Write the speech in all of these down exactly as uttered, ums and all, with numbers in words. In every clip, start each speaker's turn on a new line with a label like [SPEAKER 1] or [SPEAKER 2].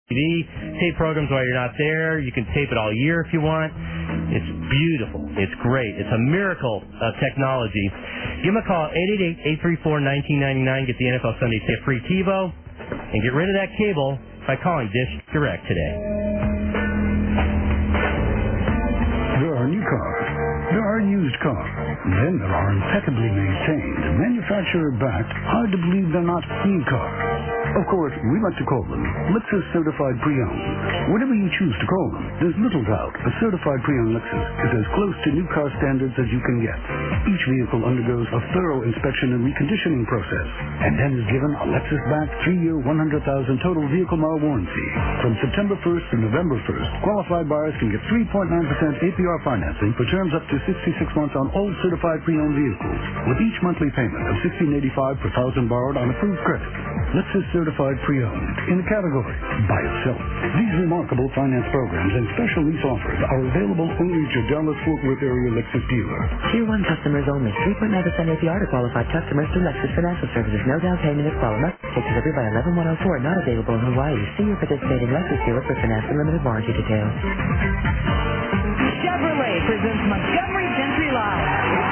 [SPEAKER 1] T V, tape programs while you're not there. You can tape it all year if you want. It's beautiful. It's great. It's a miracle of technology. Give them a call, eight eight eight, eight three four, one nine nine nine. Get the N F L Sunday Tip free TiVo, and get rid of that cable by calling Dish Direct today.
[SPEAKER 2] There are new cars. There are used cars. Then there are impeccably maintained, manufacturer-backed, hard-to-believe they're not new cars. Of course, we like to call them Lexus Certified Pre-Owned. Whatever you choose to call them, there's little doubt a certified pre-owned Lexus is as close to new car standards as you can get. Each vehicle undergoes a thorough inspection and reconditioning process, and then is given a Lexus-backed three-year, one hundred thousand total vehicle mile warranty. From September first to November first, qualified buyers can get three point nine percent A P R financing for terms up to sixty-six months on all certified pre-owned vehicles, with each monthly payment of sixteen eighty-five per thousand borrowed on approved credit. Lexus Certified Pre-Owned in the category by itself. These remarkable finance programs and special lease offers are available only at your Dallas-Fort Worth area Lexus dealer.
[SPEAKER 3] Tier one customers only. three point nine percent A P R to qualified customers through Lexus Financial Services. No down payment is required. Take delivery by eleven one oh four. Not available in Hawaii. See your participating Lexus dealer for finance and limited warranty details.
[SPEAKER 4] Chevrolet presents Montgomery Gentry Live.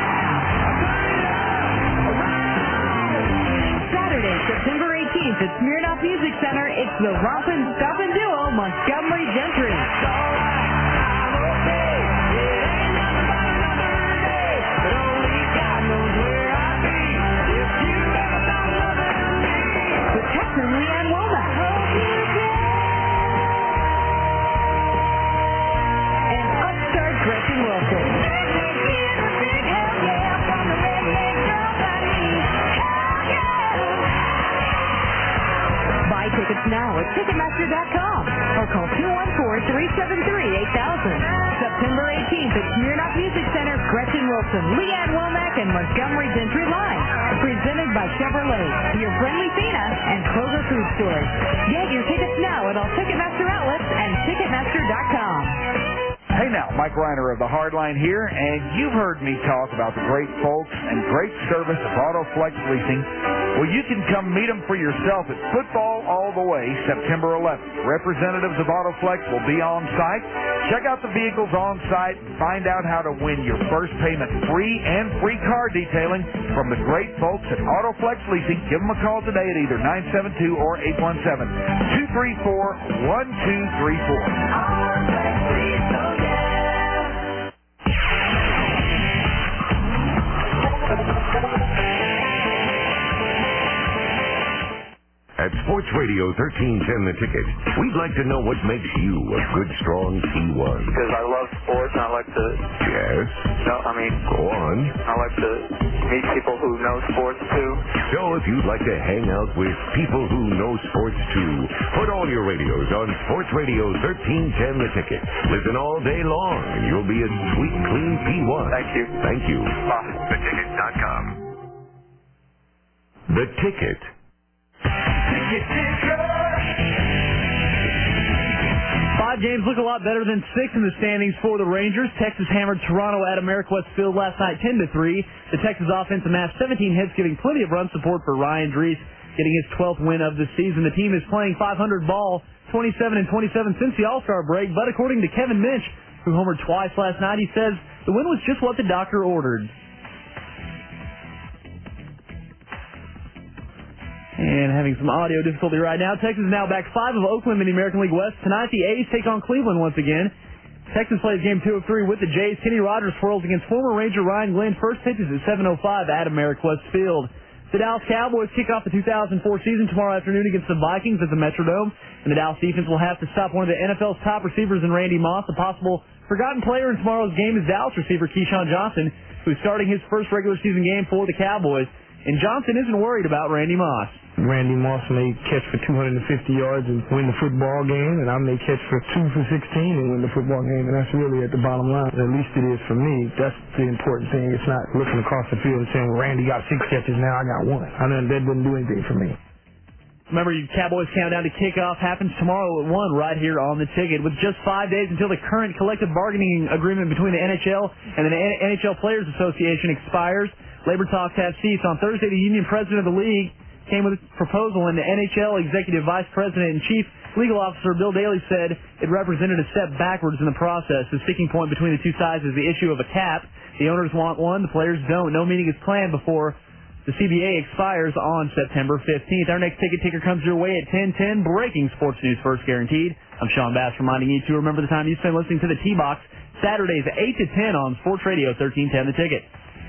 [SPEAKER 4] Saturday, September eighteenth at Smirnoff Music Center, it's the rompin' stompin' duo Montgomery Gentry. The Texan Leanne Womack. And upstart Gretchen Wilson. Buy tickets now at Ticketmaster dot com or call two one four, three seven three, eight thousand. September eighteenth at Smirnoff Music Center, Gretchen Wilson, Leanne Womack, and Montgomery Gentry Live. Presented by Chevrolet, your friendly Fina, and Kroger Food Stores. Get your tickets now at all Ticketmaster outlets and Ticketmaster dot com.
[SPEAKER 5] Hey now, Mike Reiner of the Hardline here, and you've heard me talk about the great folks and great service of AutoFlex Leasing. Well, you can come meet them for yourself at Football All the Way, September eleventh. Representatives of AutoFlex will be on site. Check out the vehicles on site and find out how to win your first payment free and free car detailing from the great folks at AutoFlex Leasing. Give them a call today at either nine seven two or eight one seven, two three four, one two three four.
[SPEAKER 6] At Sports Radio thirteen ten The Ticket, we'd like to know what makes you a good, strong T one.
[SPEAKER 7] Because I love sports and I like to...
[SPEAKER 6] Yes?
[SPEAKER 7] No, I mean...
[SPEAKER 6] Go on.
[SPEAKER 7] I like to meet people who know sports, too.
[SPEAKER 6] So if you'd like to hang out with people who know sports, too, put all your radios on Sports Radio thirteen ten The Ticket. Listen all day long, and you'll be a sweet, clean P one.
[SPEAKER 7] Thank you.
[SPEAKER 6] Thank you.
[SPEAKER 7] Bye.
[SPEAKER 6] the ticket dot com. The Ticket.
[SPEAKER 8] Five games look a lot better than six in the standings for the Rangers. Texas hammered Toronto at America West Field last night ten to three. The Texas offense amassed seventeen hits, giving plenty of run support for Ryan Drees, getting his twelfth win of the season. The team is playing five hundred ball, twenty-seven and twenty-seven since the All-Star break, but according to Kevin Minch, who homered twice last night, he says the win was just what the doctor ordered. And having some audio difficulty right now. Texas is now back five of Oakland in the American League West. Tonight, the A's take on Cleveland once again. Texas plays game two of three with the Jays. Kenny Rogers twirls against former Ranger Ryan Glenn. First pitch is at seven oh five at America West Field. The Dallas Cowboys kick off the two thousand four season tomorrow afternoon against the Vikings at the Metrodome. And the Dallas defense will have to stop one of the N F L's top receivers in Randy Moss. The possible forgotten player in tomorrow's game is Dallas receiver Keyshawn Johnson, who's starting his first regular season game for the Cowboys. And Johnson isn't worried about Randy Moss.
[SPEAKER 9] Randy Moss may catch for two hundred fifty yards and win the football game, and I may catch for two for sixteen and win the football game, and that's really at the bottom line. At least it is for me. That's the important thing. It's not looking across the field and saying, Randy got six catches, now I got one. I know that doesn't do anything for me.
[SPEAKER 8] Remember, your Cowboys countdown to kickoff happens tomorrow at one right here on the Ticket. With just five days until the current collective bargaining agreement between the N H L and the N H L Players Association expires, labor talks have ceased. On Thursday, the union president of the league came with a proposal, and the N H L executive vice president and chief Legal officer Bill Daly said it represented a step backwards in the process. The sticking point between the two sides is the issue of a cap. The owners want one, the players don't. No meeting is planned before the C B A expires on September fifteenth. Our next ticket ticker comes your way at ten ten. Breaking sports news first guaranteed. I'm Sean Bass reminding you to remember the time you spend listening to the T-Box. Saturdays eight to ten on Sports Radio thirteen ten The Ticket.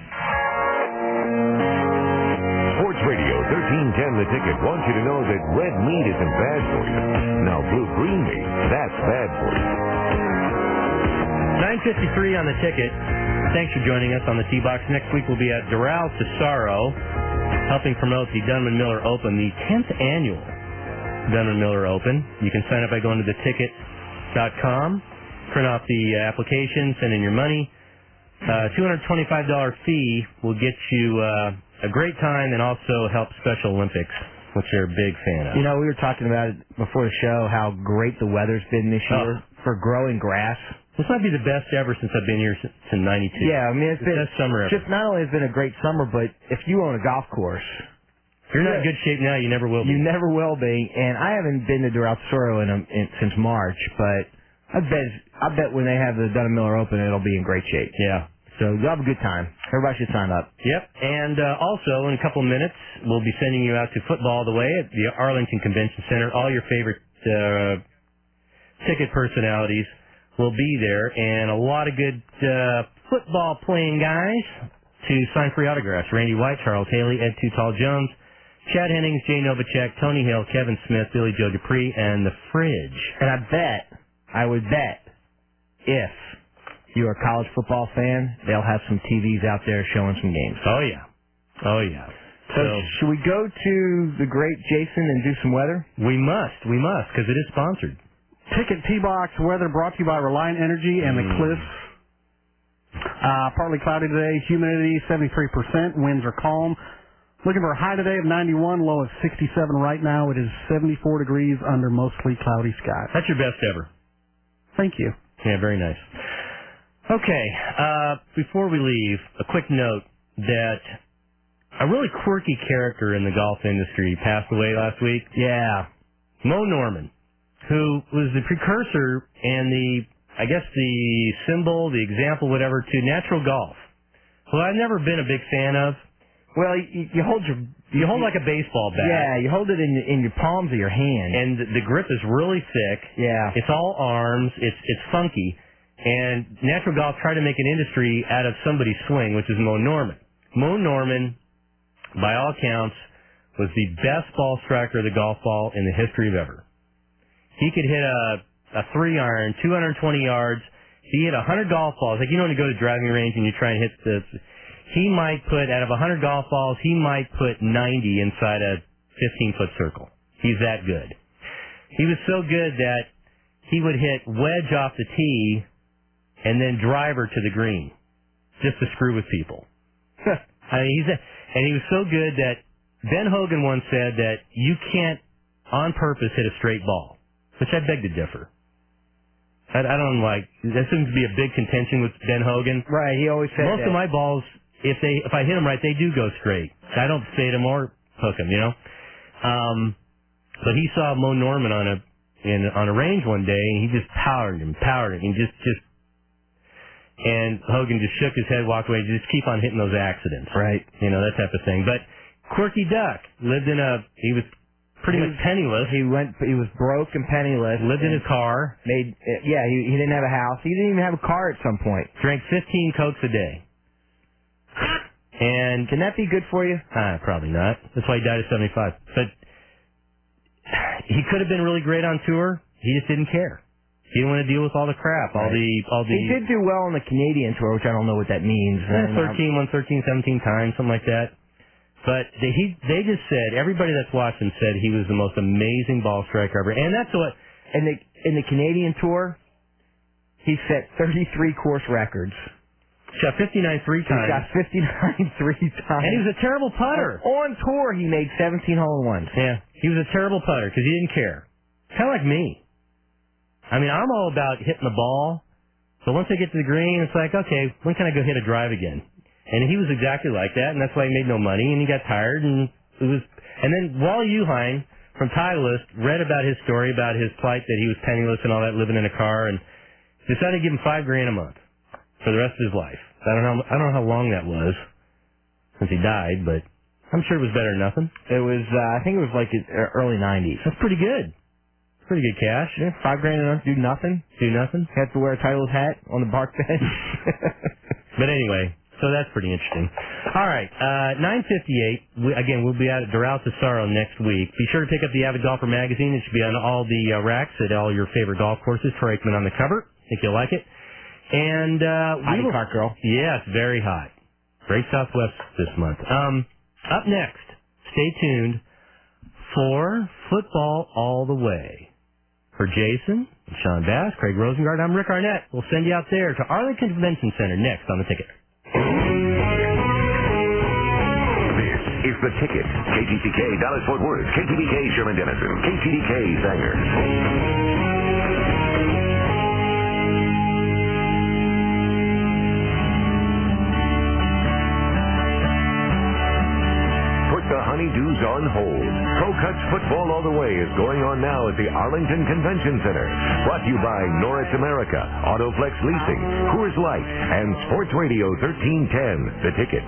[SPEAKER 6] Sports Radio thirteen ten The Ticket wants you to know that red meat isn't bad for you. Now, blue-green meat, that's bad for you.
[SPEAKER 1] nine fifty-three on The Ticket. Thanks for joining us on the T-Box. Next week we'll be at Doral Cesaro, helping promote the Dunman Miller Open, the tenth annual Dunman Miller Open. You can sign up by going to the ticket dot com, print off the application, send in your money. Uh, two hundred twenty-five dollars fee will get you uh, a great time and also help Special Olympics, which they're a big fan of.
[SPEAKER 10] You know, we were talking about it before the show, how great the weather's been this year
[SPEAKER 1] oh.
[SPEAKER 10] for growing grass.
[SPEAKER 1] This might be the best ever since I've been here since ninety-two.
[SPEAKER 10] Yeah, I mean, it's,
[SPEAKER 1] it's
[SPEAKER 10] been
[SPEAKER 1] the best summer ever.
[SPEAKER 10] Just not only has it been a great summer, but if you own a golf course,
[SPEAKER 1] if you're not in good shape now, you never will be.
[SPEAKER 10] You never will be. And I haven't been to Doral Cesaro in, in, since March, but I bet I bet when they have the Dunman Miller Open, it'll be in great shape.
[SPEAKER 1] Yeah.
[SPEAKER 10] So you'll have a good time. Everybody should sign up.
[SPEAKER 1] Yep. And uh, also, in a couple of minutes, we'll be sending you out to Football All the Way at the Arlington Convention Center. All your favorite uh, ticket personalities will be there, and a lot of good uh, football-playing guys to sign free autographs. Randy White, Charles Haley, Ed Too Tall Jones, Chad Hennings, Jay Novacek, Tony Hill, Kevin Smith, Billy Joe Dupree, and The Fridge.
[SPEAKER 10] And I bet, I would bet, if you're a college football fan, they'll have some T Vs out there showing some games.
[SPEAKER 1] Oh, yeah. Oh, yeah.
[SPEAKER 10] So,
[SPEAKER 1] so
[SPEAKER 10] should we go to the great Jason and do some weather?
[SPEAKER 1] We must. We must, because it is sponsored.
[SPEAKER 11] Ticket T-Box weather brought to you by Reliant Energy and the
[SPEAKER 1] Mm.
[SPEAKER 11] Cliffs. Uh, partly cloudy today, humidity seventy-three percent, winds are calm. Looking for a high today of ninety-one, low of sixty-seven right now. It is seventy-four degrees under mostly cloudy skies.
[SPEAKER 1] That's your best ever.
[SPEAKER 11] Thank you.
[SPEAKER 1] Yeah, very nice. Okay, uh, before we leave, a quick note that a really quirky character in the golf industry passed away last week.
[SPEAKER 10] Yeah.
[SPEAKER 1] Mo Norman, who was the precursor and the, I guess the symbol, the example, whatever, to natural golf, who I've never been a big fan of.
[SPEAKER 10] Well, you, you hold your...
[SPEAKER 1] You hold like a baseball bat.
[SPEAKER 10] Yeah, you hold it in, in your palms of your hand.
[SPEAKER 1] And the, the grip is really thick.
[SPEAKER 10] Yeah.
[SPEAKER 1] It's all arms. It's it's funky. And natural golf tried to make an industry out of somebody's swing, which is Mo Norman. Mo Norman, by all accounts, was the best ball striker of the golf ball in the history of ever. He could hit a, a three iron, two hundred twenty yards. He hit one hundred golf balls. Like, you know, when you go to the driving range and you try and hit the... He might put, out of one hundred golf balls, he might put ninety inside a fifteen-foot circle. He's that good. He was so good that he would hit wedge off the tee and then driver to the green, just to screw with people. I mean, he's a, and he was so good that Ben Hogan once said that you can't, on purpose, hit a straight ball, which I beg to differ. I, I don't like, that seems to be a big contention with Ben Hogan.
[SPEAKER 10] Right, he always said
[SPEAKER 1] Most
[SPEAKER 10] that.
[SPEAKER 1] of my balls, if they if I hit them right, they do go straight. I don't fade them or hook them, you know. Um, but he saw Mo Norman on a in on a range one day, and he just powered him, powered him, and just just. And Hogan just shook his head, walked away, just keep on hitting those accidents,
[SPEAKER 10] right?
[SPEAKER 1] You know, that type of thing. But Quirky Duck lived in a he was pretty
[SPEAKER 10] he
[SPEAKER 1] much penniless.
[SPEAKER 10] He went, he was broke and penniless.
[SPEAKER 1] Lived in his car.
[SPEAKER 10] Made yeah, he he didn't have a house. He didn't even have a car at some point.
[SPEAKER 1] Drank fifteen Cokes a day. And
[SPEAKER 10] can that be good for you?
[SPEAKER 1] Uh, probably not. That's why he died at seventy-five. But he could have been really great on tour. He just didn't care. He didn't want to deal with all the crap, all
[SPEAKER 10] right.
[SPEAKER 1] the all the.
[SPEAKER 10] He did do well on the Canadian tour, which I don't know what that means.
[SPEAKER 1] Yeah, thirteen, won thirteen, seventeen times, something like that. But they, he, they just said, everybody that's watched him said he was the most amazing ball striker ever. And that's what.
[SPEAKER 10] In the in the Canadian tour, he set thirty-three course records.
[SPEAKER 1] Shot fifty-nine three times.
[SPEAKER 10] He shot fifty-nine three times.
[SPEAKER 1] And he was a terrible putter.
[SPEAKER 10] On tour, he made seventeen hole-in-ones.
[SPEAKER 1] Yeah, he was a terrible putter because he didn't care. Kind of like me. I mean, I'm all about hitting the ball, but once I get to the green, it's like, okay, when can I go hit a drive again? And he was exactly like that, and that's why he made no money, and he got tired, and it was. And then Wally Uhine from Titleist, read about his story, about his plight, that he was penniless and all that, living in a car, and decided to give him five grand a month for the rest of his life. I don't know. I don't know how long that was since he died, but I'm sure it was better than nothing.
[SPEAKER 10] It was. Uh, I think it was like uh, early nineties.
[SPEAKER 1] That's pretty good. Pretty good cash.
[SPEAKER 10] Yeah, five grand a month, do nothing.
[SPEAKER 1] Do nothing.
[SPEAKER 10] Have to wear a Titleist hat on the bark bench.
[SPEAKER 1] But anyway, so that's pretty interesting. All right, uh, nine fifty-eight. We, again, we'll be out at Doral Tesoro next week. Be sure to pick up the Avid Golfer magazine. It should be on all the uh, racks at all your favorite golf courses. Troy Aikman on the cover. Think you'll like it. And uh,
[SPEAKER 10] Heidi
[SPEAKER 1] we will,
[SPEAKER 10] Cart Girl.
[SPEAKER 1] Yes, very hot. Great Southwest this month. Um, up next, stay tuned for Football All the Way. For Jason, Sean Bass, Craig Rosengard, I'm Rick Arnett. We'll send you out there to Arlington Convention Center next on The Ticket.
[SPEAKER 6] This is The Ticket. K T C K, Dallas Fort Worth. K T D K, Sherman Denison. K T D K, Sanger. The honeydews on hold. Pro Cuts Football All the Way is going on now at the Arlington Convention Center. Brought to you by Norris America, Autoflex Leasing, Coors Light, and Sports Radio thirteen ten. The Ticket.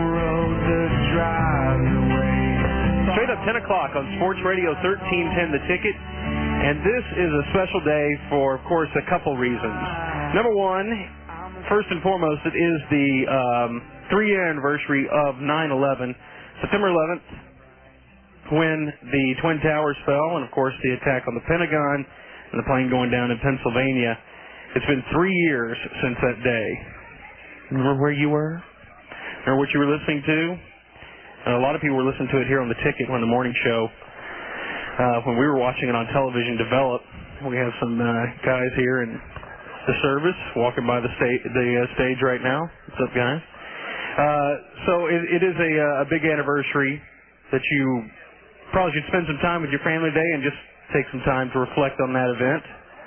[SPEAKER 12] Straight up ten o'clock on Sports Radio thirteen ten. The Ticket. And this is a special day for, of course, a couple reasons. Number one, first and foremost, it is the um, three-year anniversary of nine eleven. September eleventh, when the Twin Towers fell, and of course the attack on the Pentagon and the plane going down in Pennsylvania. It's been three years since that day. Remember where you were? Remember what you were listening to? And a lot of people were listening to it here on The Ticket when the morning show, uh, when we were watching it on television develop. We have some uh, guys here in the service walking by the, sta- the uh, stage right now. What's up, guys? Uh, so it, it is a, a big anniversary that you probably should spend some time with your family today and just take some time to reflect on that event.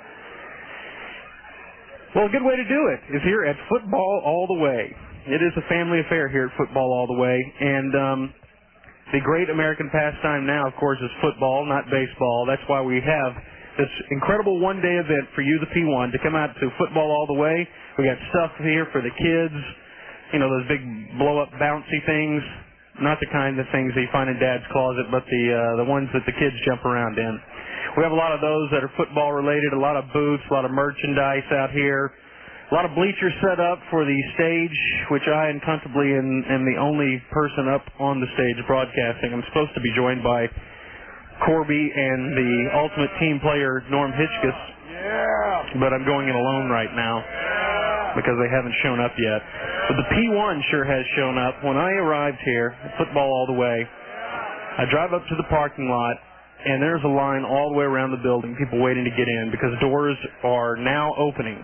[SPEAKER 12] Well, a good way to do it is here at Football All the Way. It is a family affair here at Football All the Way, and um, the great American pastime now, of course, is football, not baseball. That's why we have this incredible one-day event for you, the P one, to come out to Football All the Way. We got stuff here for the kids. You know, those big blow-up bouncy things, not the kind of things that you find in Dad's closet, but the uh, the ones that the kids jump around in. We have a lot of those that are football-related, a lot of booths, a lot of merchandise out here, a lot of bleachers set up for the stage, which I uncomfortably am, am the only person up on the stage broadcasting. I'm supposed to be joined by Corby and the ultimate team player, Norm Hitchkus, yeah. But I'm going in alone right now because they haven't shown up yet. But the P one sure has shown up. When I arrived here, at Football All the Way, I drive up to the parking lot, and there's a line all the way around the building, people waiting to get in, because doors are now opening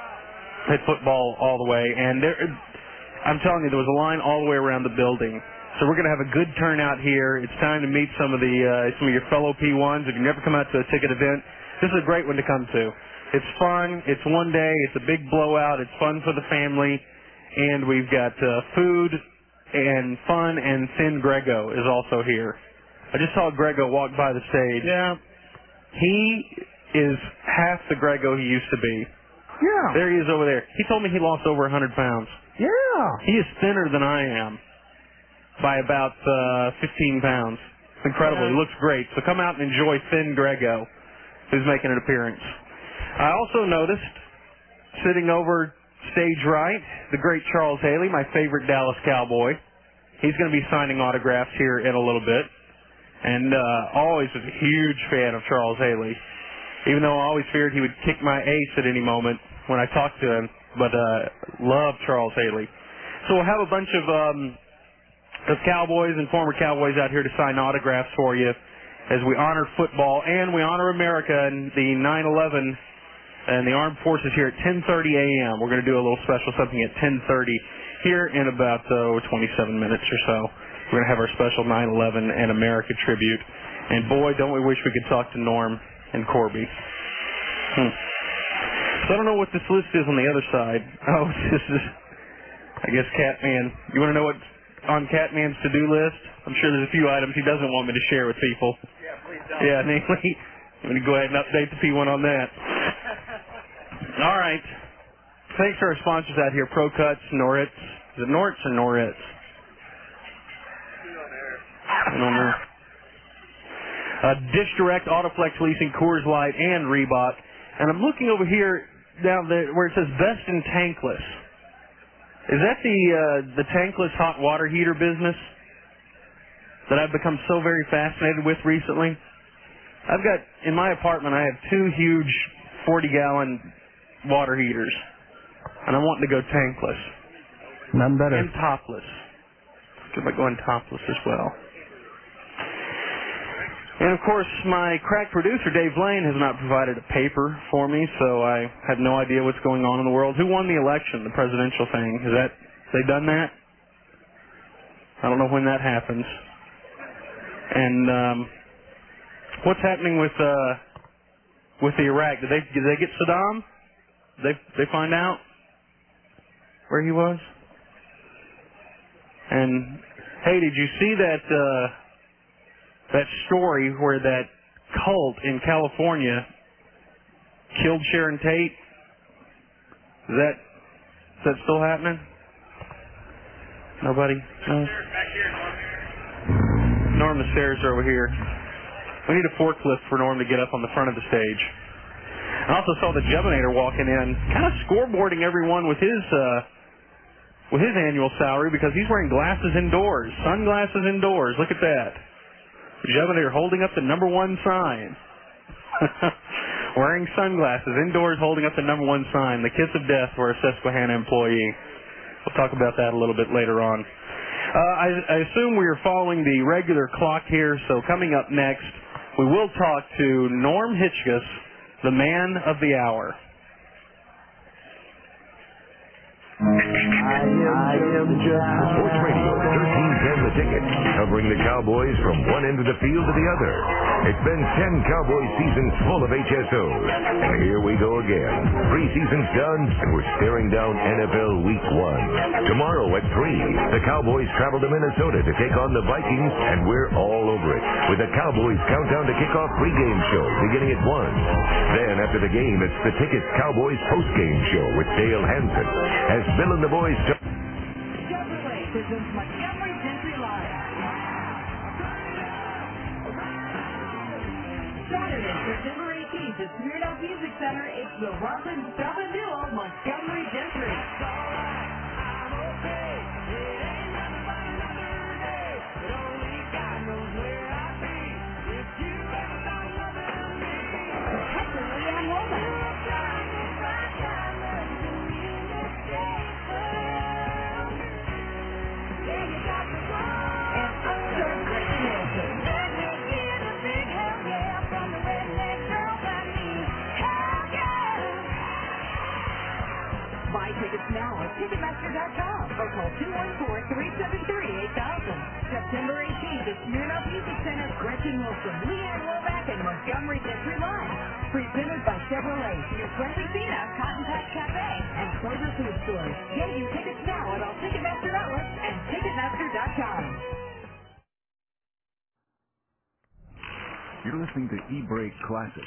[SPEAKER 12] at Football All the Way. And there, I'm telling you, there was a line all the way around the building. So we're going to have a good turnout here. It's time to meet some of the uh, some of your fellow P ones. If you never come out to a ticket event, this is a great one to come to. It's fun. It's one day. It's a big blowout. It's fun for the family. And we've got uh, food and fun, and Thin Grego is also here. I just saw Grego walk by the stage.
[SPEAKER 11] Yeah.
[SPEAKER 12] He is half the Grego he used to be.
[SPEAKER 11] Yeah.
[SPEAKER 12] There he is over there. He told me he lost over one hundred pounds.
[SPEAKER 11] Yeah.
[SPEAKER 12] He is thinner than I am by about uh, fifteen pounds. It's incredible.
[SPEAKER 11] Yeah.
[SPEAKER 12] He looks great. So come out and enjoy Thin Grego, who's making an appearance. I also noticed, sitting over stage right, the great Charles Haley, my favorite Dallas Cowboy. He's going to be signing autographs here in a little bit. And uh, always was a huge fan of Charles Haley, even though I always feared he would kick my ace at any moment when I talked to him. But uh, love Charles Haley. So we'll have a bunch of, um, of Cowboys and former Cowboys out here to sign autographs for you as we honor football and we honor America and the nine eleven and the armed forces here at ten thirty a.m. We're going to do a little special something at ten thirty here in about uh, twenty-seven minutes or so. We're going to have our special nine eleven and America tribute. And boy, don't we wish we could talk to Norm and Corby. Hmm. So I don't know what this list is on the other side. Oh, this is, I guess, Catman. You want to know what's on Catman's to-do list? I'm sure there's a few items he doesn't want me to share with people.
[SPEAKER 5] Yeah, of
[SPEAKER 12] Yeah, Neely. I'm going to go ahead and update the P one on that. All right. Thanks to our sponsors out here, Pro Cuts, Noritz. Is it Noritz or Noritz? I don't know. Uh, Dish Direct, Autoflex Leasing, Coors Light, and Reebok. And I'm looking over here down there where it says Best in Tankless. Is that the uh, the tankless hot water heater business that I've become so very fascinated with recently? I've got, in my apartment, I have two huge forty-gallon water heaters, and I'm wanting to go tankless.
[SPEAKER 11] None better.
[SPEAKER 12] And topless. Think about going topless as well. And, of course, my crack producer, Dave Lane, has not provided a paper for me, so I have no idea what's going on in the world. Who won the election, the presidential thing? Is that, they done that? I don't know when that happens. And um, what's happening with uh, with the Iraq? Did they did they get Saddam? Did they they find out where he was? And hey, did you see that uh, that story where that cult in California killed Sharon Tate? Is that is that still happening? Nobody? No. Norm, the stairs are over here. We need a forklift for Norm to get up on the front of the stage. I also saw the Jebinator walking in, kind of scoreboarding everyone with his uh, with his annual salary because he's wearing glasses indoors, sunglasses indoors. Look at that. Jebinator holding up the number one sign. Wearing sunglasses indoors, holding up the number one sign. The kiss of death for a Susquehanna employee. We'll talk about that a little bit later on. Uh, I, I assume we are following the regular clock here, so coming up next, we will talk to Norm Hitchkus, the man of the hour.
[SPEAKER 6] I am just Sports Radio thirteen ten The Ticket, covering the Cowboys from one end of the field to the other. It's been ten Cowboy seasons full of H S Os, and here we go again. Preseason's done, and we're staring down N F L Week One. Tomorrow at three, the Cowboys travel to Minnesota to take on the Vikings, and we're all over it with the Cowboys Countdown to Kickoff pregame show beginning at one. Then after the game, it's the Ticket's Cowboys postgame show with Dale Hansen as Bill and the boys.
[SPEAKER 4] Chevrolet presents Montgomery Gentry Live. Saturday, September eighteenth at Smirnoff Music Center, it's the Robin Stubba Duo, Montgomery Gentry. Captain Leanne Womack. Buy tickets now at Ticketmaster dot com or call two one four, three seven three, eight thousand. September eighteenth at Smirnoff Music Center, Gretchen Wilson, Leanne Womack, and Montgomery Gentry Live. Presented by Chevrolet, your friendly Cena, Cotton Patch Cafe, and Kroger Food Stores. Get your tickets now at all Ticketmaster outlets and Ticketmaster dot com.
[SPEAKER 13] You're listening to E-Brake Classic.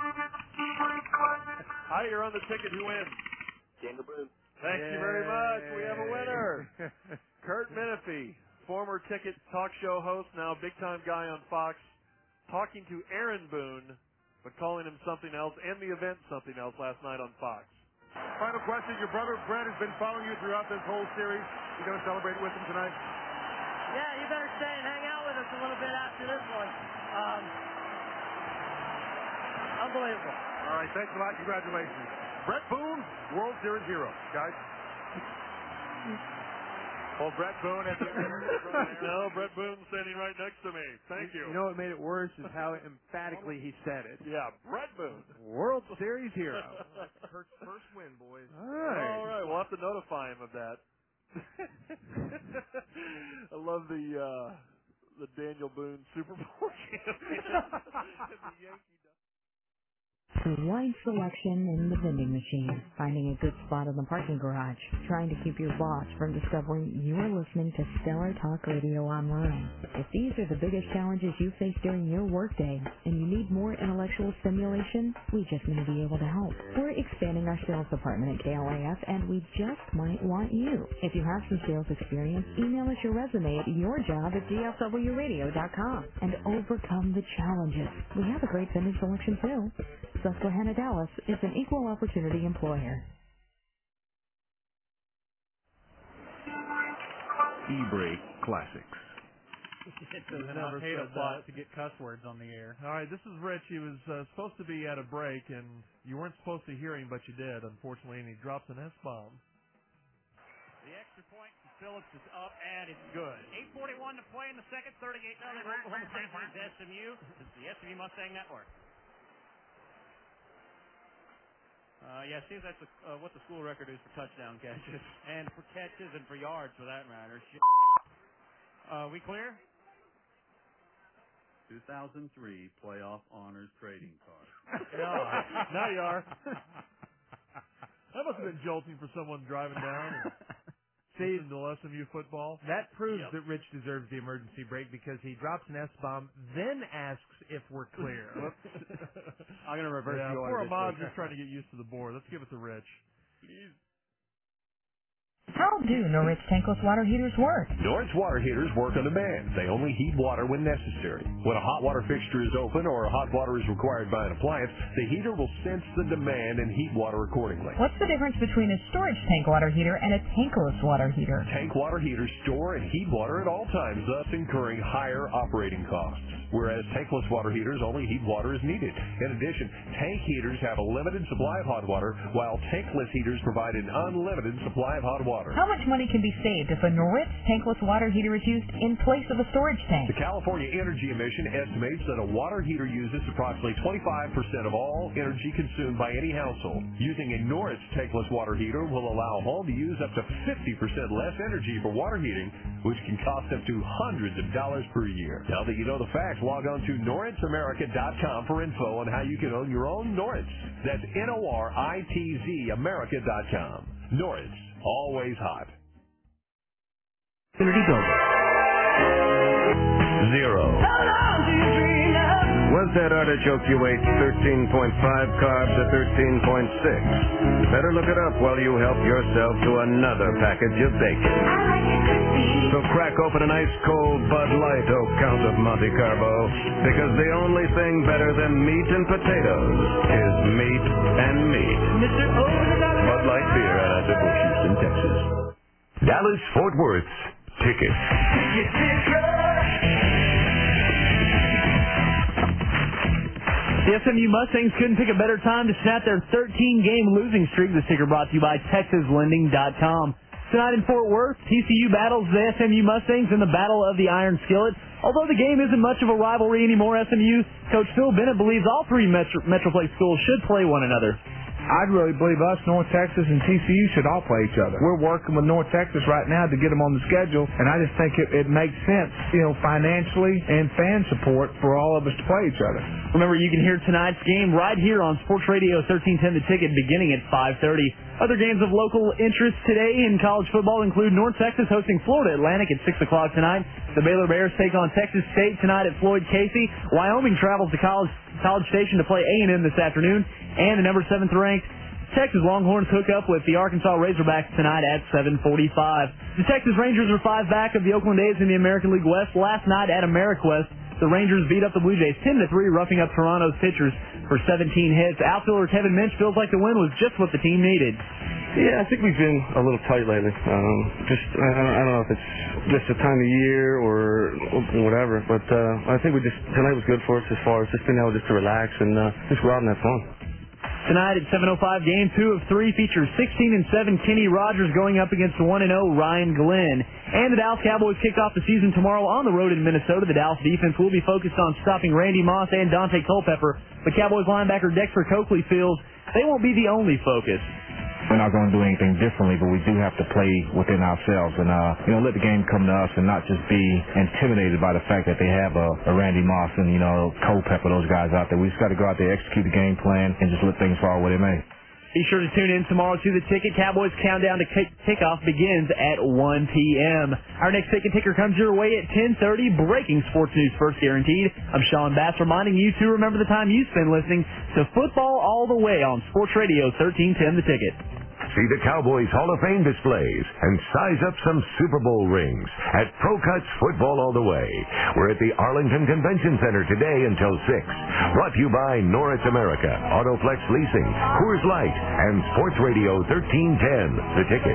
[SPEAKER 14] Hi, you're on the ticket. Who wins?
[SPEAKER 7] Daniel Boone.
[SPEAKER 14] Thank you very much. We have a winner. Kurt Menefee, former ticket talk show host, now big-time guy on Fox, talking to Aaron Boone, but calling him something else, and the event something else last night on Fox.
[SPEAKER 15] Final question. Your brother Brett has been following you throughout this whole series. You going to celebrate with him tonight?
[SPEAKER 16] Yeah, you better stay and hang out with us a little bit after this one. Um, unbelievable.
[SPEAKER 15] All right, thanks a lot. Congratulations. Brett Boone, World Series hero, guys.
[SPEAKER 14] Well, Brett Boone at the No, Brett Boone standing right next to me. Thank you.
[SPEAKER 17] You know what made it worse is how emphatically he said it.
[SPEAKER 14] Yeah, Brett Boone.
[SPEAKER 17] World Series hero.
[SPEAKER 14] Kurt's first win, boys.
[SPEAKER 17] All right.
[SPEAKER 14] All right, we'll have to notify him of that. I love the uh, the Daniel Boone Super Bowl champion. The Yankee
[SPEAKER 18] A wide selection in the vending machine, finding a good spot in the parking garage, trying to keep your boss from discovering you are listening to Stellar Talk Radio online. If these are the biggest challenges you face during your workday and you need more intellectual stimulation, we just may be able to help. We're expanding our sales department at K L A F and we just might want you. If you have some sales experience, email us your resume at yourjob at d f w radio dot com and overcome the challenges. We have a great vending selection too. Susquehanna Dallas is an equal opportunity employer.
[SPEAKER 13] E-Brake Classics.
[SPEAKER 14] And
[SPEAKER 17] Never
[SPEAKER 14] I hate
[SPEAKER 17] said
[SPEAKER 14] a lot
[SPEAKER 17] that. To get cuss words on the air.
[SPEAKER 14] All right, this is Rich. He was uh, supposed to be at a break, and you weren't supposed to hear him, but you did, unfortunately, and he drops an S-bomb.
[SPEAKER 19] The extra point from Phillips is up, and it's good. eight forty-one to play in the second, thirty-eight nothing. Oklahoma State leads S M U. This is the S M U Mustang Network. Uh, yeah, it seems that's a, uh, what the school record is for touchdown catches, and for catches and for yards, for that matter. Uh, we clear?
[SPEAKER 20] two thousand three playoff honors trading card.
[SPEAKER 14] Yeah, now you are. That must have been jolting for someone driving down and
[SPEAKER 17] See,
[SPEAKER 14] listening to S M U football.
[SPEAKER 17] that proves
[SPEAKER 14] Yep.
[SPEAKER 17] that Rich deserves the emergency break because he drops an S-bomb, then asks if we're clear.
[SPEAKER 20] I'm going to reverse
[SPEAKER 14] Yeah,
[SPEAKER 20] the
[SPEAKER 14] poor
[SPEAKER 20] order.
[SPEAKER 14] Ahmad just trying to get used to the board. Let's give it to Rich.
[SPEAKER 18] How do Norwich tankless water heaters work?
[SPEAKER 21] Norwich water heaters work on demand. They only heat water when necessary. When a hot water fixture is open or hot water is required by an appliance, the heater will sense the demand and heat water accordingly.
[SPEAKER 18] What's the difference between a storage tank water heater and a tankless water heater?
[SPEAKER 21] Tank water heaters store and heat water at all times, thus incurring higher operating costs. Whereas tankless water heaters only heat water as needed. In addition, tank heaters have a limited supply of hot water, while tankless heaters provide an unlimited supply of hot water.
[SPEAKER 18] How much money can be saved if a Norwich tankless water heater is used in place of a storage tank?
[SPEAKER 21] The California Energy Commission estimates that a water heater uses approximately twenty-five percent of all energy consumed by any household. Using a Norwich tankless water heater will allow a home to use up to fifty percent less energy for water heating, which can cost up to hundreds of dollars per year. Now that you know the facts, log on to Norwich America dot com for info on how you can own your own Norwich. That's N O R I T Z America dot com. Norwich, always hot.
[SPEAKER 22] Community Builder.
[SPEAKER 6] Zero. Was that artichoke you ate thirteen point five carbs or thirteen point six? Better look it up while you help yourself to another package of bacon. So crack open an ice-cold Bud Light, oh Count of Monte Carlo, because the only thing better than meat and potatoes is meat and meat. Bud Light beer out of Houston, Texas. Dallas Fort Worth's Ticket.
[SPEAKER 8] The S M U Mustangs couldn't pick a better time to snap their thirteen-game losing streak. The sticker brought to you by Texas Lending dot com. Tonight in Fort Worth, T C U battles the S M U Mustangs in the Battle of the Iron Skillet. Although the game isn't much of a rivalry anymore, S M U coach Phil Bennett believes all three Metro- Metroplex schools should play one another.
[SPEAKER 23] I'd really believe us, North Texas, and T C U should all play each other. We're working with North Texas right now to get them on the schedule, and I just think it, it makes sense, you know, financially and fan support for all of us to play each other.
[SPEAKER 8] Remember, you can hear tonight's game right here on Sports Radio thirteen ten The Ticket beginning at five thirty. Other games of local interest today in college football include North Texas hosting Florida Atlantic at six o'clock tonight. The Baylor Bears take on Texas State tonight at Floyd Casey. Wyoming travels to College, College Station to play A and M this afternoon. And the number seventh ranked Texas Longhorns hook up with the Arkansas Razorbacks tonight at seven forty-five. The Texas Rangers are five back of the Oakland A's in the American League West. Last night at AmeriQuest, the Rangers beat up the Blue Jays ten to three, roughing up Toronto's pitchers for seventeen hits. Outfielder Kevin Minch feels like the win was just what the team needed.
[SPEAKER 24] Yeah, I think we've been a little tight lately. Um, just I don't, I don't know if it's just the time of year or whatever, but uh, I think we just tonight was good for us as far as just being able just to relax and uh, just go out and have fun.
[SPEAKER 8] Tonight at seven oh five, game two of three features sixteen and seven Kenny Rogers going up against one and oh Ryan Glenn. And the Dallas Cowboys kick off the season tomorrow on the road in Minnesota. The Dallas defense will be focused on stopping Randy Moss and Dante Culpepper. The Cowboys linebacker Dexter Coakley feels they won't be the only focus.
[SPEAKER 23] we're not going to do anything differently, but we do have to play within ourselves and, uh, you know, let the game come to us and not just be intimidated by the fact that they have a, a Randy Moss and, you know, Culpepper, those guys out there. We just got to go out there, execute the game plan, and just let things fall where they may.
[SPEAKER 8] Be sure to tune in tomorrow to The Ticket. Cowboys countdown to kick- kickoff begins at one p.m. Our next Ticket Ticker comes your way at ten thirty. Breaking sports news first guaranteed. I'm Sean Bass reminding you to remember the time you spend listening to Football All the Way on Sports Radio thirteen ten The Ticket.
[SPEAKER 6] See the Cowboys Hall of Fame displays and size up some Super Bowl rings at Pro Cuts Football All the Way. We're at the Arlington Convention Center today until six. Brought to you by Norris America, Autoflex Leasing, Coors Light, and Sports Radio thirteen ten, The Ticket.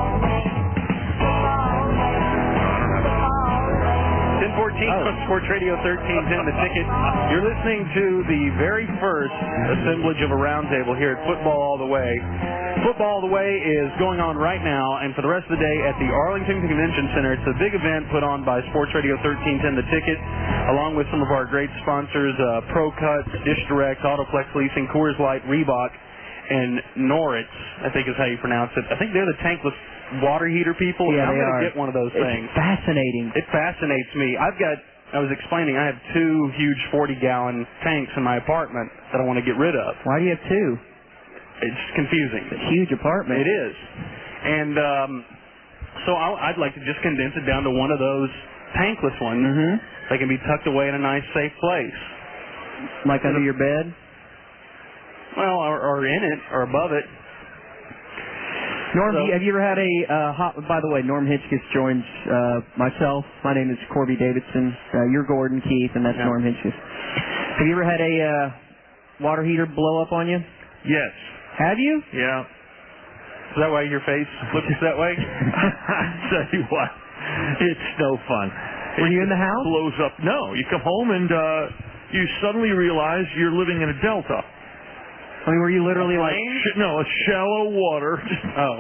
[SPEAKER 12] ten fourteen on Sports Radio thirteen ten, The Ticket. You're listening to the very first assemblage of a roundtable here at Football All the Way. Football All the Way is going on right now, and for the rest of the day at the Arlington Convention Center. It's a big event put on by Sports Radio thirteen ten, The Ticket, along with some of our great sponsors, uh, Pro Cuts, Dish Direct, Autoflex Leasing, Coors Light, Reebok, and Norris, I think is how you pronounce it. I think they're the tankless water heater people.
[SPEAKER 8] Yeah,
[SPEAKER 12] I'm
[SPEAKER 8] they
[SPEAKER 12] going
[SPEAKER 8] are.
[SPEAKER 12] to get one of those
[SPEAKER 8] It's
[SPEAKER 12] things.
[SPEAKER 8] fascinating.
[SPEAKER 12] It fascinates me. I've got, I was explaining, I have two huge forty-gallon tanks in my apartment that I want to get rid of.
[SPEAKER 8] Why do you have two?
[SPEAKER 12] It's confusing.
[SPEAKER 8] It's a huge apartment.
[SPEAKER 12] It is. And um, so I'll, I'd like to just condense it down to one of those tankless ones.
[SPEAKER 8] Mm-hmm.
[SPEAKER 12] They can be tucked away in a nice, safe place.
[SPEAKER 8] Like under your bed?
[SPEAKER 12] Well, or, or in it, or above it.
[SPEAKER 8] Norm,
[SPEAKER 12] So-
[SPEAKER 8] have you ever had a uh, hot? By the way, Norm Hitchkiss joins uh, myself. My name is Corby Davidson. Uh, you're Gordon Keith, and that's
[SPEAKER 12] Yeah.
[SPEAKER 8] Norm Hitchkiss. Have you ever had a uh, water heater blow up on you?
[SPEAKER 2] Yes.
[SPEAKER 8] Have you?
[SPEAKER 2] Yeah.
[SPEAKER 12] Is that why your face looks that way?
[SPEAKER 2] Tell you what, it's no fun.
[SPEAKER 8] Were
[SPEAKER 2] it
[SPEAKER 8] you in the house?
[SPEAKER 2] Blows up. No, you come home and uh, you suddenly realize you're living in a delta.
[SPEAKER 8] I mean, were you literally like?
[SPEAKER 2] Sh- no, a shallow water.
[SPEAKER 12] Oh.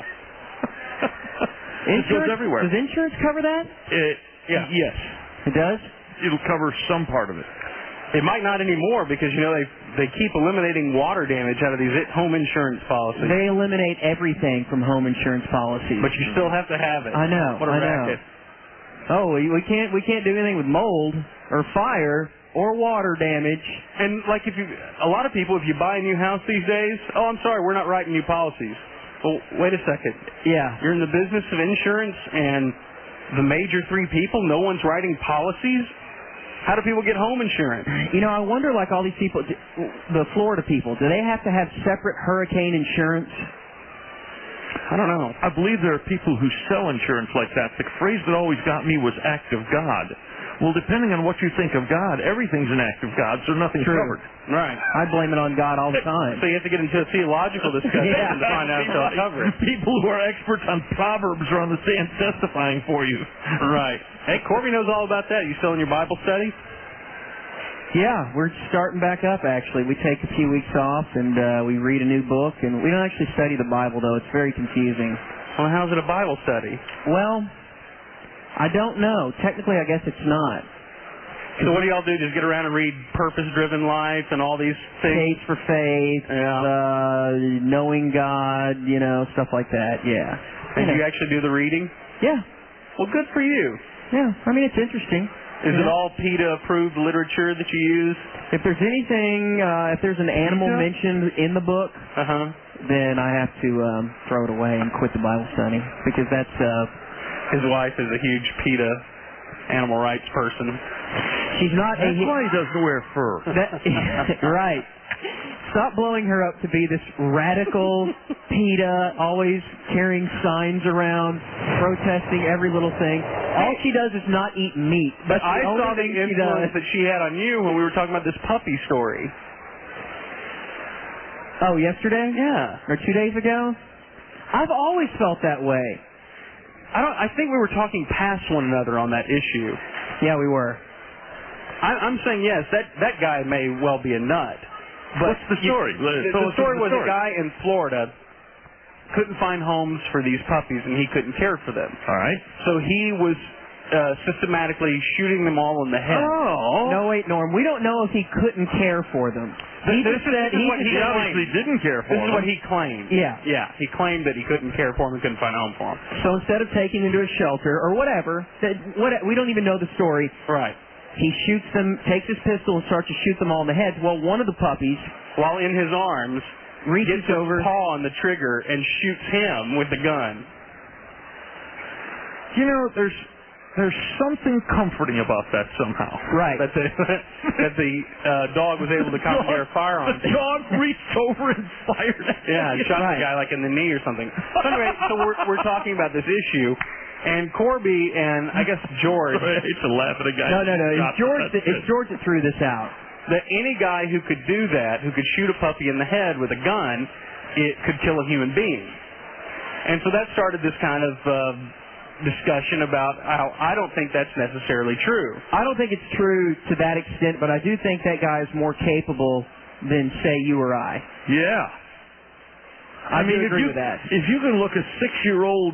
[SPEAKER 2] It goes
[SPEAKER 8] Insurance?
[SPEAKER 2] everywhere.
[SPEAKER 8] Does insurance cover that?
[SPEAKER 2] It,
[SPEAKER 12] Yeah.
[SPEAKER 2] Yes.
[SPEAKER 8] It does?
[SPEAKER 2] It'll cover some part of it.
[SPEAKER 12] It might not anymore because, you know, they they keep eliminating water damage out of these home insurance policies.
[SPEAKER 8] They eliminate everything from home insurance policies.
[SPEAKER 12] But you still have to have it.
[SPEAKER 8] I know.
[SPEAKER 12] What a
[SPEAKER 8] I know.
[SPEAKER 12] racket.
[SPEAKER 8] Oh, we, we can't we can't do anything with mold or fire or water damage.
[SPEAKER 12] And like if you, a lot of people, if you buy a new house these days, oh, I'm sorry, we're not writing new policies. Well, wait a second.
[SPEAKER 8] Yeah.
[SPEAKER 12] You're in the business of insurance, and the major three people, no one's writing policies. How do people get home insurance?
[SPEAKER 8] You know, I wonder, like all these people, the Florida people, do they have to have separate hurricane insurance?
[SPEAKER 12] I don't know.
[SPEAKER 2] I believe there are people who sell insurance like that. The phrase that always got me was act of God. Well, depending on what you think of God, everything's an act of God, so nothing's
[SPEAKER 8] True.
[SPEAKER 2] covered.
[SPEAKER 12] Right.
[SPEAKER 8] I blame it on God all the time.
[SPEAKER 12] So you have to get into a theological discussion
[SPEAKER 8] Yeah.
[SPEAKER 12] to find out if they'll cover it.
[SPEAKER 2] People who are experts on Proverbs are on the stand testifying for you.
[SPEAKER 12] Right. Hey, Corby knows all about that. You still in your Bible study?
[SPEAKER 8] Yeah, we're starting back up, actually. We take a few weeks off, and uh, we read a new book, and we don't actually study the Bible, though. It's very confusing.
[SPEAKER 12] Well, how's it a Bible study?
[SPEAKER 8] Well, I don't know. Technically, I guess it's not.
[SPEAKER 12] So what do y'all do? Just get around and read Purpose-Driven Life and all these things?
[SPEAKER 8] Faith for faith,
[SPEAKER 12] Yeah.
[SPEAKER 8] uh, knowing God, you know, stuff like that, yeah.
[SPEAKER 12] And
[SPEAKER 8] You know.
[SPEAKER 12] you actually do the reading?
[SPEAKER 8] Yeah.
[SPEAKER 12] Well, good for you.
[SPEAKER 8] Yeah, I mean, it's interesting.
[SPEAKER 12] Is
[SPEAKER 8] Yeah.
[SPEAKER 12] it all PETA-approved literature that you use?
[SPEAKER 8] If there's anything, uh, if there's an animal
[SPEAKER 12] PETA?
[SPEAKER 8] mentioned in the book,
[SPEAKER 12] Uh-huh.
[SPEAKER 8] then I have to um, throw it away and quit the Bible study because that's uh,
[SPEAKER 12] His wife is a huge PETA animal rights person.
[SPEAKER 8] she's not
[SPEAKER 2] That's
[SPEAKER 8] a
[SPEAKER 2] why he doesn't wear fur.
[SPEAKER 8] that, right. Stop blowing her up to be this radical PETA, always carrying signs around, protesting every little thing. All she does is not eat meat.
[SPEAKER 12] But
[SPEAKER 8] That's
[SPEAKER 12] I
[SPEAKER 8] the only
[SPEAKER 12] saw the
[SPEAKER 8] thing she
[SPEAKER 12] influence
[SPEAKER 8] does.
[SPEAKER 12] that she had on you when we were talking about this puppy story.
[SPEAKER 8] Oh, yesterday?
[SPEAKER 12] Yeah.
[SPEAKER 8] Or two days ago? I've always felt that way.
[SPEAKER 12] I don't. I think we were talking past one another on that issue.
[SPEAKER 8] Yeah, we were.
[SPEAKER 12] I, I'm saying yes. That that guy may well be a nut. But
[SPEAKER 2] What's the story?
[SPEAKER 12] You, the,
[SPEAKER 2] Tell
[SPEAKER 12] the
[SPEAKER 2] us
[SPEAKER 12] story
[SPEAKER 2] the
[SPEAKER 12] was
[SPEAKER 2] story.
[SPEAKER 12] a guy in Florida couldn't find homes for these puppies, and he couldn't care for them.
[SPEAKER 2] All right.
[SPEAKER 12] So he was uh, systematically shooting them all in the head.
[SPEAKER 2] Oh.
[SPEAKER 8] No, wait, Norm. We don't know if he couldn't care for them.
[SPEAKER 12] He
[SPEAKER 2] this,
[SPEAKER 12] just said
[SPEAKER 2] this is
[SPEAKER 12] he
[SPEAKER 2] what he
[SPEAKER 12] just
[SPEAKER 2] obviously
[SPEAKER 12] claimed.
[SPEAKER 2] didn't care for
[SPEAKER 12] This is
[SPEAKER 2] him.
[SPEAKER 12] what he claimed.
[SPEAKER 3] Yeah.
[SPEAKER 12] Yeah, he claimed that he couldn't care for him and couldn't find a home for him.
[SPEAKER 3] So instead of taking him to a shelter or whatever, that what we don't even know the story.
[SPEAKER 12] Right.
[SPEAKER 3] He shoots them, takes his pistol and starts to shoot them all in the head. Well, one of the puppies,
[SPEAKER 12] while in his arms,
[SPEAKER 3] reaches
[SPEAKER 12] gets
[SPEAKER 3] over,
[SPEAKER 12] his paw on the trigger and shoots him with the gun.
[SPEAKER 2] You know, there's there's something comforting about that somehow.
[SPEAKER 3] Right.
[SPEAKER 12] That the that the uh, dog was able to commandeer a firearm.
[SPEAKER 2] The dog reached over and fired at
[SPEAKER 12] Yeah, and
[SPEAKER 2] him.
[SPEAKER 12] shot the guy like in the knee or something. So anyway, so we're we're talking about this issue, and Corby and I guess George.
[SPEAKER 2] I hate to laugh at a guy.
[SPEAKER 3] No, no, no.
[SPEAKER 2] who
[SPEAKER 3] It's
[SPEAKER 2] shot
[SPEAKER 3] George.
[SPEAKER 2] the
[SPEAKER 3] That, it's George that threw this out.
[SPEAKER 12] That any guy who could do that, who could shoot a puppy in the head with a gun, it could kill a human being. And so that started this kind of uh, discussion about how I don't think that's necessarily true.
[SPEAKER 3] I don't think it's true to that extent, but I do think that guy is more capable than, say, you or I.
[SPEAKER 2] Yeah.
[SPEAKER 3] I,
[SPEAKER 2] I mean,
[SPEAKER 3] do
[SPEAKER 2] if
[SPEAKER 3] agree
[SPEAKER 2] you
[SPEAKER 3] with that.
[SPEAKER 2] if you can look a six-year-old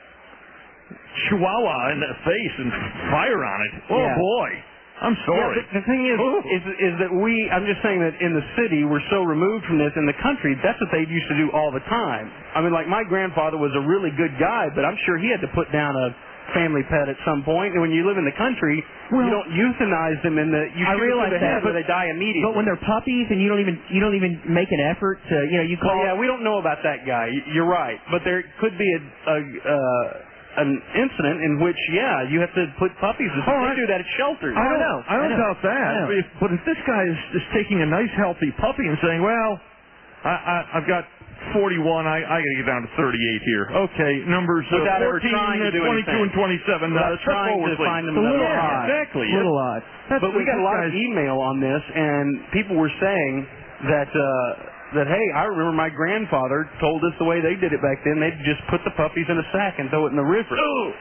[SPEAKER 2] Chihuahua in the face and fire on it, oh
[SPEAKER 3] Yeah.
[SPEAKER 2] boy, I'm sorry.
[SPEAKER 12] Yeah, the, the thing is, is, is that we, I'm just saying that in the city, we're so removed from this. In the country, that's what they used to do all the time. I mean, like, my grandfather was a really good guy, but I'm sure he had to put down a family pet at some point. And when you live in the country,
[SPEAKER 3] Well,
[SPEAKER 12] you don't euthanize them in the, you
[SPEAKER 3] I
[SPEAKER 12] shoot them
[SPEAKER 3] realize
[SPEAKER 12] in the head
[SPEAKER 3] that,
[SPEAKER 12] where they die immediately.
[SPEAKER 3] But when they're puppies and you don't even you don't even make an effort to, you know, you call.
[SPEAKER 12] Well, yeah, we don't know about that guy. Y- You're right. But there could be a, a uh, an incident in which, yeah, you have to put puppies.
[SPEAKER 2] Oh,
[SPEAKER 12] they
[SPEAKER 2] I-
[SPEAKER 12] do that at shelters.
[SPEAKER 2] I don't,
[SPEAKER 3] know.
[SPEAKER 2] I don't
[SPEAKER 3] I know.
[SPEAKER 2] doubt that.
[SPEAKER 3] I know.
[SPEAKER 2] If, but if this guy is, is taking a nice, healthy puppy and saying, well, I, I, I've got forty-one, I, I got to get down to thirty-eight here. Okay, numbers uh,
[SPEAKER 12] Without ever
[SPEAKER 2] fourteen,
[SPEAKER 12] trying to
[SPEAKER 2] uh,
[SPEAKER 12] do
[SPEAKER 2] twenty-two,
[SPEAKER 12] anything.
[SPEAKER 2] and twenty-seven.
[SPEAKER 12] Without
[SPEAKER 2] Uh,
[SPEAKER 12] trying
[SPEAKER 2] forward,
[SPEAKER 12] to
[SPEAKER 2] please.
[SPEAKER 12] find them
[SPEAKER 3] It's a little
[SPEAKER 12] another-
[SPEAKER 3] odd.
[SPEAKER 2] Yeah, exactly.
[SPEAKER 3] A little odd.
[SPEAKER 2] That's
[SPEAKER 12] But we
[SPEAKER 2] this
[SPEAKER 12] got a lot of
[SPEAKER 2] guy's-
[SPEAKER 12] email on this, and people were saying that uh, that hey, I remember my grandfather told us the way they did it back then. They'd just put the puppies in a sack and throw it in the river.
[SPEAKER 2] Oh,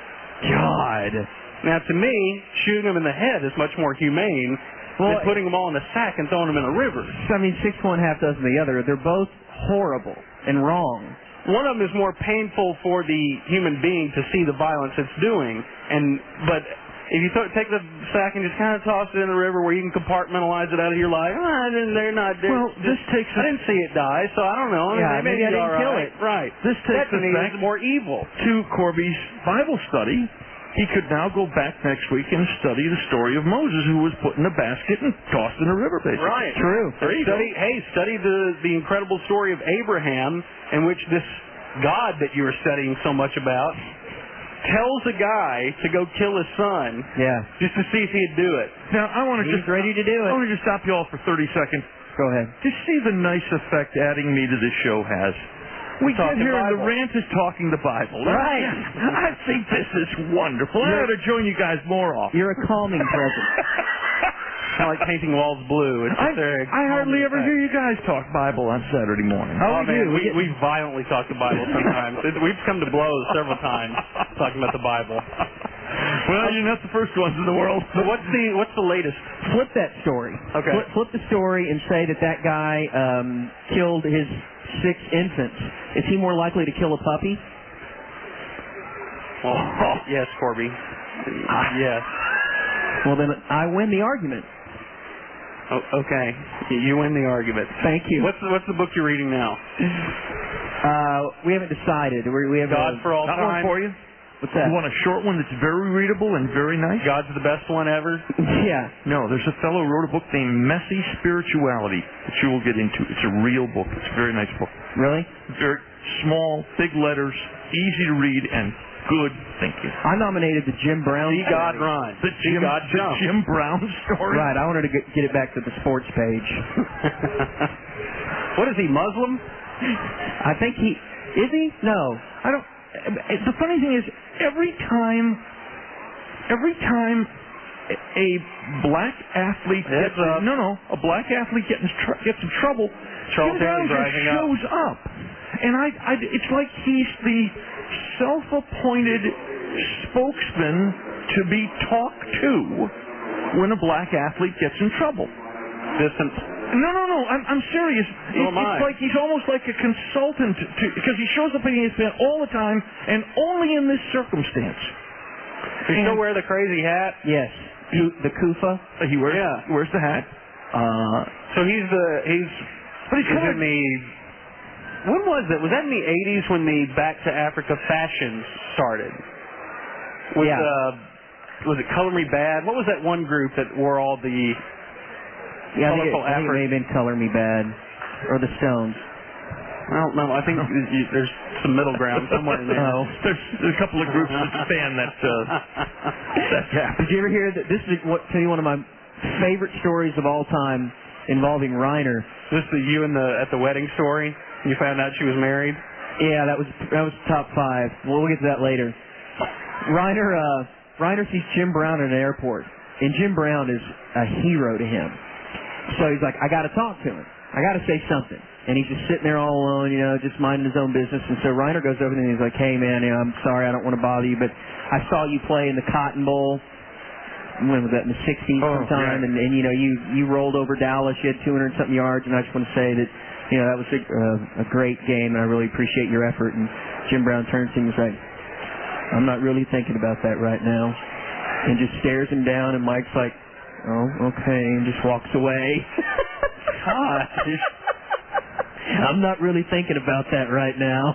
[SPEAKER 12] God! Now, to me, shooting them in the head is much more humane
[SPEAKER 3] Well,
[SPEAKER 12] than putting them all in a sack and throwing them in a river.
[SPEAKER 3] I mean, six one, half dozen the other. They're both horrible and wrong.
[SPEAKER 12] One of them is more painful for the human being to see the violence it's doing, and but if you th- take the sack and just kind of toss it in the river where you can compartmentalize it out of your life, ah, then they're not. They're
[SPEAKER 2] Well,
[SPEAKER 12] just,
[SPEAKER 2] this takes
[SPEAKER 12] I
[SPEAKER 2] us-
[SPEAKER 12] didn't see it die, so I don't know.
[SPEAKER 3] Yeah,
[SPEAKER 12] maybe,
[SPEAKER 3] maybe I
[SPEAKER 12] it's
[SPEAKER 3] didn't
[SPEAKER 12] all
[SPEAKER 3] kill
[SPEAKER 12] right.
[SPEAKER 3] it.
[SPEAKER 12] Right.
[SPEAKER 2] This takes
[SPEAKER 12] that to
[SPEAKER 2] us
[SPEAKER 12] me
[SPEAKER 2] back
[SPEAKER 12] is more evil.
[SPEAKER 2] to Corby's Bible study. He could now go back next week and study the story of Moses, who was put in a basket and tossed in a river, basically.
[SPEAKER 12] Right.
[SPEAKER 3] True.
[SPEAKER 2] There you go.
[SPEAKER 12] Study, hey, study the the incredible story of Abraham, in which this God that you were studying so much about tells a guy to go kill his son,
[SPEAKER 3] Yeah.
[SPEAKER 12] just to see if he'd do it.
[SPEAKER 2] Now, I want to
[SPEAKER 3] He's
[SPEAKER 2] just
[SPEAKER 3] ready to do
[SPEAKER 2] I
[SPEAKER 3] it.
[SPEAKER 2] want to just stop you all for thirty seconds.
[SPEAKER 3] Go ahead.
[SPEAKER 2] Just see the nice effect adding me to this show has. We get
[SPEAKER 12] Talking
[SPEAKER 2] here and the
[SPEAKER 12] Bible.
[SPEAKER 2] rant is talking the Bible.
[SPEAKER 3] Right.
[SPEAKER 2] I think this is wonderful. I ought to join you guys more often.
[SPEAKER 3] You're a calming presence.
[SPEAKER 12] Kind of like painting walls blue. It's
[SPEAKER 2] I,
[SPEAKER 12] just very
[SPEAKER 2] I hardly ever
[SPEAKER 12] calming
[SPEAKER 2] hear you guys talk Bible on Saturday morning.
[SPEAKER 12] Oh,
[SPEAKER 3] we
[SPEAKER 12] man,
[SPEAKER 3] do.
[SPEAKER 12] we,
[SPEAKER 3] We
[SPEAKER 12] we violently talk the Bible sometimes. It- We've come to blows several times talking about the Bible.
[SPEAKER 2] Well, you're not the first ones in the world.
[SPEAKER 12] So what's the what's the latest?
[SPEAKER 3] Flip that story.
[SPEAKER 12] Okay.
[SPEAKER 3] Flip, flip the story and say that that guy um, killed his six infants. Is he more likely to kill a puppy?
[SPEAKER 12] Well, yes, Corby. Yes.
[SPEAKER 3] Well, then I win the argument.
[SPEAKER 12] Oh, okay. You win the argument.
[SPEAKER 3] Thank you.
[SPEAKER 12] What's the, what's the book you're reading now?
[SPEAKER 3] Uh, we haven't decided. We, we have
[SPEAKER 12] God
[SPEAKER 3] a,
[SPEAKER 12] for All
[SPEAKER 2] Got
[SPEAKER 12] Time.
[SPEAKER 2] one for you?
[SPEAKER 3] What's that?
[SPEAKER 2] You want a short one that's very readable and very nice?
[SPEAKER 12] God's the best one ever.
[SPEAKER 3] Yeah.
[SPEAKER 2] No, there's a fellow who wrote a book named Messy Spirituality that you will get into. It's a real book. It's a very nice book.
[SPEAKER 3] Really?
[SPEAKER 2] Very small, big letters, easy to read, and good thinking.
[SPEAKER 3] I nominated the Jim Brown.
[SPEAKER 12] See God run.
[SPEAKER 2] The
[SPEAKER 12] See
[SPEAKER 2] Jim,
[SPEAKER 12] God
[SPEAKER 2] the
[SPEAKER 12] jump.
[SPEAKER 2] Jim Brown story.
[SPEAKER 3] Right. I wanted to get, get it back to the sports page.
[SPEAKER 12] What is he, Muslim?
[SPEAKER 3] I think he is he? No.
[SPEAKER 2] I don't. The funny thing is, every time, every time a black athlete
[SPEAKER 12] Heads
[SPEAKER 2] gets
[SPEAKER 12] up.
[SPEAKER 2] no, no, a black athlete gets in tr- gets in trouble,
[SPEAKER 12] Charles
[SPEAKER 2] Jim Brown
[SPEAKER 12] Taylor's
[SPEAKER 2] just
[SPEAKER 12] rising up.
[SPEAKER 2] shows up, and I, I, it's like he's the self-appointed spokesman to be talked to when a black athlete gets in trouble.
[SPEAKER 12] Distant.
[SPEAKER 2] No, no, no. I'm, I'm serious.
[SPEAKER 12] So
[SPEAKER 2] It-
[SPEAKER 12] am I.
[SPEAKER 2] it's like he's almost like a consultant to because he shows up in E S P N all the time and only in this circumstance.
[SPEAKER 12] Does he still wear the crazy hat?
[SPEAKER 3] Yes. Ku- the Kufa.
[SPEAKER 2] Uh, He wears
[SPEAKER 12] Yeah.
[SPEAKER 2] he wears the hat.
[SPEAKER 12] Uh, so he's the he's.
[SPEAKER 2] But he's
[SPEAKER 12] he's in the. When was it? Was that in the eighties when the Back to Africa fashions started? With,
[SPEAKER 3] Yeah.
[SPEAKER 12] Uh, was it Color Me Bad? What was that one group that wore all the
[SPEAKER 3] Yeah, I think, it,
[SPEAKER 12] colorful
[SPEAKER 3] I think it may have been Color Me Bad or the Stones.
[SPEAKER 12] I don't know. I think you, there's some middle ground somewhere in there.
[SPEAKER 3] Oh.
[SPEAKER 2] There's, there's a couple of groups that span that uh, that gap.
[SPEAKER 3] Did you ever hear that? This is what tell you one of my favorite stories of all time involving Reiner.
[SPEAKER 12] This is you in the at the wedding story. You found out she was married.
[SPEAKER 3] Yeah, that was that was top five. We'll get to that later. Reiner uh, Reiner sees Jim Brown at an airport, and Jim Brown is a hero to him. So he's like, I got to talk to him. I got to say something. And he's just sitting there all alone, you know, just minding his own business. And so Reiner goes over there and he's like, hey, man, you know, I'm sorry, I don't want to bother you, but I saw you play in the Cotton Bowl. When was that, in the sixties
[SPEAKER 2] oh,
[SPEAKER 3] sometime?
[SPEAKER 2] Yeah.
[SPEAKER 3] And, and, you know, you, you rolled over Dallas. You had two hundred something yards. And I just want to say that, you know, that was a, uh, a great game, and I really appreciate your effort. And Jim Brown turns to him and he's like, I'm not really thinking about that right now. And just stares him down, and Mike's like, oh, okay, and just walks away. Gosh. I'm not really thinking about that right now.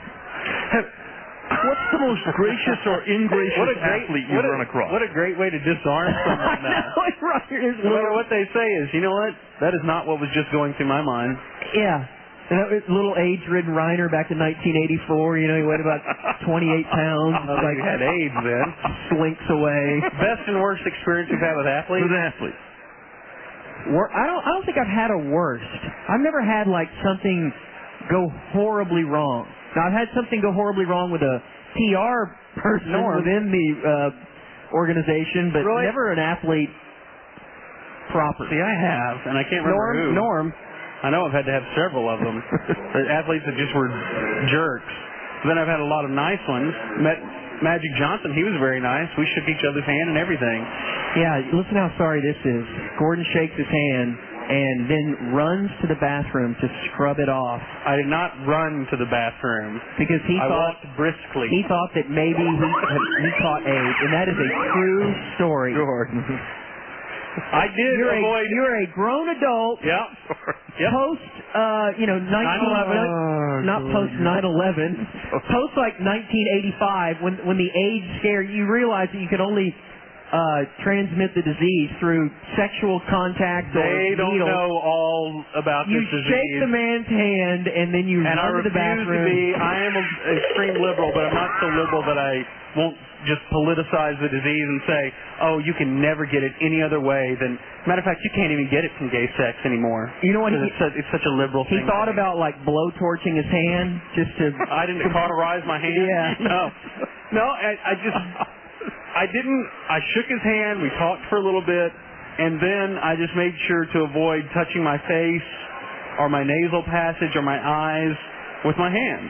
[SPEAKER 2] What's the most gracious or ingracious
[SPEAKER 12] What a great,
[SPEAKER 2] athlete you've
[SPEAKER 12] what a,
[SPEAKER 2] run across?
[SPEAKER 12] What a great way to disarm someone now. No matter what they say is, you know what? That is not what was just going through my mind.
[SPEAKER 3] Yeah. And that was little age-ridden Reiner back in nineteen eighty-four. You know, he weighed about twenty-eight pounds.
[SPEAKER 12] Oh,
[SPEAKER 3] like
[SPEAKER 12] you had AIDS then.
[SPEAKER 3] Slinks away.
[SPEAKER 12] Best and worst experience you've had with athletes?
[SPEAKER 2] With athletes.
[SPEAKER 3] Wor- I don't. I don't think I've had a worst. I've never had like something go horribly wrong. Now I've had something go horribly wrong with a P R person
[SPEAKER 12] Norm.
[SPEAKER 3] within the uh, organization, but
[SPEAKER 12] Really?
[SPEAKER 3] never an athlete proper.
[SPEAKER 12] See, I have, and I can't remember
[SPEAKER 3] Norm.
[SPEAKER 12] who.
[SPEAKER 3] Norm.
[SPEAKER 12] I know I've had to have several of them. The athletes that just were jerks. Then I've had a lot of nice ones. Met Magic Johnson. He was very nice. We shook each other's hand and everything.
[SPEAKER 3] Yeah, listen how sorry this is. Gordon shakes his hand and then runs to the bathroom to scrub it off.
[SPEAKER 12] I did not run to the bathroom.
[SPEAKER 3] Because he
[SPEAKER 12] I
[SPEAKER 3] thought
[SPEAKER 12] walked briskly.
[SPEAKER 3] he thought that maybe he, he caught AIDS, and that is a true story.
[SPEAKER 12] Gordon. I did
[SPEAKER 3] You're
[SPEAKER 12] avoid.
[SPEAKER 3] a, you're a grown adult.
[SPEAKER 12] Yeah. Yep.
[SPEAKER 3] Post, uh, you know, nineteen
[SPEAKER 12] Oh,
[SPEAKER 3] not post nine eleven, post like nineteen eighty-five, when when the AIDS scare, you realize that you could only uh, transmit the disease through sexual contact or
[SPEAKER 12] They don't
[SPEAKER 3] needles.
[SPEAKER 12] know all about
[SPEAKER 3] You
[SPEAKER 12] this disease.
[SPEAKER 3] shake the man's hand and then you
[SPEAKER 12] and I
[SPEAKER 3] run to the
[SPEAKER 12] refuse
[SPEAKER 3] bathroom.
[SPEAKER 12] to be. I am an extreme liberal, but I'm not so liberal that I won't just politicize the disease and say, oh, you can never get it any other way than. Matter of fact, you can't even get it from gay sex anymore.
[SPEAKER 3] You know what? He,
[SPEAKER 12] It's, a, it's such a liberal
[SPEAKER 3] he
[SPEAKER 12] thing.
[SPEAKER 3] thought about like blow torching his hand just to.
[SPEAKER 12] I didn't cauterize my hand.
[SPEAKER 3] Yeah.
[SPEAKER 12] No. No, I, I just. I didn't. I shook his hand. We talked for a little bit, and then I just made sure to avoid touching my face or my nasal passage or my eyes with my hands.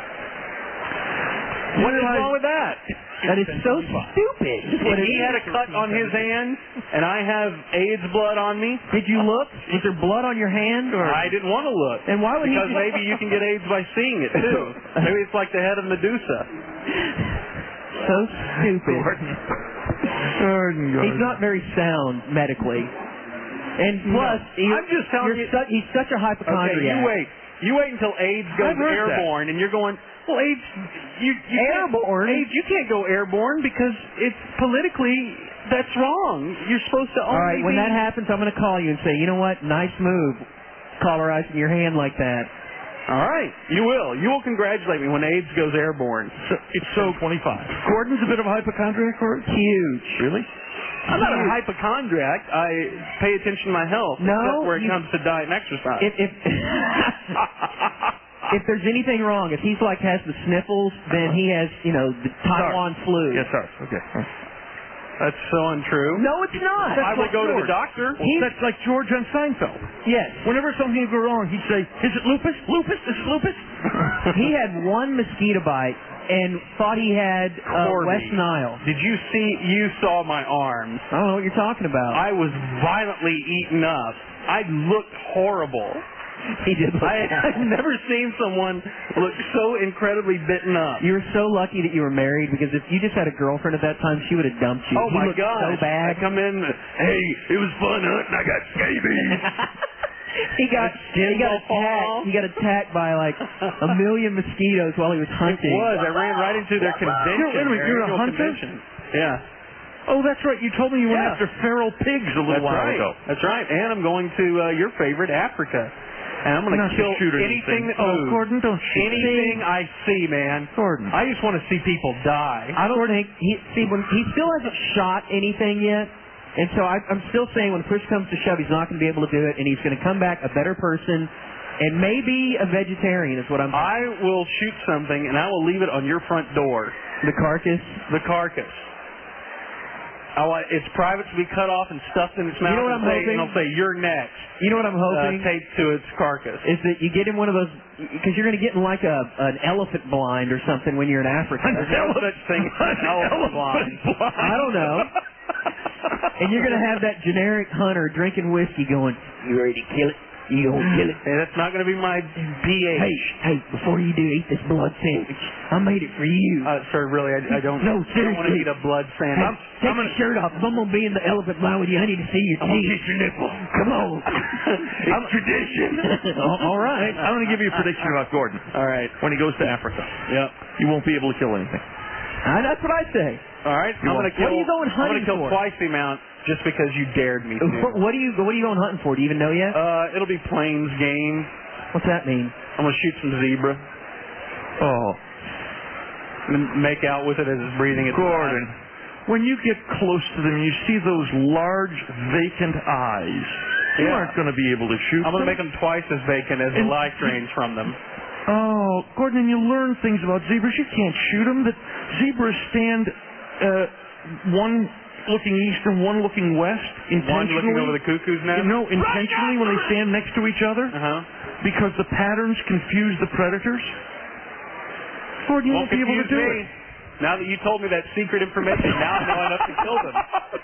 [SPEAKER 12] What is wrong with that?
[SPEAKER 3] That is so stupid.
[SPEAKER 12] If he had a cut on his hand and I have AIDS blood on me,
[SPEAKER 3] did you look? Was there blood on your hand? Or
[SPEAKER 12] I didn't want to look.
[SPEAKER 3] And why would
[SPEAKER 12] because
[SPEAKER 3] he?
[SPEAKER 12] maybe you can get AIDS by seeing it too. Maybe it's like the head of Medusa.
[SPEAKER 3] So stupid.
[SPEAKER 2] Gordon. Gordon, Gordon.
[SPEAKER 3] He's not very sound medically. And plus,
[SPEAKER 12] No.
[SPEAKER 3] he,
[SPEAKER 12] I'm just telling
[SPEAKER 3] you're
[SPEAKER 12] you.
[SPEAKER 3] Su- he's such a hypochondriac.
[SPEAKER 12] Okay, you wait. You wait until AIDS goes
[SPEAKER 2] I've heard that.
[SPEAKER 12] airborne, and you're going. Well, AIDS, you, you
[SPEAKER 3] Airborne?
[SPEAKER 12] AIDS, you can't go airborne because it's politically that's wrong. You're supposed to only.
[SPEAKER 3] All right, when
[SPEAKER 12] be,
[SPEAKER 3] that happens, I'm going to call you and say, you know what? Nice move, cauterizing your hand like that.
[SPEAKER 12] All right, you will. You will congratulate me when AIDS goes airborne.
[SPEAKER 2] So, it's so twenty-five. Gordon's a bit of a hypochondriac, or
[SPEAKER 3] Huge.
[SPEAKER 2] really?
[SPEAKER 12] I'm not a hypochondriac. I pay attention to my health,
[SPEAKER 3] No,
[SPEAKER 12] except where it
[SPEAKER 3] you-
[SPEAKER 12] comes to diet and exercise.
[SPEAKER 3] If if if there's anything wrong, if he's like has the sniffles, then he has, you know, the Taiwan flu.
[SPEAKER 2] Yes, sir. Okay.
[SPEAKER 12] That's so untrue.
[SPEAKER 3] No, it's not.
[SPEAKER 12] I would
[SPEAKER 2] like
[SPEAKER 12] go to the
[SPEAKER 2] George.
[SPEAKER 12] doctor.
[SPEAKER 2] Well, that's like George on Seinfeld.
[SPEAKER 3] Yes.
[SPEAKER 2] Whenever something would go wrong, he'd say, "Is it lupus? Lupus? Is it lupus?"
[SPEAKER 3] He had one mosquito bite and thought he had uh,
[SPEAKER 12] Corby.
[SPEAKER 3] West Nile.
[SPEAKER 12] Did you see? You saw my arms.
[SPEAKER 3] I don't know what you're talking about.
[SPEAKER 12] I was violently eaten up. I looked horrible.
[SPEAKER 3] He did look
[SPEAKER 12] I,
[SPEAKER 3] mad.
[SPEAKER 12] I've never seen someone look so incredibly bitten up.
[SPEAKER 3] You were so lucky that you were married, because if you just had a girlfriend at that time, she would have dumped you.
[SPEAKER 12] Oh
[SPEAKER 3] He
[SPEAKER 12] my
[SPEAKER 3] looked
[SPEAKER 12] gosh!
[SPEAKER 3] so bad.
[SPEAKER 12] I come in. Hey, it was fun hunting. I got scabies.
[SPEAKER 3] He got he got attacked. He got attacked by like a million mosquitoes while he was hunting.
[SPEAKER 12] It was. I ran right into their convention.
[SPEAKER 2] Wait a minute,
[SPEAKER 12] their
[SPEAKER 2] you're a
[SPEAKER 12] annual
[SPEAKER 2] hunter?
[SPEAKER 12] convention. Yeah.
[SPEAKER 2] Oh, that's right. You told me you went
[SPEAKER 12] Yeah.
[SPEAKER 2] after feral pigs a little
[SPEAKER 12] That's
[SPEAKER 2] while
[SPEAKER 12] right.
[SPEAKER 2] ago.
[SPEAKER 12] That's right. And I'm going to uh, your favorite, Africa. And I'm going
[SPEAKER 2] Not
[SPEAKER 12] to
[SPEAKER 2] to
[SPEAKER 12] kill
[SPEAKER 2] shoot
[SPEAKER 12] anything
[SPEAKER 2] anything.
[SPEAKER 12] that
[SPEAKER 2] Oh,
[SPEAKER 12] moves.
[SPEAKER 2] Gordon, don't shoot
[SPEAKER 12] Anything I see, man.
[SPEAKER 2] Gordon.
[SPEAKER 12] I just want to see people die.
[SPEAKER 3] I don't think he see when he still hasn't shot anything yet, and so I, I'm still saying when push comes to shove, he's not going to be able to do it, and he's going to come back a better person, and maybe a vegetarian is what I'm.
[SPEAKER 12] I will shoot something, and I will leave it on your front door.
[SPEAKER 3] The carcass.
[SPEAKER 12] The carcass. I want, it's private to be cut off and stuffed in its mouth.
[SPEAKER 3] You know what
[SPEAKER 12] and
[SPEAKER 3] I'm
[SPEAKER 12] say,
[SPEAKER 3] hoping?
[SPEAKER 12] And I'll say, you're next.
[SPEAKER 3] You know what I'm hoping?
[SPEAKER 12] Uh, taped to its carcass.
[SPEAKER 3] Is that you get in one of those, because you're going to get in like a an elephant blind or something when you're in Africa.
[SPEAKER 12] There's no such thing as an elephant blind.
[SPEAKER 3] I don't know. And you're going to have that generic hunter drinking whiskey going, you ready to kill it? You gonna kill it?
[SPEAKER 12] Hey, that's not going to be my P H.
[SPEAKER 3] Hey, hey, before you do, eat this blood sandwich. I made it for you.
[SPEAKER 12] Uh, sir, really, I, I don't,
[SPEAKER 3] No,
[SPEAKER 12] I don't want to
[SPEAKER 3] seriously.
[SPEAKER 12] eat a blood
[SPEAKER 3] Hey,
[SPEAKER 12] sandwich. I'm,
[SPEAKER 3] take
[SPEAKER 12] I'm
[SPEAKER 3] your
[SPEAKER 12] gonna,
[SPEAKER 3] shirt off. If I'm going to be in the elephant blind with you, I need to see your
[SPEAKER 2] I'm gonna
[SPEAKER 3] teeth.
[SPEAKER 2] kiss your nipple.
[SPEAKER 3] Come on.
[SPEAKER 2] It's tradition. All right. I'm going to give you a prediction about Gordon.
[SPEAKER 12] All right.
[SPEAKER 2] When he goes to Africa,
[SPEAKER 12] Yep.
[SPEAKER 2] you won't be able to kill anything.
[SPEAKER 3] Uh, that's what I say.
[SPEAKER 12] All right.
[SPEAKER 2] You
[SPEAKER 12] I'm
[SPEAKER 2] want-
[SPEAKER 12] going to kill.
[SPEAKER 3] What are you going
[SPEAKER 12] I'm
[SPEAKER 3] hunting
[SPEAKER 12] going to kill
[SPEAKER 3] for?
[SPEAKER 12] twice the amount just because you dared me to.
[SPEAKER 3] What, what are you What are you going hunting for? Do you even know yet?
[SPEAKER 12] Uh, it'll be plains game.
[SPEAKER 3] What's that mean?
[SPEAKER 12] I'm going to shoot some zebra.
[SPEAKER 2] Oh,
[SPEAKER 12] And make out with it as it's breathing its
[SPEAKER 2] Gordon.
[SPEAKER 12] life.
[SPEAKER 2] When you get close to them, you see those large, vacant eyes. You
[SPEAKER 12] Yeah.
[SPEAKER 2] aren't going to be able to shoot
[SPEAKER 12] I'm going to
[SPEAKER 2] them.
[SPEAKER 12] make them twice as vacant as the
[SPEAKER 2] And-
[SPEAKER 12] life drains from them.
[SPEAKER 2] Oh, Gordon, and you learn things about zebras. You can't shoot them. That zebras stand uh, one looking east and one looking west
[SPEAKER 12] One
[SPEAKER 2] intentionally.
[SPEAKER 12] looking over the cuckoo's nest.
[SPEAKER 2] No, intentionally when they stand next to each other,
[SPEAKER 12] Uh-huh.
[SPEAKER 2] because the patterns confuse the predators. Gordon, you won't,
[SPEAKER 12] Won't
[SPEAKER 2] be able to
[SPEAKER 12] confuse
[SPEAKER 2] do
[SPEAKER 12] me.
[SPEAKER 2] it.
[SPEAKER 12] Now that you told me that secret information, now I know enough to kill them.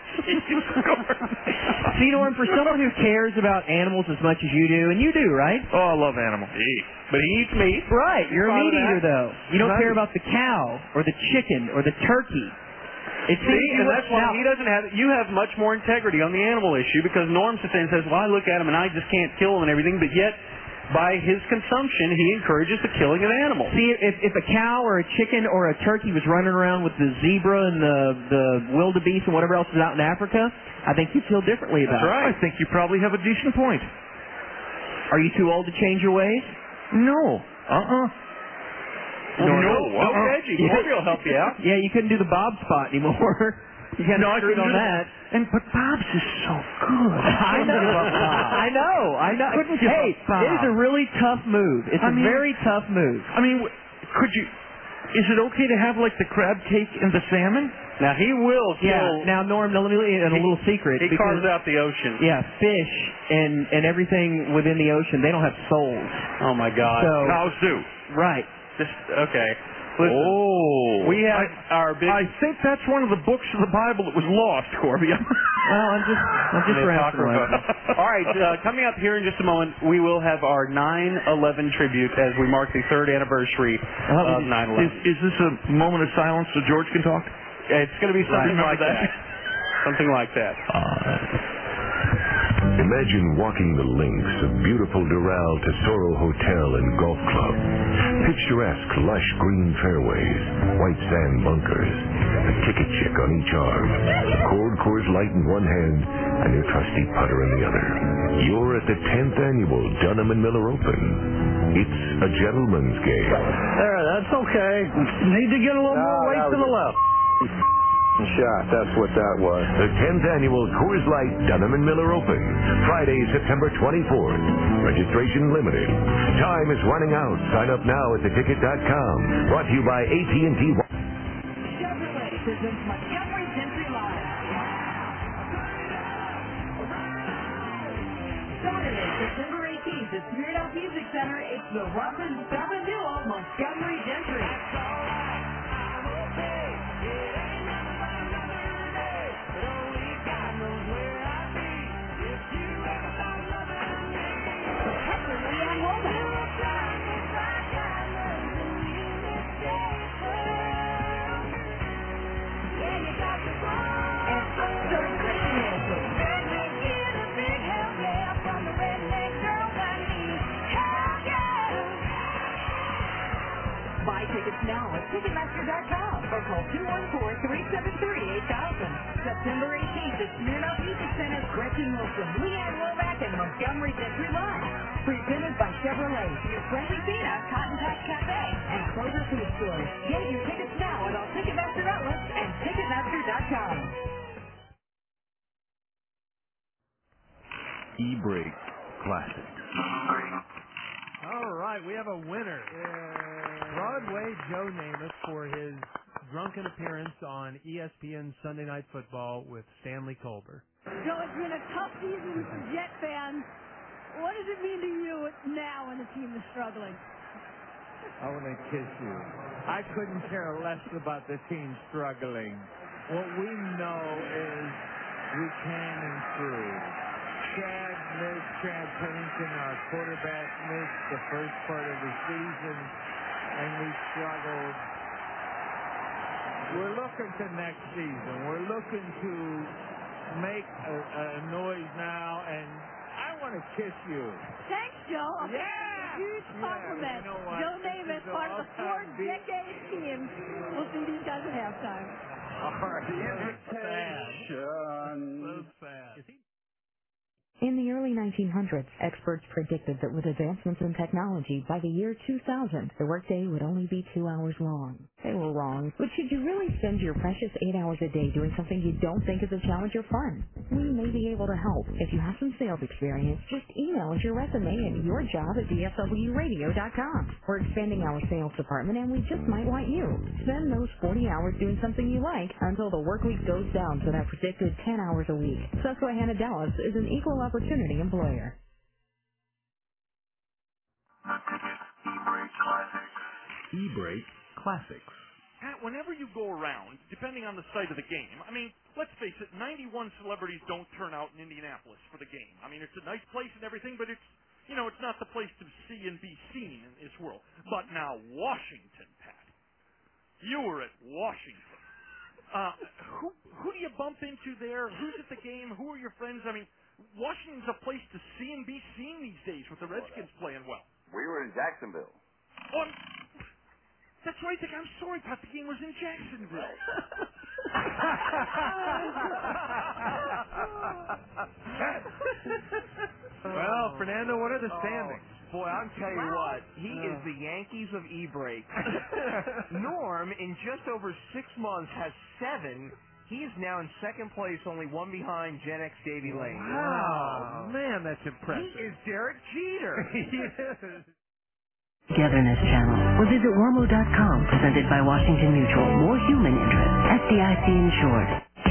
[SPEAKER 3] See, Norm, for someone who cares about animals as much as you do, and you do, right?
[SPEAKER 2] Oh, I love animals.
[SPEAKER 12] But he eats meat.
[SPEAKER 3] Right, you're a
[SPEAKER 12] Proud of
[SPEAKER 3] meat eater,
[SPEAKER 12] that.
[SPEAKER 3] though. You don't
[SPEAKER 2] Right.
[SPEAKER 3] care about the cow or the chicken or the turkey. It seems
[SPEAKER 12] See,
[SPEAKER 3] you
[SPEAKER 12] and
[SPEAKER 3] work
[SPEAKER 12] that's why
[SPEAKER 3] out.
[SPEAKER 12] he doesn't have. You have much more integrity on the animal issue because Norm sits there and says, "Well, I look at him and I just can't kill him and everything," but yet, by his consumption, he encourages the killing of animals.
[SPEAKER 3] See, if, if a cow or a chicken or a turkey was running around with the zebra and the the wildebeest and whatever else is out in Africa, I think you'd feel differently about
[SPEAKER 12] That's right.
[SPEAKER 2] I think you probably have a decent point.
[SPEAKER 3] it. Are you too old to change your ways?
[SPEAKER 2] No. Uh-uh.
[SPEAKER 12] No,
[SPEAKER 2] No,
[SPEAKER 12] no, no
[SPEAKER 2] uh-uh.
[SPEAKER 12] veggie. Corey will help you out.
[SPEAKER 3] Yeah, you couldn't do the bob spot anymore. You got
[SPEAKER 2] No, I
[SPEAKER 3] screwed
[SPEAKER 2] couldn't
[SPEAKER 3] on
[SPEAKER 2] do
[SPEAKER 3] that.
[SPEAKER 2] And but Bob's is so good.
[SPEAKER 3] I know. I know. I know.
[SPEAKER 2] Couldn't give
[SPEAKER 3] Hey,
[SPEAKER 2] up Bob.
[SPEAKER 3] it is a really tough move. It's
[SPEAKER 2] I
[SPEAKER 3] a
[SPEAKER 2] mean-
[SPEAKER 3] very tough move.
[SPEAKER 2] I mean, w- could you? Is it okay to have like the crab cake and the salmon?
[SPEAKER 12] Now he will kill.
[SPEAKER 3] Yeah. Now, Norm, now let me let you in a little secret.
[SPEAKER 12] He
[SPEAKER 3] because-
[SPEAKER 12] carves out the ocean.
[SPEAKER 3] Yeah, fish and and everything within the ocean, they don't have souls.
[SPEAKER 12] Oh my God.
[SPEAKER 3] So-
[SPEAKER 2] Cows do.
[SPEAKER 3] Right.
[SPEAKER 12] Just okay. Listen,
[SPEAKER 2] Oh.
[SPEAKER 12] we have
[SPEAKER 2] I,
[SPEAKER 12] our big.
[SPEAKER 2] I think that's one of the books of the Bible that was lost, Corby.
[SPEAKER 3] Well, I'm just I'm just
[SPEAKER 12] The
[SPEAKER 3] wrestling.
[SPEAKER 12] Apocrypha. All right, uh, coming up here in just a moment, we will have our nine eleven tribute as we mark the third anniversary
[SPEAKER 3] Uh,
[SPEAKER 12] of nine
[SPEAKER 2] Is,
[SPEAKER 12] eleven.
[SPEAKER 2] is this a moment of silence so George can talk?
[SPEAKER 12] It's going to be something
[SPEAKER 2] Remember
[SPEAKER 12] like
[SPEAKER 2] that?
[SPEAKER 12] that. Something like that.
[SPEAKER 6] Imagine walking the links of beautiful Doral Tesoro Hotel and Golf Club. Picturesque, lush green fairways, white sand bunkers, a ticket chick on each arm, a cold Coors Light in one hand, and your trusty putter in the other. You're at the tenth annual Dunham and Miller Open. It's a gentleman's game.
[SPEAKER 1] There, that's okay. Need to get a little more weight to the left. Shot, that's what that was.
[SPEAKER 6] The tenth annual Coors Light Dunham and Miller Open, Friday, September twenty-fourth. Registration limited. Time is running out. Sign up now at the ticket dot com. Brought to you by A T and T.
[SPEAKER 4] Chevrolet presents Montgomery Gentry Live. Saturday, September eighteenth at Smirnoff Music Center, it's the Robin Bama Duo, Montgomery Gentry. Hector Leanne Buy tickets now at Ticketmaster dot com or call two one four, three seven three, eight thousand. September eighteenth at Smirnoff Music Center, Gretchen Wilson, Leanne Womack, and Montgomery Gentry Live. Presented by Chevrolet, your friendly Fina, Cotton Patch Cafe, and Kroger Food Stores. Get your tickets now at all Ticketmaster outlets and Ticketmaster dot com.
[SPEAKER 13] E-Brake Classic.
[SPEAKER 17] All right, we have a winner. Broadway Joe Namath for his drunken appearance on E S P N Sunday Night Football with Stanley Colbert.
[SPEAKER 5] Joe, it's been a tough season for Jet fans. What does it mean to you now when the team is struggling?
[SPEAKER 9] I want to kiss you. I couldn't care less about the team struggling. What we know is we can improve. Chad missed, Chad Pennington, our quarterback, missed the first part of the season, and we struggled. We're looking to next season. We're looking to make a, a noise now, and I want to kiss you.
[SPEAKER 5] Thanks, Joe. Okay.
[SPEAKER 9] Yeah!
[SPEAKER 5] Huge compliment.
[SPEAKER 9] Yeah, you know what?
[SPEAKER 5] Joe Namath, part of the four-decade team. We'll see these guys at halftime.
[SPEAKER 9] All right.
[SPEAKER 17] So sad. Is he?
[SPEAKER 18] In the early nineteen hundreds, experts predicted that with advancements in technology, by the year two thousand, the workday would only be two hours long. They were wrong. But should you really spend your precious eight hours a day doing something you don't think is a challenge or fun? We may be able to help. If you have some sales experience, just email us your resume and your job at D F W radio dot com. We're expanding our sales department, and we just might want you. Spend those forty hours doing something you like until the work week goes down to that predicted ten hours a week. Susquehanna Dallas is an equal opportunity employer.
[SPEAKER 13] E-Brake Classics.
[SPEAKER 2] Pat, whenever you go around, depending on the site of the game, I mean, let's face it, ninety-one celebrities don't turn out in Indianapolis for the game. I mean, it's a nice place and everything, but it's, you know, it's not the place to see and be seen in this world. But now Washington, Pat. You were at Washington. Uh, who who do you bump into there? Who's at the game? Who are your friends? I mean, Washington's a place to see and be seen these days with the Redskins playing well.
[SPEAKER 10] We were in Jacksonville.
[SPEAKER 2] Oh, that's right, Dick. I'm sorry, Pat. The game was in Jacksonville.
[SPEAKER 17] Well, Fernando, what are the standings?
[SPEAKER 3] Oh, boy, I'll tell you what. He is the Yankees of E-Brake. Norm, in just over six months, has seven. He is now in second place, only one behind Gen X Davy Lane.
[SPEAKER 17] Wow, man, that's impressive.
[SPEAKER 3] He is Derek Jeter.
[SPEAKER 17] Yes.
[SPEAKER 22] Togetherness Channel or visit warmo dot com, presented by Washington Mutual. More human interest. F D I C insured.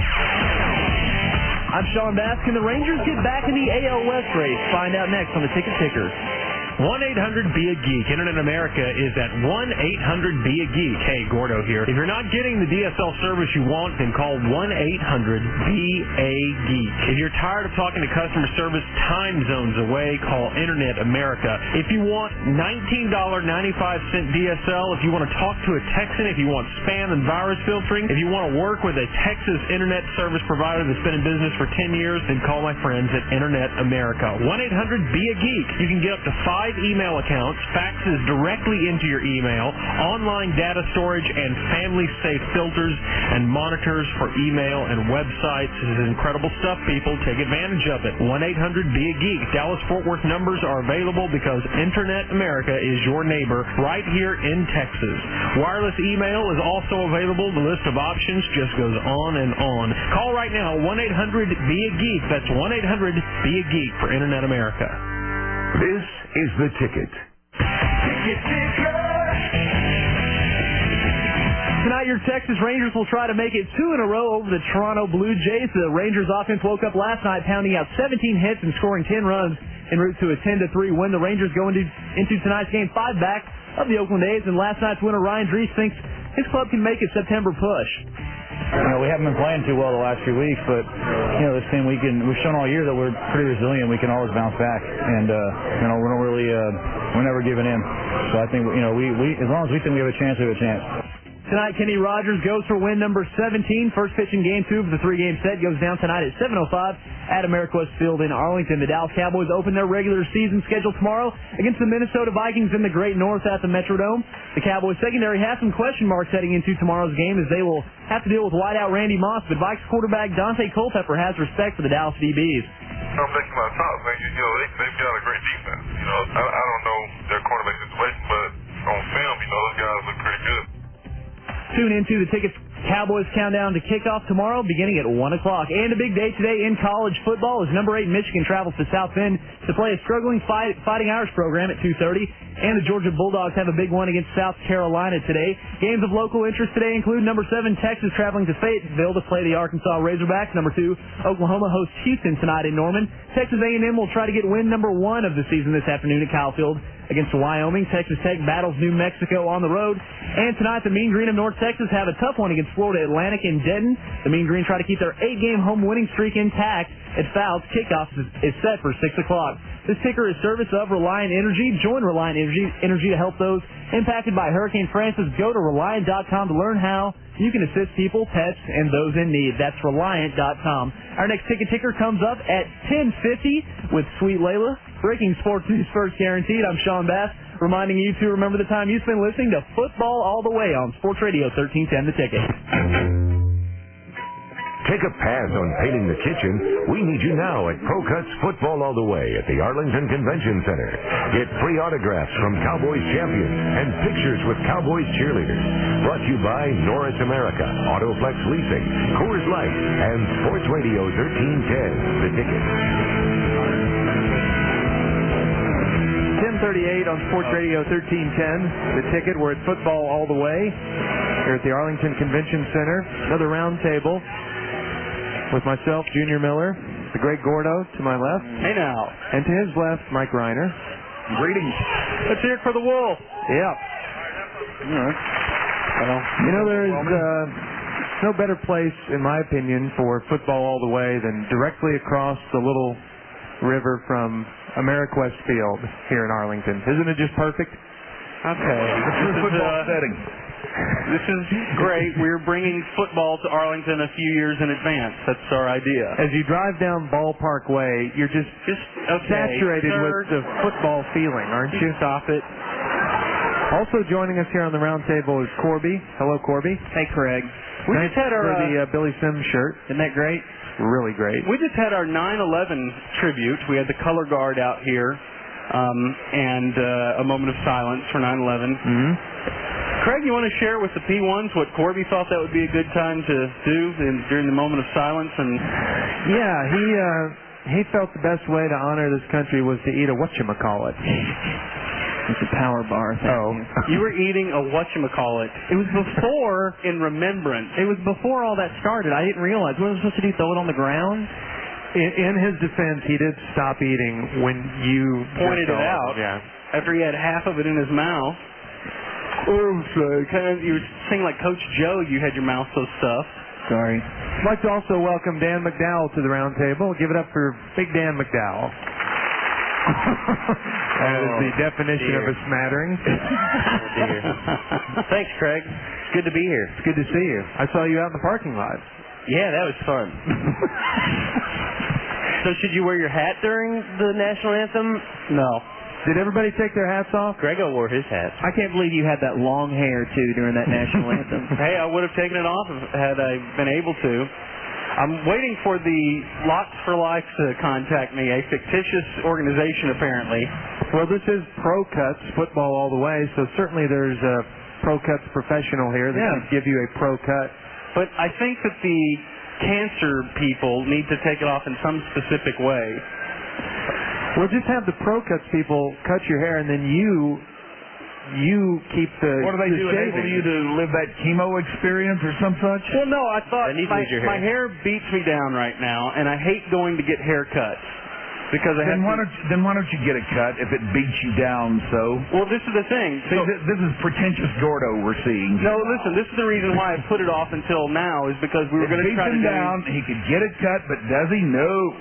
[SPEAKER 8] I'm Sean Baskin. The Rangers get back in the A L West race. Find out next on the Ticket Ticker.
[SPEAKER 25] one eight hundred B A Geek. Internet America is at one eight hundred B A Geek. Hey, Gordo here. If you're not getting the D S L service you want, then call one eight hundred B A Geek. If you're tired of talking to customer service time zones away, call Internet America. If you want nineteen ninety-five D S L, if you want to talk to a Texan, if you want spam and virus filtering, if you want to work with a Texas internet service provider that's been in business for ten years, then call my friends at Internet America. one eight hundred B A Geek. You can get up to five email accounts, faxes directly into your email, online data storage, and family-safe filters and monitors for email and websites. This is incredible stuff, people. Take advantage of it. one eight hundred B A Geek. Dallas-Fort Worth numbers are available because Internet America is your neighbor right here in Texas. Wireless email is also available. The list of options just goes on and on. Call right now, one eight hundred B A Geek. That's one eight hundred B A Geek for Internet America.
[SPEAKER 6] This is The Ticket.
[SPEAKER 8] Ticket Ticker! Tonight, your Texas Rangers will try to make it two in a row over the Toronto Blue Jays. The Rangers offense woke up last night pounding out seventeen hits and scoring ten runs en route to a ten to three win. The Rangers go into, into tonight's game five back of the Oakland A's, and last night's winner Ryan Drees thinks his club can make a September push.
[SPEAKER 26] You know, we haven't been playing too well the last few weeks, but, you know, this team, we can, we've shown all year that we're pretty resilient. We can always bounce back. And, uh, you know, we don't really, uh, we're never giving in. So I think, you know, we, we, as long as we think we have a chance, we have a chance.
[SPEAKER 8] Tonight, Kenny Rogers goes for win number seventeen. First pitch in game two of the three-game set goes down tonight at seven oh five at Ameriquest Field in Arlington. The Dallas Cowboys open their regular season schedule tomorrow against the Minnesota Vikings in the Great North at the Metrodome. The Cowboys secondary has some question marks heading into tomorrow's game as they will have to deal with wideout Randy Moss, but Vikes quarterback Dante Culpepper has respect for the Dallas D Bs.
[SPEAKER 7] I'm thinking about top, man. You know, they, they've got a great defense. You know, I, I don't know their cornerback situation, but on film, you know, those guys look pretty good.
[SPEAKER 8] Tune into the Tickets Cowboys countdown to kickoff tomorrow beginning at one o'clock. And a big day today in college football as number eight Michigan travels to South Bend to play a struggling fight, Fighting Irish program at two thirty. And the Georgia Bulldogs have a big one against South Carolina today. Games of local interest today include number seven Texas traveling to Fayetteville to play the Arkansas Razorbacks. Number two Oklahoma hosts Houston tonight in Norman. Texas A and M will try to get win number one of the season this afternoon at Kyle Field against Wyoming. Texas Tech battles New Mexico on the road. And tonight, the Mean Green of North Texas have a tough one against Florida Atlantic in Denton. The Mean Green try to keep their eight-game home winning streak intact at Fouts. Kickoff is set for six o'clock. This ticker is service of Reliant Energy. Join Reliant Energy, Energy to help those impacted by Hurricane Francis. Go to Reliant dot com to learn how you can assist people, pets, and those in need. That's Reliant dot com. Our next ticket ticker comes up at ten fifty with Sweet Layla. Breaking sports news first guaranteed. I'm Sean Bass, reminding you to remember the time you spent listening to Football All the Way on Sports Radio thirteen ten The Ticket.
[SPEAKER 6] Take a pass on painting the kitchen. We need you now at Pro Cuts Football All the Way at the Arlington Convention Center. Get free autographs from Cowboys champions and pictures with Cowboys cheerleaders. Brought to you by Norris America, Autoflex Leasing, Coors Light, and Sports Radio thirteen ten The Ticket.
[SPEAKER 10] ten thirty-eight on Sports Radio thirteen ten The Ticket. We're at Football All the Way here at the Arlington Convention Center. Another round table with myself, Junior Miller, the Greg Gordo to my left.
[SPEAKER 12] Hey now.
[SPEAKER 10] And to his left, Mike Reiner.
[SPEAKER 12] Greetings. Let's hear it for the Wolf.
[SPEAKER 10] Yeah.
[SPEAKER 12] All right. Well,
[SPEAKER 10] you know, there's uh, no better place, in my opinion, for Football All the Way than directly across the little river from Ameriquest Field here in Arlington. Isn't it just perfect?
[SPEAKER 12] Okay.
[SPEAKER 10] This is a football
[SPEAKER 12] uh,
[SPEAKER 10] setting.
[SPEAKER 12] This is great. We're bringing football to Arlington a few years in advance. That's our idea.
[SPEAKER 10] As you drive down Ballpark Way, you're just,
[SPEAKER 12] just okay,
[SPEAKER 10] saturated
[SPEAKER 12] sir.
[SPEAKER 10] with the football feeling, aren't you?
[SPEAKER 12] Stop it.
[SPEAKER 10] Also joining us here on the round table is Corby. Hello, Corby.
[SPEAKER 3] Hey, Craig.
[SPEAKER 10] We Thanks just had our for the uh, Billy Sims shirt.
[SPEAKER 3] Isn't that great?
[SPEAKER 10] Really great.
[SPEAKER 12] We just had our nine eleven tribute. We had the color guard out here, um, and uh, a moment of silence for nine eleven.
[SPEAKER 10] Mm-hmm.
[SPEAKER 12] Craig, you want to share with the P ones what Corby thought that would be a good time to do in, during the moment of silence? And
[SPEAKER 10] yeah, he uh, he felt the best way to honor this country was to eat a whatchamacallit.
[SPEAKER 3] It's a power bar.
[SPEAKER 12] Oh, you were eating a whatchamacallit.
[SPEAKER 3] It was before
[SPEAKER 12] in remembrance.
[SPEAKER 3] It was before all that started. I didn't realize. What was I supposed to do? Throw it on the ground?
[SPEAKER 10] In, in his defense, he did stop eating when you
[SPEAKER 12] pointed it out.
[SPEAKER 10] Yeah.
[SPEAKER 12] After he had half of it in his mouth. Oh, I'm sorry. Kind of, you were saying like Coach Joe, you had your mouth so stuffed.
[SPEAKER 3] Sorry.
[SPEAKER 10] I'd like to also welcome Dan McDowell to the round table. Give it up for Big Dan McDowell. That is the definition
[SPEAKER 12] dear.
[SPEAKER 10] of a smattering.
[SPEAKER 12] Oh, dear. Thanks, Craig. It's good to be here.
[SPEAKER 10] It's good to see you. I saw you out in the parking lot.
[SPEAKER 12] Yeah, that was fun. So should you wear your hat during the national anthem? No.
[SPEAKER 10] Did everybody take their hats off?
[SPEAKER 12] Grego wore his hat.
[SPEAKER 3] I can't believe you had that long hair, too, during that national anthem.
[SPEAKER 12] Hey, I would have taken it off had I been able to. I'm waiting for the Lots for Life to contact me, a fictitious organization, apparently.
[SPEAKER 10] Well, this is Pro Cuts, Football All the Way, so certainly there's a Pro Cuts professional here that
[SPEAKER 12] Yeah.
[SPEAKER 10] can give you a Pro Cut.
[SPEAKER 12] But I think that the cancer people need to take it off in some specific way.
[SPEAKER 10] Well, just have the Pro Cuts people cut your hair, and then you you keep the
[SPEAKER 1] What do they
[SPEAKER 10] the
[SPEAKER 1] do?
[SPEAKER 10] shaving.
[SPEAKER 1] Enable you to live that chemo experience or some such?
[SPEAKER 12] Well, no, I thought
[SPEAKER 1] I need to
[SPEAKER 12] my,
[SPEAKER 1] lose your hair.
[SPEAKER 12] my hair beats me down right now, and I hate going to get haircuts because I
[SPEAKER 1] Then
[SPEAKER 12] have
[SPEAKER 1] why
[SPEAKER 12] to...
[SPEAKER 1] don't you, then why don't you get a cut if it beats you down so?
[SPEAKER 12] Well, this is the thing.
[SPEAKER 1] See,
[SPEAKER 12] So-
[SPEAKER 1] th- this is pretentious Gordo we're seeing.
[SPEAKER 12] No, listen, this is the reason why I put it off until now is because we were
[SPEAKER 1] It
[SPEAKER 12] going to
[SPEAKER 1] beats
[SPEAKER 12] try to
[SPEAKER 1] him
[SPEAKER 12] do...
[SPEAKER 1] down. He could get it cut, but does he? No.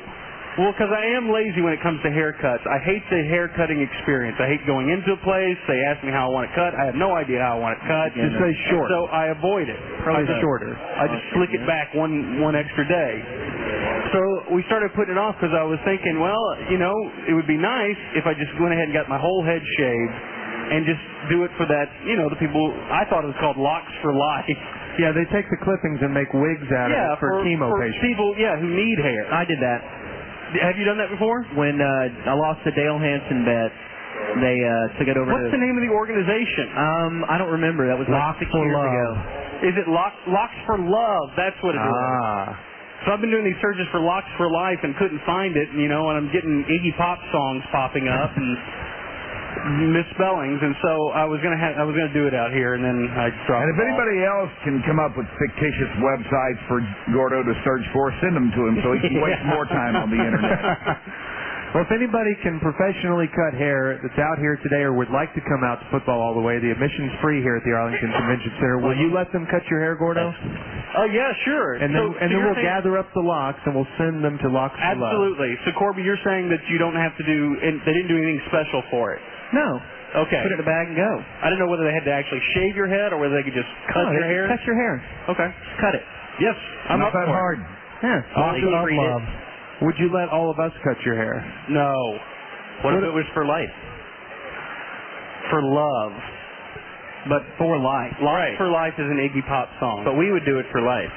[SPEAKER 12] Well, because I am lazy when it comes to haircuts. I hate the haircutting experience. I hate going into a place. They ask me how I want it cut. I have no idea how I want it cut.
[SPEAKER 10] Just say short.
[SPEAKER 12] So I avoid it.
[SPEAKER 10] Probably
[SPEAKER 12] I just,
[SPEAKER 10] shorter.
[SPEAKER 12] I just slick it back one one extra day. So we started putting it off because I was thinking, well, you know, it would be nice if I just went ahead and got my whole head shaved and just do it for that, you know, the people, I thought it was called locks for life.
[SPEAKER 10] Yeah, they take the clippings and make wigs out
[SPEAKER 12] yeah,
[SPEAKER 10] of it for,
[SPEAKER 12] for
[SPEAKER 10] chemo
[SPEAKER 12] for
[SPEAKER 10] patients.
[SPEAKER 12] people, yeah, who need hair.
[SPEAKER 3] I did that.
[SPEAKER 12] Have you done that before?
[SPEAKER 3] When uh, I lost the Dale Hansen bet, they uh, took it over
[SPEAKER 12] What's
[SPEAKER 3] to...
[SPEAKER 12] the name of the organization?
[SPEAKER 3] Um, I don't remember. That was like
[SPEAKER 10] Locks
[SPEAKER 3] six
[SPEAKER 10] for
[SPEAKER 3] years
[SPEAKER 10] Love.
[SPEAKER 3] ago.
[SPEAKER 12] Is it Lock, Locks for Love? That's what it is.
[SPEAKER 10] Ah.
[SPEAKER 12] So I've been doing these searches for Locks for Life and couldn't find it, you know, and I'm getting Iggy Pop songs popping up and misspellings, and so I was gonna have I was gonna do it out here, and then I dropped.
[SPEAKER 23] And if
[SPEAKER 12] the ball.
[SPEAKER 23] anybody else can come up with fictitious websites for Gordo to search for, send them to him so he can waste more time on the internet.
[SPEAKER 10] Well, if anybody can professionally cut hair that's out here today or would like to come out to Football All the Way, the admission's free here at the Arlington Convention Center. Will you let them cut your hair, Gordo?
[SPEAKER 12] Oh yeah, sure.
[SPEAKER 10] And then
[SPEAKER 12] so,
[SPEAKER 10] and
[SPEAKER 12] so
[SPEAKER 10] then
[SPEAKER 12] you're
[SPEAKER 10] we'll
[SPEAKER 12] saying,
[SPEAKER 10] gather up the locks and we'll send them to Locks for Love.
[SPEAKER 12] Absolutely. So Corby, you're saying that you don't have to do, and they didn't do anything special for it.
[SPEAKER 10] No.
[SPEAKER 12] Okay.
[SPEAKER 3] Put it in a bag and go.
[SPEAKER 12] I didn't know whether they had to actually shave your head or whether they could just cut
[SPEAKER 3] Oh,
[SPEAKER 12] your
[SPEAKER 3] they
[SPEAKER 12] hair.
[SPEAKER 3] Cut your hair.
[SPEAKER 12] Okay.
[SPEAKER 3] Cut it.
[SPEAKER 12] Yes, I'm
[SPEAKER 23] Not
[SPEAKER 12] up
[SPEAKER 23] that
[SPEAKER 12] for
[SPEAKER 23] hard.
[SPEAKER 3] Yeah.
[SPEAKER 10] Awesome.
[SPEAKER 3] You can read it.
[SPEAKER 10] Love. Would you let all of us cut your hair?
[SPEAKER 12] it. No.
[SPEAKER 11] What if it was for life?
[SPEAKER 12] For love.
[SPEAKER 3] But for life.
[SPEAKER 12] Locks
[SPEAKER 11] Right.
[SPEAKER 12] for Life is an Iggy Pop song.
[SPEAKER 11] But we would do it for life.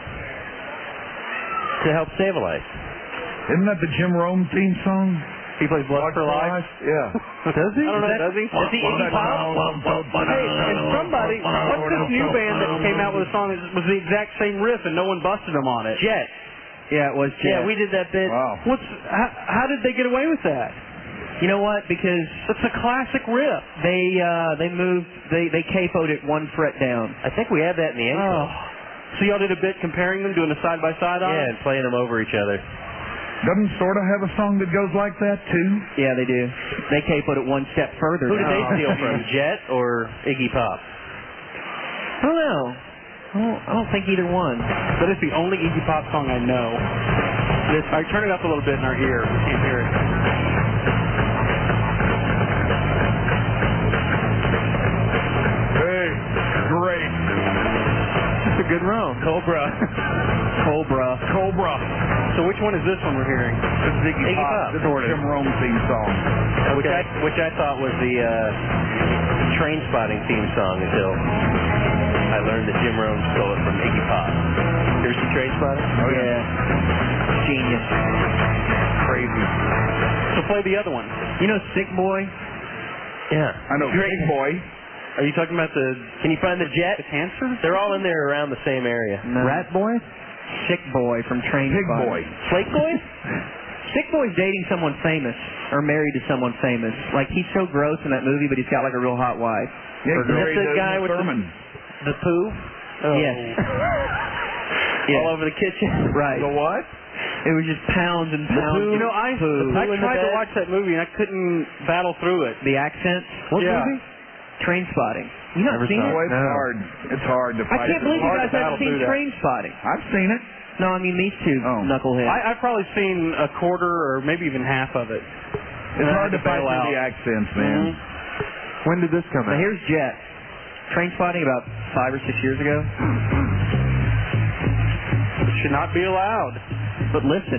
[SPEAKER 11] To help save a life.
[SPEAKER 23] Isn't that the Jim Rome theme song?
[SPEAKER 12] He plays Blood for Life.
[SPEAKER 23] Yeah.
[SPEAKER 10] Does he?
[SPEAKER 12] I don't know.
[SPEAKER 3] Is that-
[SPEAKER 12] Does he?
[SPEAKER 3] Is he Iggy Pop?
[SPEAKER 12] Hey, and somebody, what's this new band that came out with a song that was the exact same riff and no one busted them on it?
[SPEAKER 3] Jet. Yeah, it was Jet.
[SPEAKER 11] Yeah, we did that bit.
[SPEAKER 23] Wow.
[SPEAKER 12] What's how, how did they get away with that?
[SPEAKER 3] You know what? Because
[SPEAKER 12] It's a classic riff.
[SPEAKER 3] they uh, they moved, they, they capoed it one fret down.
[SPEAKER 11] I think we had that in the intro.
[SPEAKER 12] Oh. So y'all did a bit comparing them, doing a side by side on
[SPEAKER 11] Yeah,
[SPEAKER 12] it?
[SPEAKER 11] and playing them over each other.
[SPEAKER 23] Doesn't Sorta have a song that goes like that, too?
[SPEAKER 3] Yeah, they do. They capoed it one step further
[SPEAKER 11] Who did
[SPEAKER 3] down.
[SPEAKER 11] they steal from, Jet or Iggy Pop?
[SPEAKER 3] I don't know. I don't, I don't think either one.
[SPEAKER 12] That is the only Iggy Pop song I know. This, I turn it up a little bit in our ear. We can't hear it.
[SPEAKER 23] Hey, great.
[SPEAKER 10] It's a good round.
[SPEAKER 12] Cobra.
[SPEAKER 3] Cobra.
[SPEAKER 23] Cobra.
[SPEAKER 12] So which one is this one we're hearing?
[SPEAKER 23] This is Iggy,
[SPEAKER 11] Iggy
[SPEAKER 23] Pop.
[SPEAKER 11] Pop.
[SPEAKER 23] This is Jim Rome theme song.
[SPEAKER 11] Which I which I thought was the uh, Train Spotting theme song until I learned that Jim Rome stole it from Iggy Pop. You ever see Train Spotting?
[SPEAKER 23] Oh, yeah.
[SPEAKER 3] Yeah. Genius.
[SPEAKER 23] Crazy.
[SPEAKER 12] So play the other one.
[SPEAKER 3] You know Sick Boy?
[SPEAKER 11] Yeah.
[SPEAKER 23] I know. Great boy.
[SPEAKER 12] Are you talking about the
[SPEAKER 11] Can you find the Jet?
[SPEAKER 12] the cancer?
[SPEAKER 11] They're all in there around the same area.
[SPEAKER 3] No.
[SPEAKER 10] Rat Boy?
[SPEAKER 3] Sick Boy from Train
[SPEAKER 23] Pig
[SPEAKER 3] Spotting.
[SPEAKER 23] boy.
[SPEAKER 11] Flake Boy?
[SPEAKER 3] Sick Boy's dating someone famous, or married to someone famous. Like, he's so gross in that movie, but he's got like a real hot wife.
[SPEAKER 23] Yeah,
[SPEAKER 11] Is that
[SPEAKER 23] married
[SPEAKER 11] the
[SPEAKER 23] to
[SPEAKER 11] guy with the,
[SPEAKER 23] Thurman.
[SPEAKER 11] the poo? Oh.
[SPEAKER 3] Yes. Yeah.
[SPEAKER 11] All over the kitchen?
[SPEAKER 3] Right.
[SPEAKER 23] The what?
[SPEAKER 3] It was just pounds and pounds.
[SPEAKER 12] You know, I
[SPEAKER 3] Poo.
[SPEAKER 12] I
[SPEAKER 11] in the
[SPEAKER 12] tried to
[SPEAKER 11] bed.
[SPEAKER 12] watch that movie and I couldn't battle through it.
[SPEAKER 3] The accent.
[SPEAKER 12] What Yeah. movie?
[SPEAKER 3] Train Spotting. You not
[SPEAKER 10] Never
[SPEAKER 3] seen
[SPEAKER 10] saw
[SPEAKER 3] it?
[SPEAKER 23] Boy, it's
[SPEAKER 10] No.
[SPEAKER 23] hard. It's hard to
[SPEAKER 3] I
[SPEAKER 23] fight.
[SPEAKER 3] can't believe
[SPEAKER 23] It's
[SPEAKER 3] you
[SPEAKER 23] hard
[SPEAKER 3] guys
[SPEAKER 23] to battle
[SPEAKER 3] haven't seen
[SPEAKER 23] through that.
[SPEAKER 3] Train Spotting.
[SPEAKER 23] I've seen it.
[SPEAKER 3] No, I mean these two
[SPEAKER 23] Oh.
[SPEAKER 3] knuckleheads.
[SPEAKER 12] I, I've probably seen a quarter or maybe even half of it.
[SPEAKER 23] It's
[SPEAKER 12] And I
[SPEAKER 23] hard
[SPEAKER 12] had
[SPEAKER 23] to fight
[SPEAKER 12] bail
[SPEAKER 23] through
[SPEAKER 12] out.
[SPEAKER 23] the accents, man.
[SPEAKER 10] When did this come
[SPEAKER 3] Now
[SPEAKER 10] out?
[SPEAKER 3] here's Jet. Train Spotting about five or six years ago.
[SPEAKER 12] Should not be allowed.
[SPEAKER 3] But listen.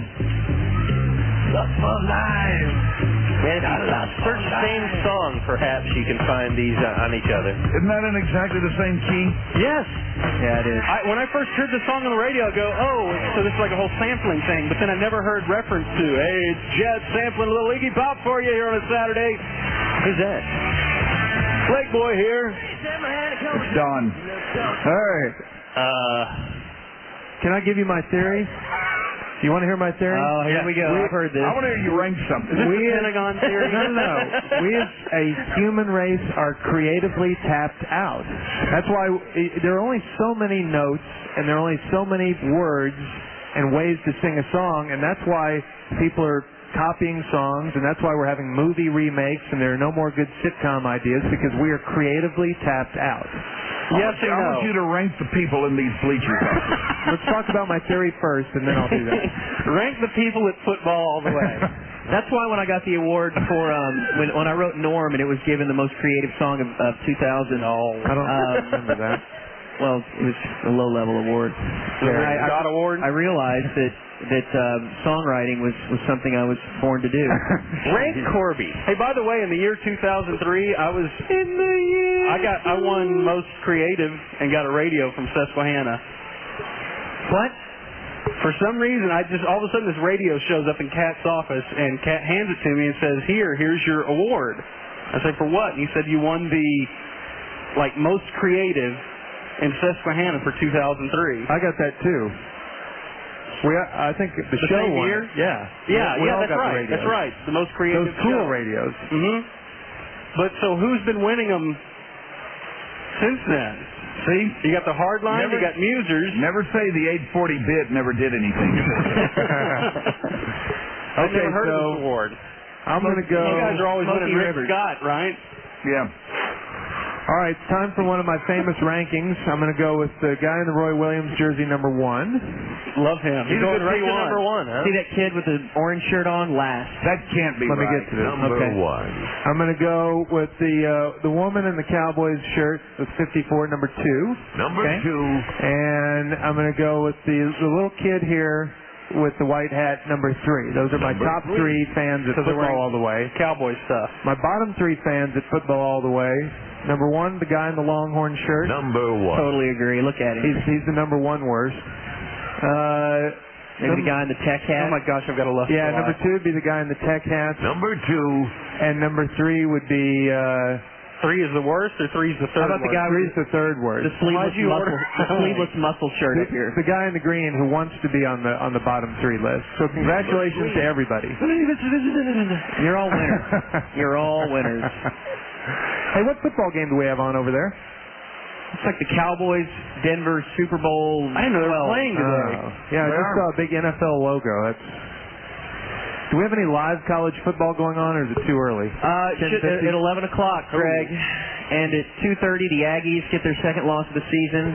[SPEAKER 11] Man, if you search same song, perhaps you can find these uh, on each other.
[SPEAKER 23] Isn't that in exactly the same key?
[SPEAKER 12] Yes.
[SPEAKER 3] Yeah, it is.
[SPEAKER 12] I, when I first heard the song on the radio, I go, oh, so this is like a whole sampling thing. But then I never heard reference to, hey, it's Jet sampling a little Iggy Pop for you here on a Saturday.
[SPEAKER 3] Who's that?
[SPEAKER 12] Flake Boy here.
[SPEAKER 23] It's Don.
[SPEAKER 10] Hey,
[SPEAKER 11] Uh,
[SPEAKER 10] can I give you my theory? Do you want to hear my theory?
[SPEAKER 3] Oh, here we go. I've heard this.
[SPEAKER 23] I want to hear you rank something.
[SPEAKER 10] We as,
[SPEAKER 12] Pentagon theory?
[SPEAKER 10] no, no, no. We as a human race are creatively tapped out. That's why i- there are only so many notes and there are only so many words and ways to sing a song, and that's why people are copying songs, and that's why we're having movie remakes, and there are no more good sitcom ideas because we are creatively tapped out.
[SPEAKER 23] I
[SPEAKER 12] Yes
[SPEAKER 23] want you-
[SPEAKER 12] and
[SPEAKER 23] I
[SPEAKER 12] no.
[SPEAKER 23] want you to rank the people in these bleachers.
[SPEAKER 10] let's talk about my theory first, and then I'll do that.
[SPEAKER 12] Rank the people at football all the way.
[SPEAKER 3] That's why when I got the award for um, when when I wrote Norm and it was given the most creative song of, of two thousand.
[SPEAKER 10] No, I don't
[SPEAKER 3] uh,
[SPEAKER 10] remember that.
[SPEAKER 3] Well, it was a low-level award.
[SPEAKER 12] Yeah,
[SPEAKER 3] I, I,
[SPEAKER 12] God award.
[SPEAKER 3] I realized that that um, songwriting was, was something I was born to do.
[SPEAKER 12] Rank Corby. Hey, by the way, in the year two thousand three, I was in the year. I got I won most creative and got a radio from Susquehanna.
[SPEAKER 3] What?
[SPEAKER 12] For some reason, I just all of a sudden this radio shows up in Kat's office, and Kat hands it to me and says, "Here, here's your award." I say, "For what?" And he said, "You won the like most creative in Susquehanna for two thousand three."
[SPEAKER 10] I got that too. We, I think the,
[SPEAKER 12] the
[SPEAKER 10] show
[SPEAKER 12] same
[SPEAKER 10] won
[SPEAKER 12] year.
[SPEAKER 10] it. Yeah,
[SPEAKER 12] yeah,
[SPEAKER 10] we, we
[SPEAKER 12] yeah.
[SPEAKER 10] all
[SPEAKER 12] That's
[SPEAKER 10] got
[SPEAKER 12] right.
[SPEAKER 10] The
[SPEAKER 12] that's right. The most creative.
[SPEAKER 10] Those cool
[SPEAKER 12] show.
[SPEAKER 10] radios.
[SPEAKER 12] Mm-hmm. But so who's been winning them since then?
[SPEAKER 14] See,
[SPEAKER 12] you got the Hardline.
[SPEAKER 14] Never,
[SPEAKER 12] you got Musers.
[SPEAKER 14] Never say the eight forty bit never did anything.
[SPEAKER 12] I've
[SPEAKER 10] Okay,
[SPEAKER 12] never heard
[SPEAKER 10] so
[SPEAKER 12] of this award.
[SPEAKER 10] I'm going to go.
[SPEAKER 12] You guys are always
[SPEAKER 10] Smokey
[SPEAKER 12] winning Rick
[SPEAKER 10] Rivers.
[SPEAKER 12] Scott, right?
[SPEAKER 14] Yeah.
[SPEAKER 10] All right, it's time for one of my famous rankings. I'm going to go with the guy in the Roy Williams jersey, number one.
[SPEAKER 12] Love him.
[SPEAKER 3] He's
[SPEAKER 12] going
[SPEAKER 3] going
[SPEAKER 12] right
[SPEAKER 3] to
[SPEAKER 12] to
[SPEAKER 3] one.
[SPEAKER 12] number one, huh?
[SPEAKER 3] See that kid with the orange shirt on? Last.
[SPEAKER 14] That can't be
[SPEAKER 10] Let me
[SPEAKER 14] right.
[SPEAKER 10] get to this.
[SPEAKER 6] Number
[SPEAKER 10] okay.
[SPEAKER 6] one.
[SPEAKER 10] I'm going to go with the uh, the woman in the Cowboys shirt with fifty-four, number two.
[SPEAKER 6] Number
[SPEAKER 10] okay.
[SPEAKER 6] two.
[SPEAKER 10] And I'm going to go with the the little kid here with the white hat, number three. Those are my
[SPEAKER 6] Number
[SPEAKER 10] top
[SPEAKER 6] three.
[SPEAKER 10] three fans at
[SPEAKER 12] So they're
[SPEAKER 10] Football
[SPEAKER 12] wearing
[SPEAKER 10] All the Way.
[SPEAKER 12] Cowboy stuff.
[SPEAKER 10] My bottom three fans at Football All the Way. Number one, the guy in the Longhorn shirt.
[SPEAKER 6] Number one.
[SPEAKER 3] Totally agree. Look at him.
[SPEAKER 10] He's he's the number one worst. Uh,
[SPEAKER 3] Maybe the guy in the tech hat.
[SPEAKER 12] Oh my gosh, I've got a lust
[SPEAKER 10] yeah,
[SPEAKER 12] for
[SPEAKER 10] number
[SPEAKER 12] life.
[SPEAKER 10] two would be the guy in the tech hat.
[SPEAKER 6] Number two.
[SPEAKER 10] And number three would be. Uh,
[SPEAKER 12] Three is the worst, or three is the third
[SPEAKER 10] How about
[SPEAKER 12] worst?
[SPEAKER 10] the guy three's the third worst?
[SPEAKER 3] The sleeveless
[SPEAKER 12] Why'd you
[SPEAKER 3] muscle,
[SPEAKER 12] order-
[SPEAKER 3] the sleeveless muscle shirt
[SPEAKER 10] The,
[SPEAKER 3] up here.
[SPEAKER 10] the guy in the green who wants to be on the on the bottom three list. So congratulations to everybody.
[SPEAKER 3] You're all winners. You're all winners.
[SPEAKER 10] Hey, what football game do we have on over there?
[SPEAKER 3] It's like the Cowboys Denver Super Bowl.
[SPEAKER 12] I didn't know they were
[SPEAKER 3] twelve.
[SPEAKER 12] playing today.
[SPEAKER 10] Oh. Yeah, I
[SPEAKER 14] They
[SPEAKER 10] just
[SPEAKER 14] are.
[SPEAKER 10] saw a big N F L logo. That's. Do we have any live college football going on, or is it too early?
[SPEAKER 3] Uh, it should, at eleven o'clock, Greg. And at two thirty, the Aggies get their second loss of the season.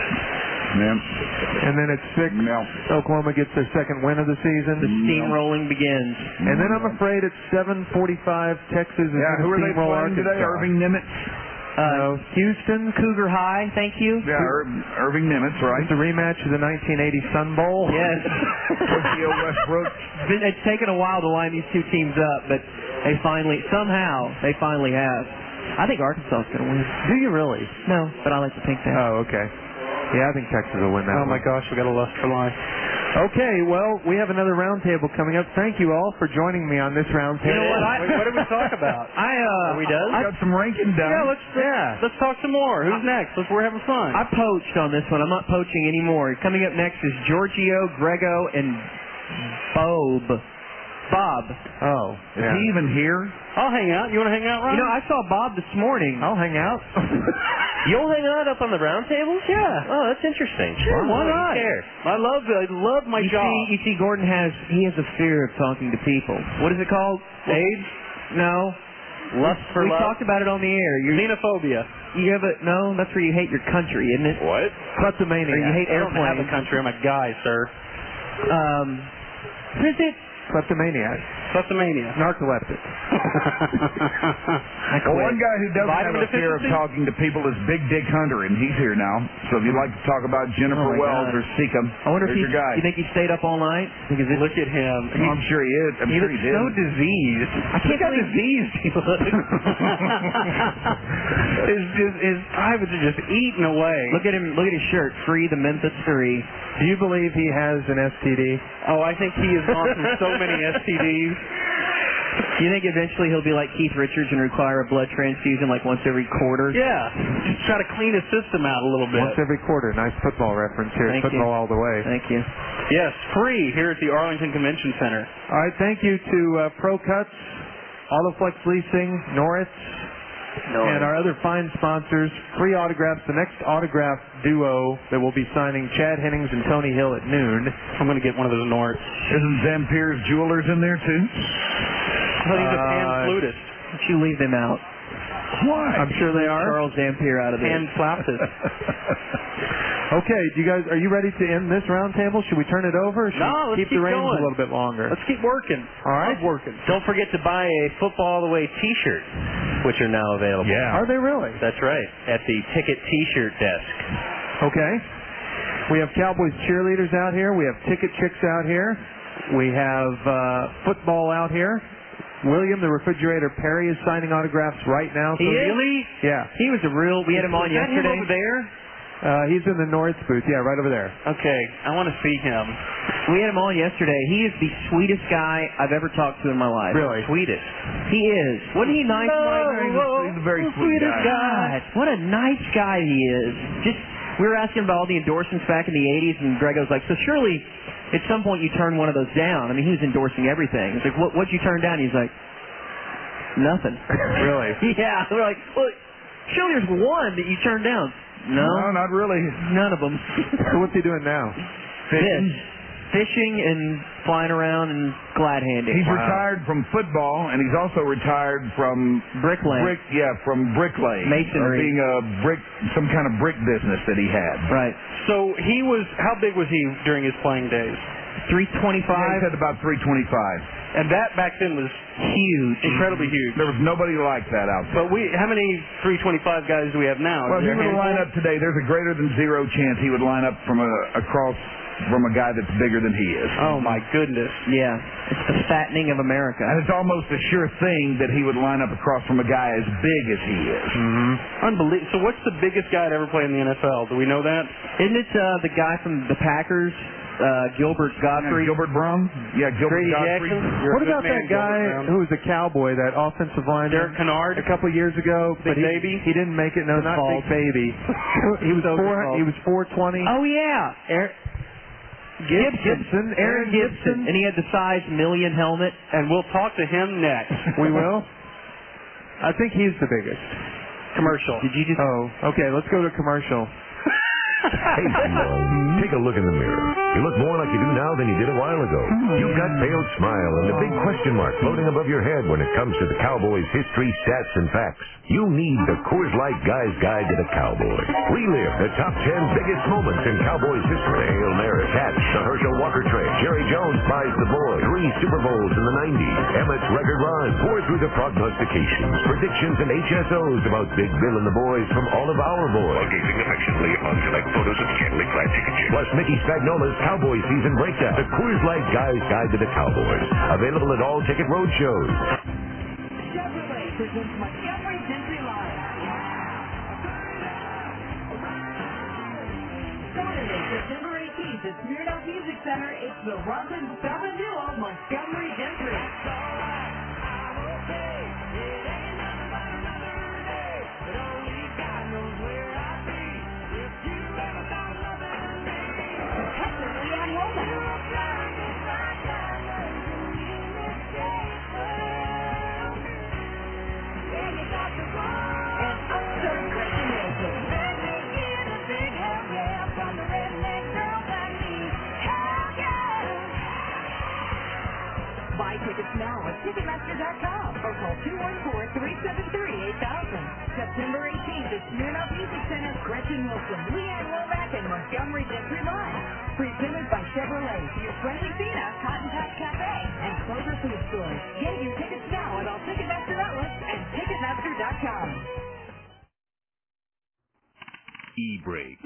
[SPEAKER 14] Yeah.
[SPEAKER 10] And then at six,
[SPEAKER 14] No.
[SPEAKER 10] Oklahoma gets their second win of the season.
[SPEAKER 3] The steamrolling begins.
[SPEAKER 10] And then I'm afraid at seven forty-five, Texas is
[SPEAKER 14] Yeah,
[SPEAKER 10] going to
[SPEAKER 14] who are they
[SPEAKER 10] steamroll
[SPEAKER 14] playing today?
[SPEAKER 10] Arkansas.
[SPEAKER 14] Irving Nimitz?
[SPEAKER 3] Uh, Houston, Cougar High, thank you.
[SPEAKER 14] Yeah, Ir- Irving Nimitz, right?
[SPEAKER 10] It's a rematch of the nineteen eighty Sun Bowl.
[SPEAKER 3] Yes.
[SPEAKER 14] Tokyo Westbrook.
[SPEAKER 3] It's been- It's taken a while to line these two teams up, but they finally, somehow, they finally have. I think Arkansas is going to win.
[SPEAKER 10] Do you really?
[SPEAKER 3] No, but I like to think that.
[SPEAKER 10] Oh, okay. Yeah, I think Texas will win that
[SPEAKER 12] Oh
[SPEAKER 10] one.
[SPEAKER 12] my gosh, we got a lust for life.
[SPEAKER 10] Okay, well, we have another roundtable coming up. Thank you all for joining me on this roundtable.
[SPEAKER 12] You know what? I, what did we talk about?
[SPEAKER 3] I uh,
[SPEAKER 12] Are we done?
[SPEAKER 10] I-
[SPEAKER 14] Got some ranking done.
[SPEAKER 12] Yeah, let's
[SPEAKER 10] Yeah.
[SPEAKER 12] let's talk some more. Who's next? Let's, we're having fun.
[SPEAKER 3] I poached on this one. I'm not poaching anymore. Coming up next is Giorgio, Grego, and Bob. Bob.
[SPEAKER 10] Oh,
[SPEAKER 14] Is
[SPEAKER 10] yeah.
[SPEAKER 14] he even here?
[SPEAKER 12] I'll hang out. You want to hang out, Ron?
[SPEAKER 3] You know, I saw Bob this morning.
[SPEAKER 10] I'll hang out.
[SPEAKER 11] You'll hang out up on the round table?
[SPEAKER 12] Yeah.
[SPEAKER 11] Oh, that's interesting.
[SPEAKER 12] Sure, why
[SPEAKER 11] Who
[SPEAKER 12] not?
[SPEAKER 11] cares?
[SPEAKER 12] I love I love my
[SPEAKER 3] you
[SPEAKER 12] job.
[SPEAKER 3] see, you see, Gordon has he has a fear of talking to people. What is it called?
[SPEAKER 12] AIDS,
[SPEAKER 3] No.
[SPEAKER 12] lust for
[SPEAKER 3] we
[SPEAKER 12] love,
[SPEAKER 3] talked about it on the air. You
[SPEAKER 12] xenophobia.
[SPEAKER 3] you have a no. That's where you hate your country, isn't it?
[SPEAKER 11] What?
[SPEAKER 10] Kleptomania.
[SPEAKER 3] Or you hate
[SPEAKER 12] I don't have a
[SPEAKER 3] airplanes.
[SPEAKER 12] country. I'm a guy, sir.
[SPEAKER 3] Um, is it?
[SPEAKER 10] Kleptomaniac.
[SPEAKER 12] Kleptomania.
[SPEAKER 10] Narcoleptic.
[SPEAKER 14] Well, one guy who doesn't
[SPEAKER 12] Vitamin
[SPEAKER 14] have a fear of
[SPEAKER 12] deficiency?
[SPEAKER 14] talking to people is Big Dick Hunter, and he's here now. So if you'd like to talk about Jennifer
[SPEAKER 3] Oh, my
[SPEAKER 14] Wells
[SPEAKER 3] God.
[SPEAKER 14] or Seacom,
[SPEAKER 3] I wonder if
[SPEAKER 14] there's
[SPEAKER 3] he.
[SPEAKER 14] your guy.
[SPEAKER 3] You think he stayed up all night? Because it,
[SPEAKER 12] Look at him.
[SPEAKER 14] Oh, I'm sure he is. I'm
[SPEAKER 12] he
[SPEAKER 14] sure
[SPEAKER 12] looks
[SPEAKER 14] he did.
[SPEAKER 12] so diseased.
[SPEAKER 3] I can't
[SPEAKER 12] Look how
[SPEAKER 3] believe-
[SPEAKER 12] diseased he looks. his, his, his privates are just eating away.
[SPEAKER 3] Look at him. Look at his shirt. Free the Memphis Three.
[SPEAKER 10] Do you believe he has an S T D?
[SPEAKER 12] Oh, I think he has gone through so many S T Ds.
[SPEAKER 3] Do you think eventually he'll be like Keith Richards and require a blood transfusion like once every quarter?
[SPEAKER 12] Yeah. Just try to clean his system out a little bit.
[SPEAKER 10] Once every quarter. Nice football reference here.
[SPEAKER 3] Thank
[SPEAKER 10] Football
[SPEAKER 3] you.
[SPEAKER 10] all the way.
[SPEAKER 3] Thank you.
[SPEAKER 12] Yes, free here at the Arlington Convention Center.
[SPEAKER 10] All right, thank you to uh, Pro Cuts, Autoflex Leasing, Norris, and our other fine sponsors. Free autographs. The next autograph duo that will be signing Chad Hennings and Tony Hill at noon.
[SPEAKER 12] I'm going to get one of those Norts.
[SPEAKER 14] Isn't Zampire's Jewelers in there too?
[SPEAKER 12] I thought he was a pan
[SPEAKER 10] Uh,
[SPEAKER 12] flutist.
[SPEAKER 3] Why don't you leave them out?
[SPEAKER 14] Why?
[SPEAKER 10] I'm sure they are.
[SPEAKER 3] Charles Zampier out of there.
[SPEAKER 12] Pan flautist.
[SPEAKER 10] Okay, do you guys, are you ready to end this roundtable? Should we turn it over? Or should
[SPEAKER 11] No,
[SPEAKER 10] we
[SPEAKER 11] let's
[SPEAKER 10] keep,
[SPEAKER 11] keep
[SPEAKER 10] the reins
[SPEAKER 11] going.
[SPEAKER 10] a little bit longer?
[SPEAKER 11] Let's keep working.
[SPEAKER 10] All right.
[SPEAKER 11] Love working. Don't forget to buy a Football All the Way T-shirt, which are now available.
[SPEAKER 10] Yeah. Are they really?
[SPEAKER 11] That's right. At the Ticket T-shirt desk.
[SPEAKER 10] Okay. We have Cowboys cheerleaders out here. We have ticket chicks out here. We have uh, football out here. William, the refrigerator Perry, is signing autographs right now.
[SPEAKER 3] He is?
[SPEAKER 10] Really? Yeah.
[SPEAKER 3] He was a real. We had him on
[SPEAKER 11] Is that him
[SPEAKER 3] yesterday.
[SPEAKER 11] over there?
[SPEAKER 10] Uh, he's in the North booth. Yeah, right over there.
[SPEAKER 11] Okay, I want to see him.
[SPEAKER 3] We had him on yesterday. He is the sweetest guy I've ever talked to in my life.
[SPEAKER 10] Really?
[SPEAKER 11] Sweetest.
[SPEAKER 3] He is. Wasn't he nice?
[SPEAKER 10] No,
[SPEAKER 3] Mike?
[SPEAKER 10] he's a- he's a very
[SPEAKER 3] Oh,
[SPEAKER 10] sweet
[SPEAKER 3] sweetest
[SPEAKER 10] guy.
[SPEAKER 3] God, what a nice guy he is. Just we were asking about all the endorsements back in the eighties, and Greg was like, so surely at some point you turn one of those down. I mean, he was endorsing everything. It's like, what what'd you turn down? He's like, nothing.
[SPEAKER 10] Really?
[SPEAKER 3] Yeah. We're like, well, surely there's one that you turned down. No,
[SPEAKER 23] No, not really.
[SPEAKER 3] none of them.
[SPEAKER 10] So what's he doing now?
[SPEAKER 3] Fishing. Fishing and flying around and glad handing.
[SPEAKER 23] He's retired from football, and he's also retired from
[SPEAKER 3] bricklaying.
[SPEAKER 23] Brick, yeah, from bricklaying,
[SPEAKER 3] Masonry.
[SPEAKER 23] or being a brick, some kind of brick business that he had.
[SPEAKER 3] Right.
[SPEAKER 12] So he was, how big was he during his playing days?
[SPEAKER 3] three
[SPEAKER 23] Yeah,
[SPEAKER 3] twenty-five.
[SPEAKER 23] he said about three twenty-five.
[SPEAKER 12] And that back then was
[SPEAKER 3] Huge.
[SPEAKER 12] incredibly huge.
[SPEAKER 23] There was nobody like that out there.
[SPEAKER 12] But we, how many three twenty-five guys do we have now?
[SPEAKER 23] Well,
[SPEAKER 12] Is
[SPEAKER 23] if
[SPEAKER 12] there
[SPEAKER 23] he
[SPEAKER 12] a
[SPEAKER 23] would line
[SPEAKER 12] handful?
[SPEAKER 23] up today, there's a greater than zero chance he would line up from a across from a guy that's bigger than he is.
[SPEAKER 12] Oh my goodness.
[SPEAKER 3] Yeah. It's the fattening of America.
[SPEAKER 23] And it's almost a sure thing that he would line up across from a guy as big as he is.
[SPEAKER 12] Mm-hmm. Unbelievable. So what's the biggest guy to ever play in the N F L? Do we know that?
[SPEAKER 3] Isn't it uh, the guy from the Packers, uh, Gilbert Godfrey?
[SPEAKER 23] Yeah, Gilbert Brum? Yeah, Gilbert
[SPEAKER 12] Grady
[SPEAKER 23] Godfrey.
[SPEAKER 12] Jackson? You're a
[SPEAKER 10] What
[SPEAKER 12] good
[SPEAKER 10] about
[SPEAKER 12] man,
[SPEAKER 10] that guy
[SPEAKER 12] Gilbert Brown.
[SPEAKER 10] who was a cowboy, that offensive lineman?
[SPEAKER 12] Derek Kennard?
[SPEAKER 10] A couple years ago,
[SPEAKER 12] Big
[SPEAKER 10] but he,
[SPEAKER 12] Baby?
[SPEAKER 10] he didn't make it. No,
[SPEAKER 12] Good
[SPEAKER 10] not
[SPEAKER 12] call.
[SPEAKER 10] Big Baby. he was
[SPEAKER 12] So
[SPEAKER 10] four.
[SPEAKER 12] good call.
[SPEAKER 10] He was four twenty.
[SPEAKER 3] Oh yeah, Aaron
[SPEAKER 10] Gibson.
[SPEAKER 3] Gibson. Aaron Gibson, and he had the size million helmet.
[SPEAKER 12] And we'll talk to him next.
[SPEAKER 10] We will. I think he's the biggest.
[SPEAKER 12] Commercial.
[SPEAKER 10] Did you just? Oh, okay. Let's go to commercial.
[SPEAKER 6] Hey, Simone, take a look in the mirror. You look more like you do now than you did a while ago. You've got failed smile and the big question mark floating above your head when it comes to the Cowboys' history, stats, and facts. You need the Coors Light Guy's Guide to the Cowboy. Relive the top ten biggest moments in Cowboys history. Hail Mary, catch the Herschel Walker trade. Jerry Jones buys the boy. Three Super Bowls in the nineties. Emmett's record run. Pour through the prognostications, predictions, and H S Os about Big Bill and the boys from all of our boys. While gazing affectionately upon select photos of scantily clad ticket chicks. Plus Mickey Spagnola's Cowboy Season Breakdown. The Coors Light Guy's Guide to the Cowboys. Available at all ticket road shows.
[SPEAKER 4] Chevrolet presents Montgomery Gentry Live. Saturday, September eighteenth at Smirnoff Music Center, it's the Robin Summer Duo, Montgomery Gentry. Hector Leanne Womack. And upstart Christian Wilson. Buy tickets now at Ticketmaster dot com or call two one four, three seven three, eight thousand. September eighteenth at Smirnoff Music Center, Gretchen Wilson, Leanne Womack, and Montgomery Gentry Live. Presented by Chevrolet, your friendly Fina, Cotton Patch Cafe, and Clover Food Stores. Get your tickets now at all Ticketmaster outlets and Ticketmaster dot com.
[SPEAKER 13] E-brake.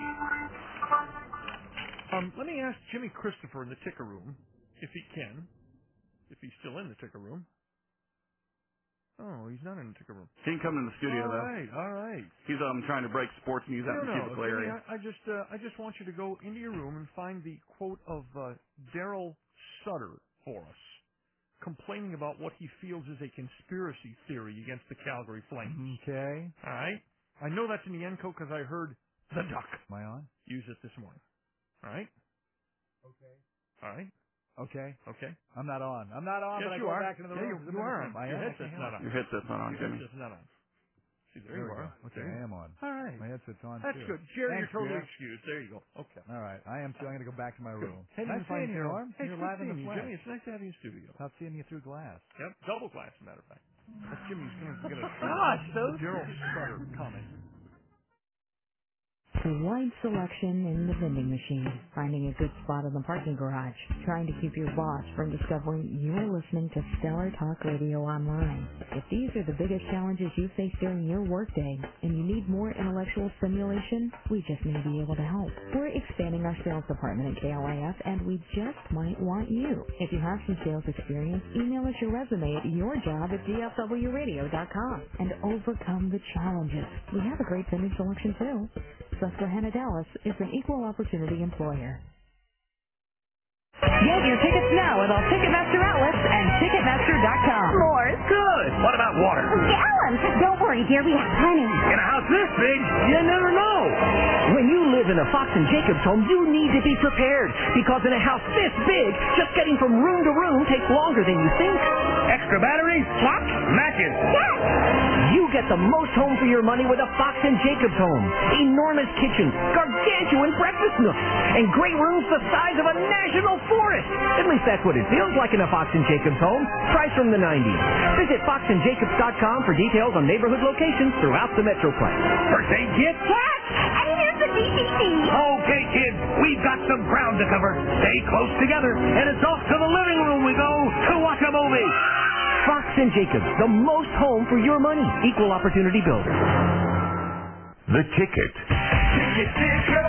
[SPEAKER 2] Um, let me ask Jimmy Christopher in the ticker room, if he can, if he's still in the ticker room. Oh, he's not in the ticker room.
[SPEAKER 14] He can come in the studio
[SPEAKER 2] all
[SPEAKER 14] though.
[SPEAKER 2] All right, all right.
[SPEAKER 14] He's um trying to break sports news out
[SPEAKER 2] No,
[SPEAKER 14] in the
[SPEAKER 2] no,
[SPEAKER 14] cubicle
[SPEAKER 2] Jimmy,
[SPEAKER 14] area.
[SPEAKER 2] I, I just, uh, I just want you to go into your room and find the quote of uh, Daryl Sutter for us, complaining about what he feels is a conspiracy theory against the Calgary Flames.
[SPEAKER 8] Okay.
[SPEAKER 2] All right. I know that's in the Enco because I heard the Duck
[SPEAKER 8] Am I on?
[SPEAKER 2] use it this morning. All right.
[SPEAKER 8] Okay.
[SPEAKER 2] All right.
[SPEAKER 8] Okay.
[SPEAKER 2] Okay.
[SPEAKER 8] I'm not on. I'm not on,
[SPEAKER 2] Yes,
[SPEAKER 8] but I
[SPEAKER 2] you
[SPEAKER 8] go
[SPEAKER 2] are.
[SPEAKER 8] back into the
[SPEAKER 2] Yeah,
[SPEAKER 8] room.
[SPEAKER 2] you, you are on.
[SPEAKER 8] I
[SPEAKER 2] Your
[SPEAKER 8] am.
[SPEAKER 2] headset's
[SPEAKER 8] Okay,
[SPEAKER 2] not on.
[SPEAKER 14] Your headset's not on,
[SPEAKER 2] Your
[SPEAKER 14] Jimmy.
[SPEAKER 2] headset's not on. See, there,
[SPEAKER 8] There
[SPEAKER 2] you
[SPEAKER 8] we
[SPEAKER 2] are.
[SPEAKER 8] go. Okay,
[SPEAKER 2] Okay.
[SPEAKER 8] I am on.
[SPEAKER 2] All right.
[SPEAKER 8] My headset's on
[SPEAKER 2] That's
[SPEAKER 8] too.
[SPEAKER 2] good. Jerry,
[SPEAKER 8] Thanks,
[SPEAKER 2] you're totally
[SPEAKER 8] Jeff.
[SPEAKER 2] excused. There you go. Okay.
[SPEAKER 8] All right. I am too. I'm going to go back to my room.
[SPEAKER 2] Hey,
[SPEAKER 8] nice
[SPEAKER 2] didn't find
[SPEAKER 8] seeing you,
[SPEAKER 2] Daryl.
[SPEAKER 8] Norm.
[SPEAKER 2] Hey,
[SPEAKER 8] You're
[SPEAKER 2] it's
[SPEAKER 8] live in
[SPEAKER 2] good
[SPEAKER 8] the
[SPEAKER 2] seeing you,
[SPEAKER 8] flesh.
[SPEAKER 2] Jimmy. It's nice to have you in studio.
[SPEAKER 8] Tough seeing you through glass.
[SPEAKER 2] Yep, double glass, as a matter of fact. That's Jimmy's going to get a
[SPEAKER 8] Gosh, those-
[SPEAKER 2] Daryl Sutter comment.
[SPEAKER 18] A wide selection in the vending machine, finding a good spot in the parking garage, trying to keep your boss from discovering you're listening to Stellar Talk Radio online. If these are the biggest challenges you face during your workday and you need more intellectual stimulation, we just may be able to help. We're expanding our sales department at K L I F and we just might want you. If you have some sales experience, email us your resume at yourjob at d f w radio dot com and overcome the challenges. We have a great vending selection too. Susquehanna Dallas is an equal opportunity employer.
[SPEAKER 4] Get your tickets now at all Ticketmaster outlets and Ticketmaster dot com.
[SPEAKER 1] More. Good. What about water?
[SPEAKER 4] Gallons. Don't worry, dear. We have plenty.
[SPEAKER 1] In a house this big, you never know. When you live in a Fox and Jacobs home, you need to be prepared. Because in a house this big, just getting from room to room takes longer than you think. Extra batteries? What? Matches.
[SPEAKER 4] Yes.
[SPEAKER 1] You get the most home for your money with a Fox and Jacobs home. Enormous kitchens, gargantuan breakfast nooks, and great rooms the size of a national forest. At least that's what it feels like in a Fox and Jacobs home. Price from the nineties. Visit fox and jacobs dot com for details on neighborhood locations throughout the Metroplex. First aid kit?
[SPEAKER 4] Yes. And here's the D V D.
[SPEAKER 1] Okay, kids, we've got some ground to cover. Stay close together, and it's off to the living room we go to watch a movie. Fox and Jacobs, the most home for your money. Equal opportunity builder.
[SPEAKER 6] The Ticket.
[SPEAKER 1] Ticket Ticker.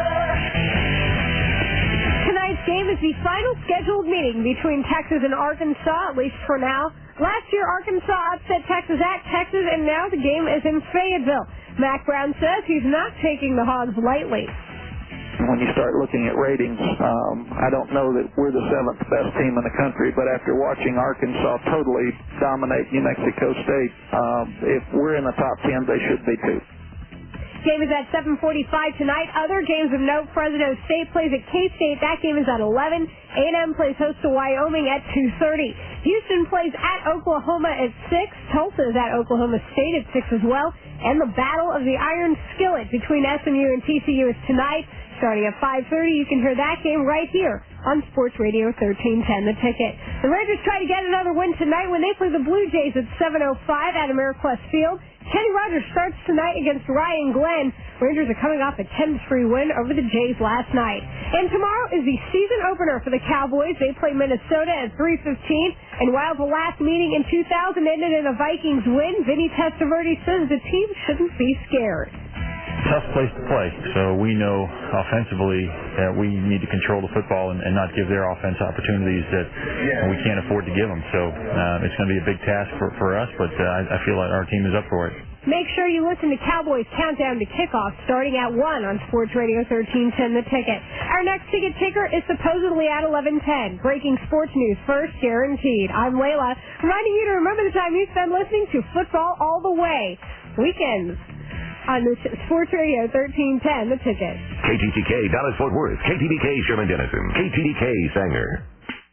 [SPEAKER 15] Tonight's game is the final scheduled meeting between Texas and Arkansas, at least for now. Last year, Arkansas upset Texas at Texas, and now the game is in Fayetteville. Mack Brown says he's not taking the Hogs lightly.
[SPEAKER 16] When you start looking at ratings, um, I don't know that we're the seventh best team in the country, but after watching Arkansas totally dominate New Mexico State, um, if we're in the top ten, they should be too.
[SPEAKER 15] Game is at seven forty-five tonight. Other games of note, Fresno State plays at K-State. That game is at eleven. A and M plays host to Wyoming at two thirty. Houston plays at Oklahoma at six. Tulsa is at Oklahoma State at six as well. And the Battle of the Iron Skillet between S M U and T C U is tonight. Starting at five thirty, you can hear that game right here on Sports Radio thirteen ten, The Ticket. The Rangers try to get another win tonight when they play the Blue Jays at seven oh five at Ameriquest Field. Kenny Rogers starts tonight against Ryan Glenn. Rangers are coming off a ten three win over the Jays last night. And tomorrow is the season opener for the Cowboys. They play Minnesota at three fifteen. And while the last meeting in two thousand ended in a Vikings win, Vinny Testaverde says the team shouldn't be scared.
[SPEAKER 19] Tough place to play, so we know offensively that we need to control the football and, and not give their offense opportunities that we can't afford to give them. So uh, it's going to be a big task for, for us, but uh, I, I feel like our team is up for it.
[SPEAKER 15] Make sure you listen to Cowboys Countdown to Kickoff starting at one on Sports Radio thirteen ten, The Ticket. Our next ticket ticker is supposedly at eleven ten. Breaking sports news first, guaranteed. I'm Layla, reminding you to remember the time you spend listening to Football All the Way. Weekends on the Sports Radio thirteen ten, The Ticket.
[SPEAKER 6] K T T K Dallas Fort Worth, K T D K Sherman Denison, K T D K Sanger.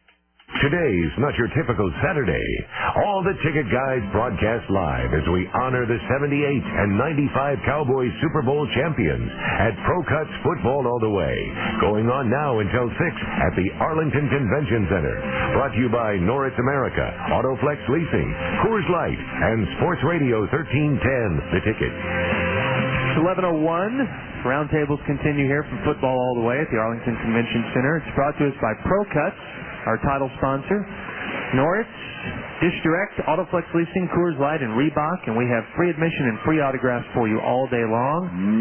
[SPEAKER 6] Today's not your typical Saturday. All the Ticket Guys broadcast live as we honor the seventy-eight and ninety-five Cowboys Super Bowl champions at Pro Cuts Football All the Way. Going on now until six at the Arlington Convention Center. Brought to you by Norris America, Autoflex Leasing, Coors Light, and Sports Radio thirteen ten, The Ticket.
[SPEAKER 10] eleven oh one. Roundtables continue here from Football All the Way at the Arlington Convention Center. It's brought to us by Pro Cuts, our title sponsor, Norris, Dish Direct, Autoflex Leasing, Coors Light, and Reebok, and we have free admission and free autographs for you all day long.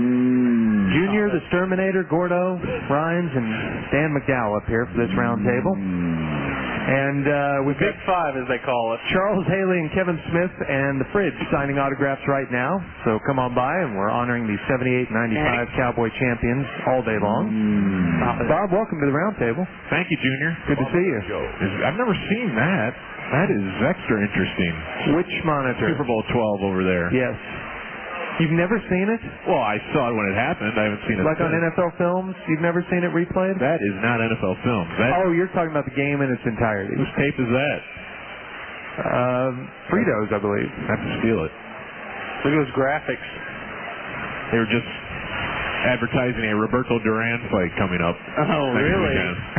[SPEAKER 10] Mm. Junior, the Terminator, Gordo, Rhines, and Dan McDowell up here for this roundtable. Mm. And uh, we've
[SPEAKER 12] Big Five, as they call it.
[SPEAKER 10] Charles Haley and Kevin Smith and the Fridge signing autographs right now. So come on by, and we're honoring the seventy-eight ninety-five Cowboy champions all day long. Mm. Bob, welcome to the roundtable.
[SPEAKER 20] Thank you, Junior.
[SPEAKER 10] Good to see you.
[SPEAKER 20] I've never seen that. That is extra interesting.
[SPEAKER 10] Which monitor?
[SPEAKER 20] Super Bowl twelve over there.
[SPEAKER 10] Yes. You've never seen it?
[SPEAKER 20] Well, I saw it when it happened. I haven't seen it
[SPEAKER 10] Like
[SPEAKER 20] since.
[SPEAKER 10] on N F L Films? You've never seen it replayed?
[SPEAKER 20] That is not N F L Films. That,
[SPEAKER 10] oh, you're talking about the game in its entirety.
[SPEAKER 20] Whose tape is that?
[SPEAKER 10] Um, Fritos, I believe.
[SPEAKER 20] I have to steal it.
[SPEAKER 12] Look at those graphics.
[SPEAKER 20] They were just advertising a Roberto Duran fight coming up.
[SPEAKER 10] Oh,
[SPEAKER 20] next
[SPEAKER 10] really?
[SPEAKER 20] weekend.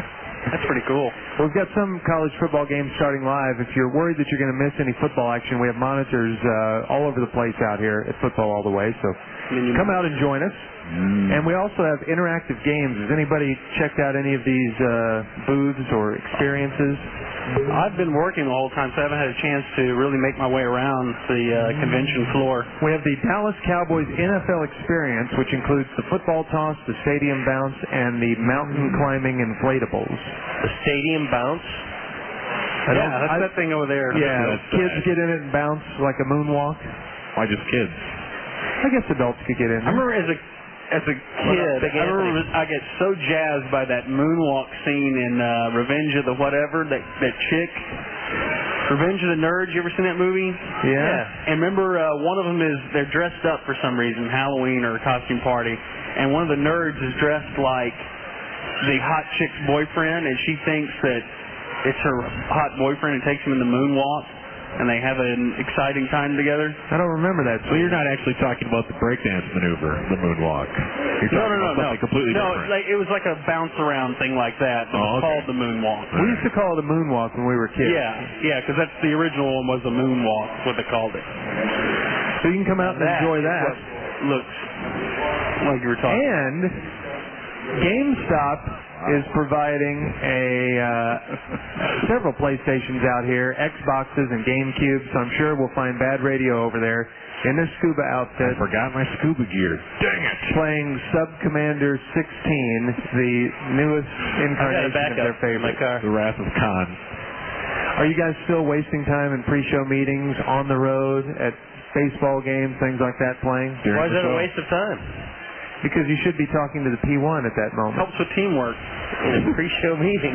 [SPEAKER 12] That's pretty cool.
[SPEAKER 10] We've got some college football games starting live. If you're worried that you're going to miss any football action, we have monitors uh, all over the place out here at Football All the Way. So come out and join us.
[SPEAKER 14] Mm.
[SPEAKER 10] And we also have interactive games. Has anybody checked out any of these uh, booths or experiences?
[SPEAKER 12] I've been working the whole time, so I haven't had a chance to really make my way around the uh, convention floor.
[SPEAKER 10] We have the Dallas Cowboys N F L Experience, which includes the football toss, the stadium bounce, and the mountain climbing inflatables.
[SPEAKER 11] The stadium bounce?
[SPEAKER 10] I
[SPEAKER 12] Yeah,
[SPEAKER 10] don't-
[SPEAKER 12] that's
[SPEAKER 10] I-
[SPEAKER 12] that thing over there.
[SPEAKER 10] Yeah,
[SPEAKER 12] That's
[SPEAKER 10] kids
[SPEAKER 12] bad.
[SPEAKER 10] get in it and bounce like a moonwalk.
[SPEAKER 14] Why just kids?
[SPEAKER 10] I guess adults could get in
[SPEAKER 12] I
[SPEAKER 10] there.
[SPEAKER 12] remember as a as a kid,
[SPEAKER 11] Big
[SPEAKER 12] I remember
[SPEAKER 11] Anthony.
[SPEAKER 12] I get so jazzed by that moonwalk scene in uh, Revenge of the whatever, that that chick. Revenge of the Nerds, you ever seen that movie?
[SPEAKER 10] Yeah.
[SPEAKER 12] And remember, uh, one of them is, they're dressed up for some reason, Halloween or a costume party, and one of the nerds is dressed like the hot chick's boyfriend, and she thinks that it's her hot boyfriend and takes him in the moonwalk, and they have an exciting time together.
[SPEAKER 10] I don't remember that.
[SPEAKER 14] So you're not actually talking about the breakdance maneuver, the moonwalk. You're
[SPEAKER 12] No,
[SPEAKER 14] talking
[SPEAKER 12] no, no,
[SPEAKER 14] about
[SPEAKER 12] no.
[SPEAKER 14] something completely
[SPEAKER 12] no,
[SPEAKER 14] different.
[SPEAKER 12] like, it was like a bounce around thing like that, but
[SPEAKER 14] Oh,
[SPEAKER 12] it was
[SPEAKER 14] okay.
[SPEAKER 12] called the moonwalk.
[SPEAKER 10] We used to call it a moonwalk when we were kids.
[SPEAKER 12] Yeah, yeah, because that's the original one was the moonwalk, is what they called it.
[SPEAKER 10] So you can come out and
[SPEAKER 12] That
[SPEAKER 10] enjoy
[SPEAKER 12] is
[SPEAKER 10] that.
[SPEAKER 12] what looks like you were talking.
[SPEAKER 10] And GameStop is providing a uh, several PlayStations out here, Xboxes and GameCubes. So I'm sure we'll find Bad Radio over there in their scuba outfit.
[SPEAKER 14] I forgot my scuba gear. Dang it!
[SPEAKER 10] Playing Sub Commander sixteen, the newest incarnation of their favorite.
[SPEAKER 14] The Wrath of Khan.
[SPEAKER 10] Are you guys still wasting time in pre-show meetings, on the road, at baseball games, things like that playing?
[SPEAKER 11] Why is that a waste of time?
[SPEAKER 10] Because you should be talking to the P one at that moment.
[SPEAKER 12] Helps with teamwork.
[SPEAKER 11] In a pre-show meeting.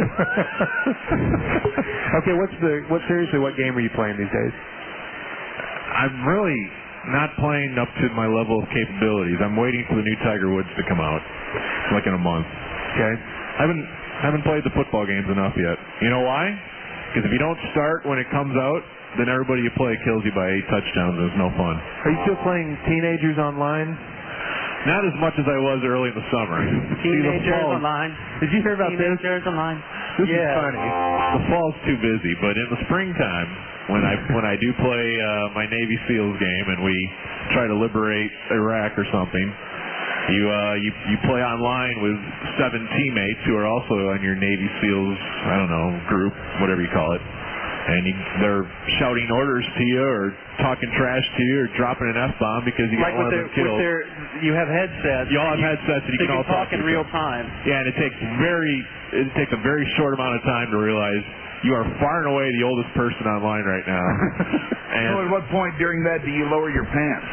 [SPEAKER 10] Okay, what's the what seriously? What game are you playing these days?
[SPEAKER 14] I'm really not playing up to my level of capabilities. I'm waiting for the new Tiger Woods to come out, like in a month.
[SPEAKER 10] Okay.
[SPEAKER 14] I haven't haven't played the football games enough yet. You know why? Because if you don't start when it comes out, then everybody you play kills you by eight touchdowns, and it's no fun.
[SPEAKER 10] Are you still playing teenagers online?
[SPEAKER 14] Not as much as I was early in the summer.
[SPEAKER 12] Teenagers
[SPEAKER 14] fall,
[SPEAKER 12] online.
[SPEAKER 10] Did you hear about this?
[SPEAKER 12] Teenagers online.
[SPEAKER 14] This
[SPEAKER 12] Yeah.
[SPEAKER 14] is funny. The fall's too busy, but in the springtime, when I when I do play uh, my Navy SEALs game and we try to liberate Iraq or something, you uh, you you play online with seven teammates who are also on your Navy SEALs, I don't know, group, whatever you call it. And you, they're shouting orders to you or talking trash to you or dropping an F-bomb because you
[SPEAKER 12] Like
[SPEAKER 14] got one
[SPEAKER 12] with
[SPEAKER 14] of
[SPEAKER 12] their,
[SPEAKER 14] them killed.
[SPEAKER 12] with their, you have headsets.
[SPEAKER 14] You all have
[SPEAKER 12] and
[SPEAKER 14] headsets and you
[SPEAKER 12] so
[SPEAKER 14] can all
[SPEAKER 12] talk
[SPEAKER 14] talk
[SPEAKER 12] in
[SPEAKER 14] to
[SPEAKER 12] real
[SPEAKER 14] each
[SPEAKER 12] time.
[SPEAKER 14] Yeah, and it takes very it takes a very short amount of time to realize you are far and away the oldest person online right now. and
[SPEAKER 20] So at what point during that do you lower your pants?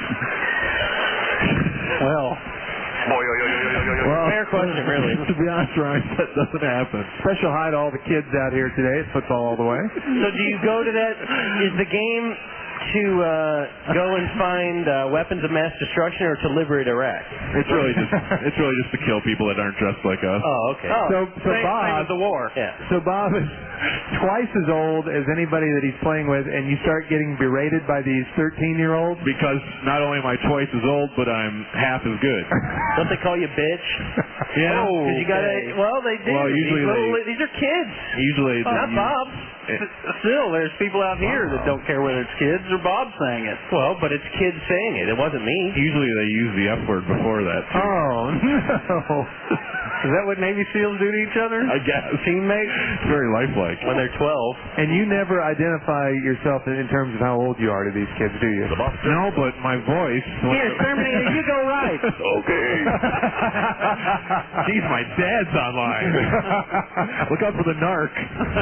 [SPEAKER 12] Well,
[SPEAKER 10] Well,
[SPEAKER 11] fair question, really.
[SPEAKER 10] To be honest, Ryan, that doesn't happen. Special hi to all the kids out here today at Football All the Way.
[SPEAKER 11] So do you go to that? Is the game to uh, go and find uh, weapons of mass destruction or to liberate Iraq?
[SPEAKER 14] It's really just it's really just to kill people that aren't dressed like us.
[SPEAKER 11] Oh, okay.
[SPEAKER 10] So, so
[SPEAKER 12] same,
[SPEAKER 10] Bob,
[SPEAKER 12] same as the war.
[SPEAKER 11] Yeah.
[SPEAKER 10] so Bob is twice as old as anybody that he's playing with, and you start getting berated by these thirteen-year-olds.
[SPEAKER 14] Because not only am I twice as old, but I'm half as good.
[SPEAKER 11] Don't they call you bitch?
[SPEAKER 14] Yeah.
[SPEAKER 11] Oh, because you got to. Well, they do.
[SPEAKER 14] Well, usually
[SPEAKER 11] these, little,
[SPEAKER 14] they-
[SPEAKER 11] these are kids.
[SPEAKER 14] Usually,
[SPEAKER 11] Oh, not
[SPEAKER 14] you-
[SPEAKER 11] Bob.
[SPEAKER 12] Still, there's people out here that don't care whether it's kids or Bob saying it.
[SPEAKER 11] Well, but it's kids saying it. It wasn't me.
[SPEAKER 14] Usually they use the F word before that. Too.
[SPEAKER 10] Oh no!
[SPEAKER 12] Is that what Navy SEALs do to each other?
[SPEAKER 14] I guess.
[SPEAKER 12] Teammates?
[SPEAKER 14] It's very lifelike.
[SPEAKER 11] When they're twelve.
[SPEAKER 10] And you never identify yourself in, in terms of how old you are to these kids, do you?
[SPEAKER 14] No, but my voice.
[SPEAKER 11] Here, Terminator, you go right.
[SPEAKER 14] Okay. Geez, my dad's online. Look out for the narc.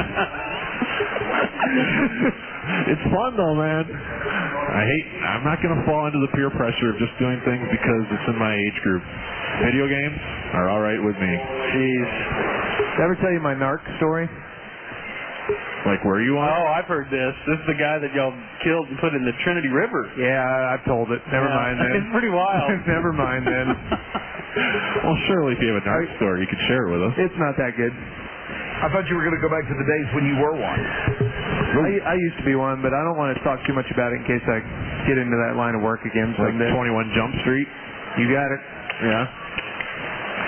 [SPEAKER 14] It's fun though, man. I hate. I'm not going to fall into the peer pressure of just doing things because it's in my age group. Video games are all right with me.
[SPEAKER 10] Jeez. Did I ever tell you my narc story?
[SPEAKER 14] Like where you on?
[SPEAKER 12] Oh, I've heard this. This is the guy that y'all killed and put in the Trinity River.
[SPEAKER 10] Yeah, I've told it. Never
[SPEAKER 12] Yeah.
[SPEAKER 10] mind then.
[SPEAKER 12] It's pretty wild.
[SPEAKER 10] Never mind then.
[SPEAKER 14] Well, surely if you have a narc story, you could share it with us.
[SPEAKER 10] It's not that good.
[SPEAKER 20] I thought you were going to go back to the days when you were one.
[SPEAKER 10] I, I used to be one, but I don't want to talk too much about it in case I get into that line of work again
[SPEAKER 14] Like
[SPEAKER 10] someday.
[SPEAKER 14] twenty-one Jump Street.
[SPEAKER 10] You got it.
[SPEAKER 14] Yeah.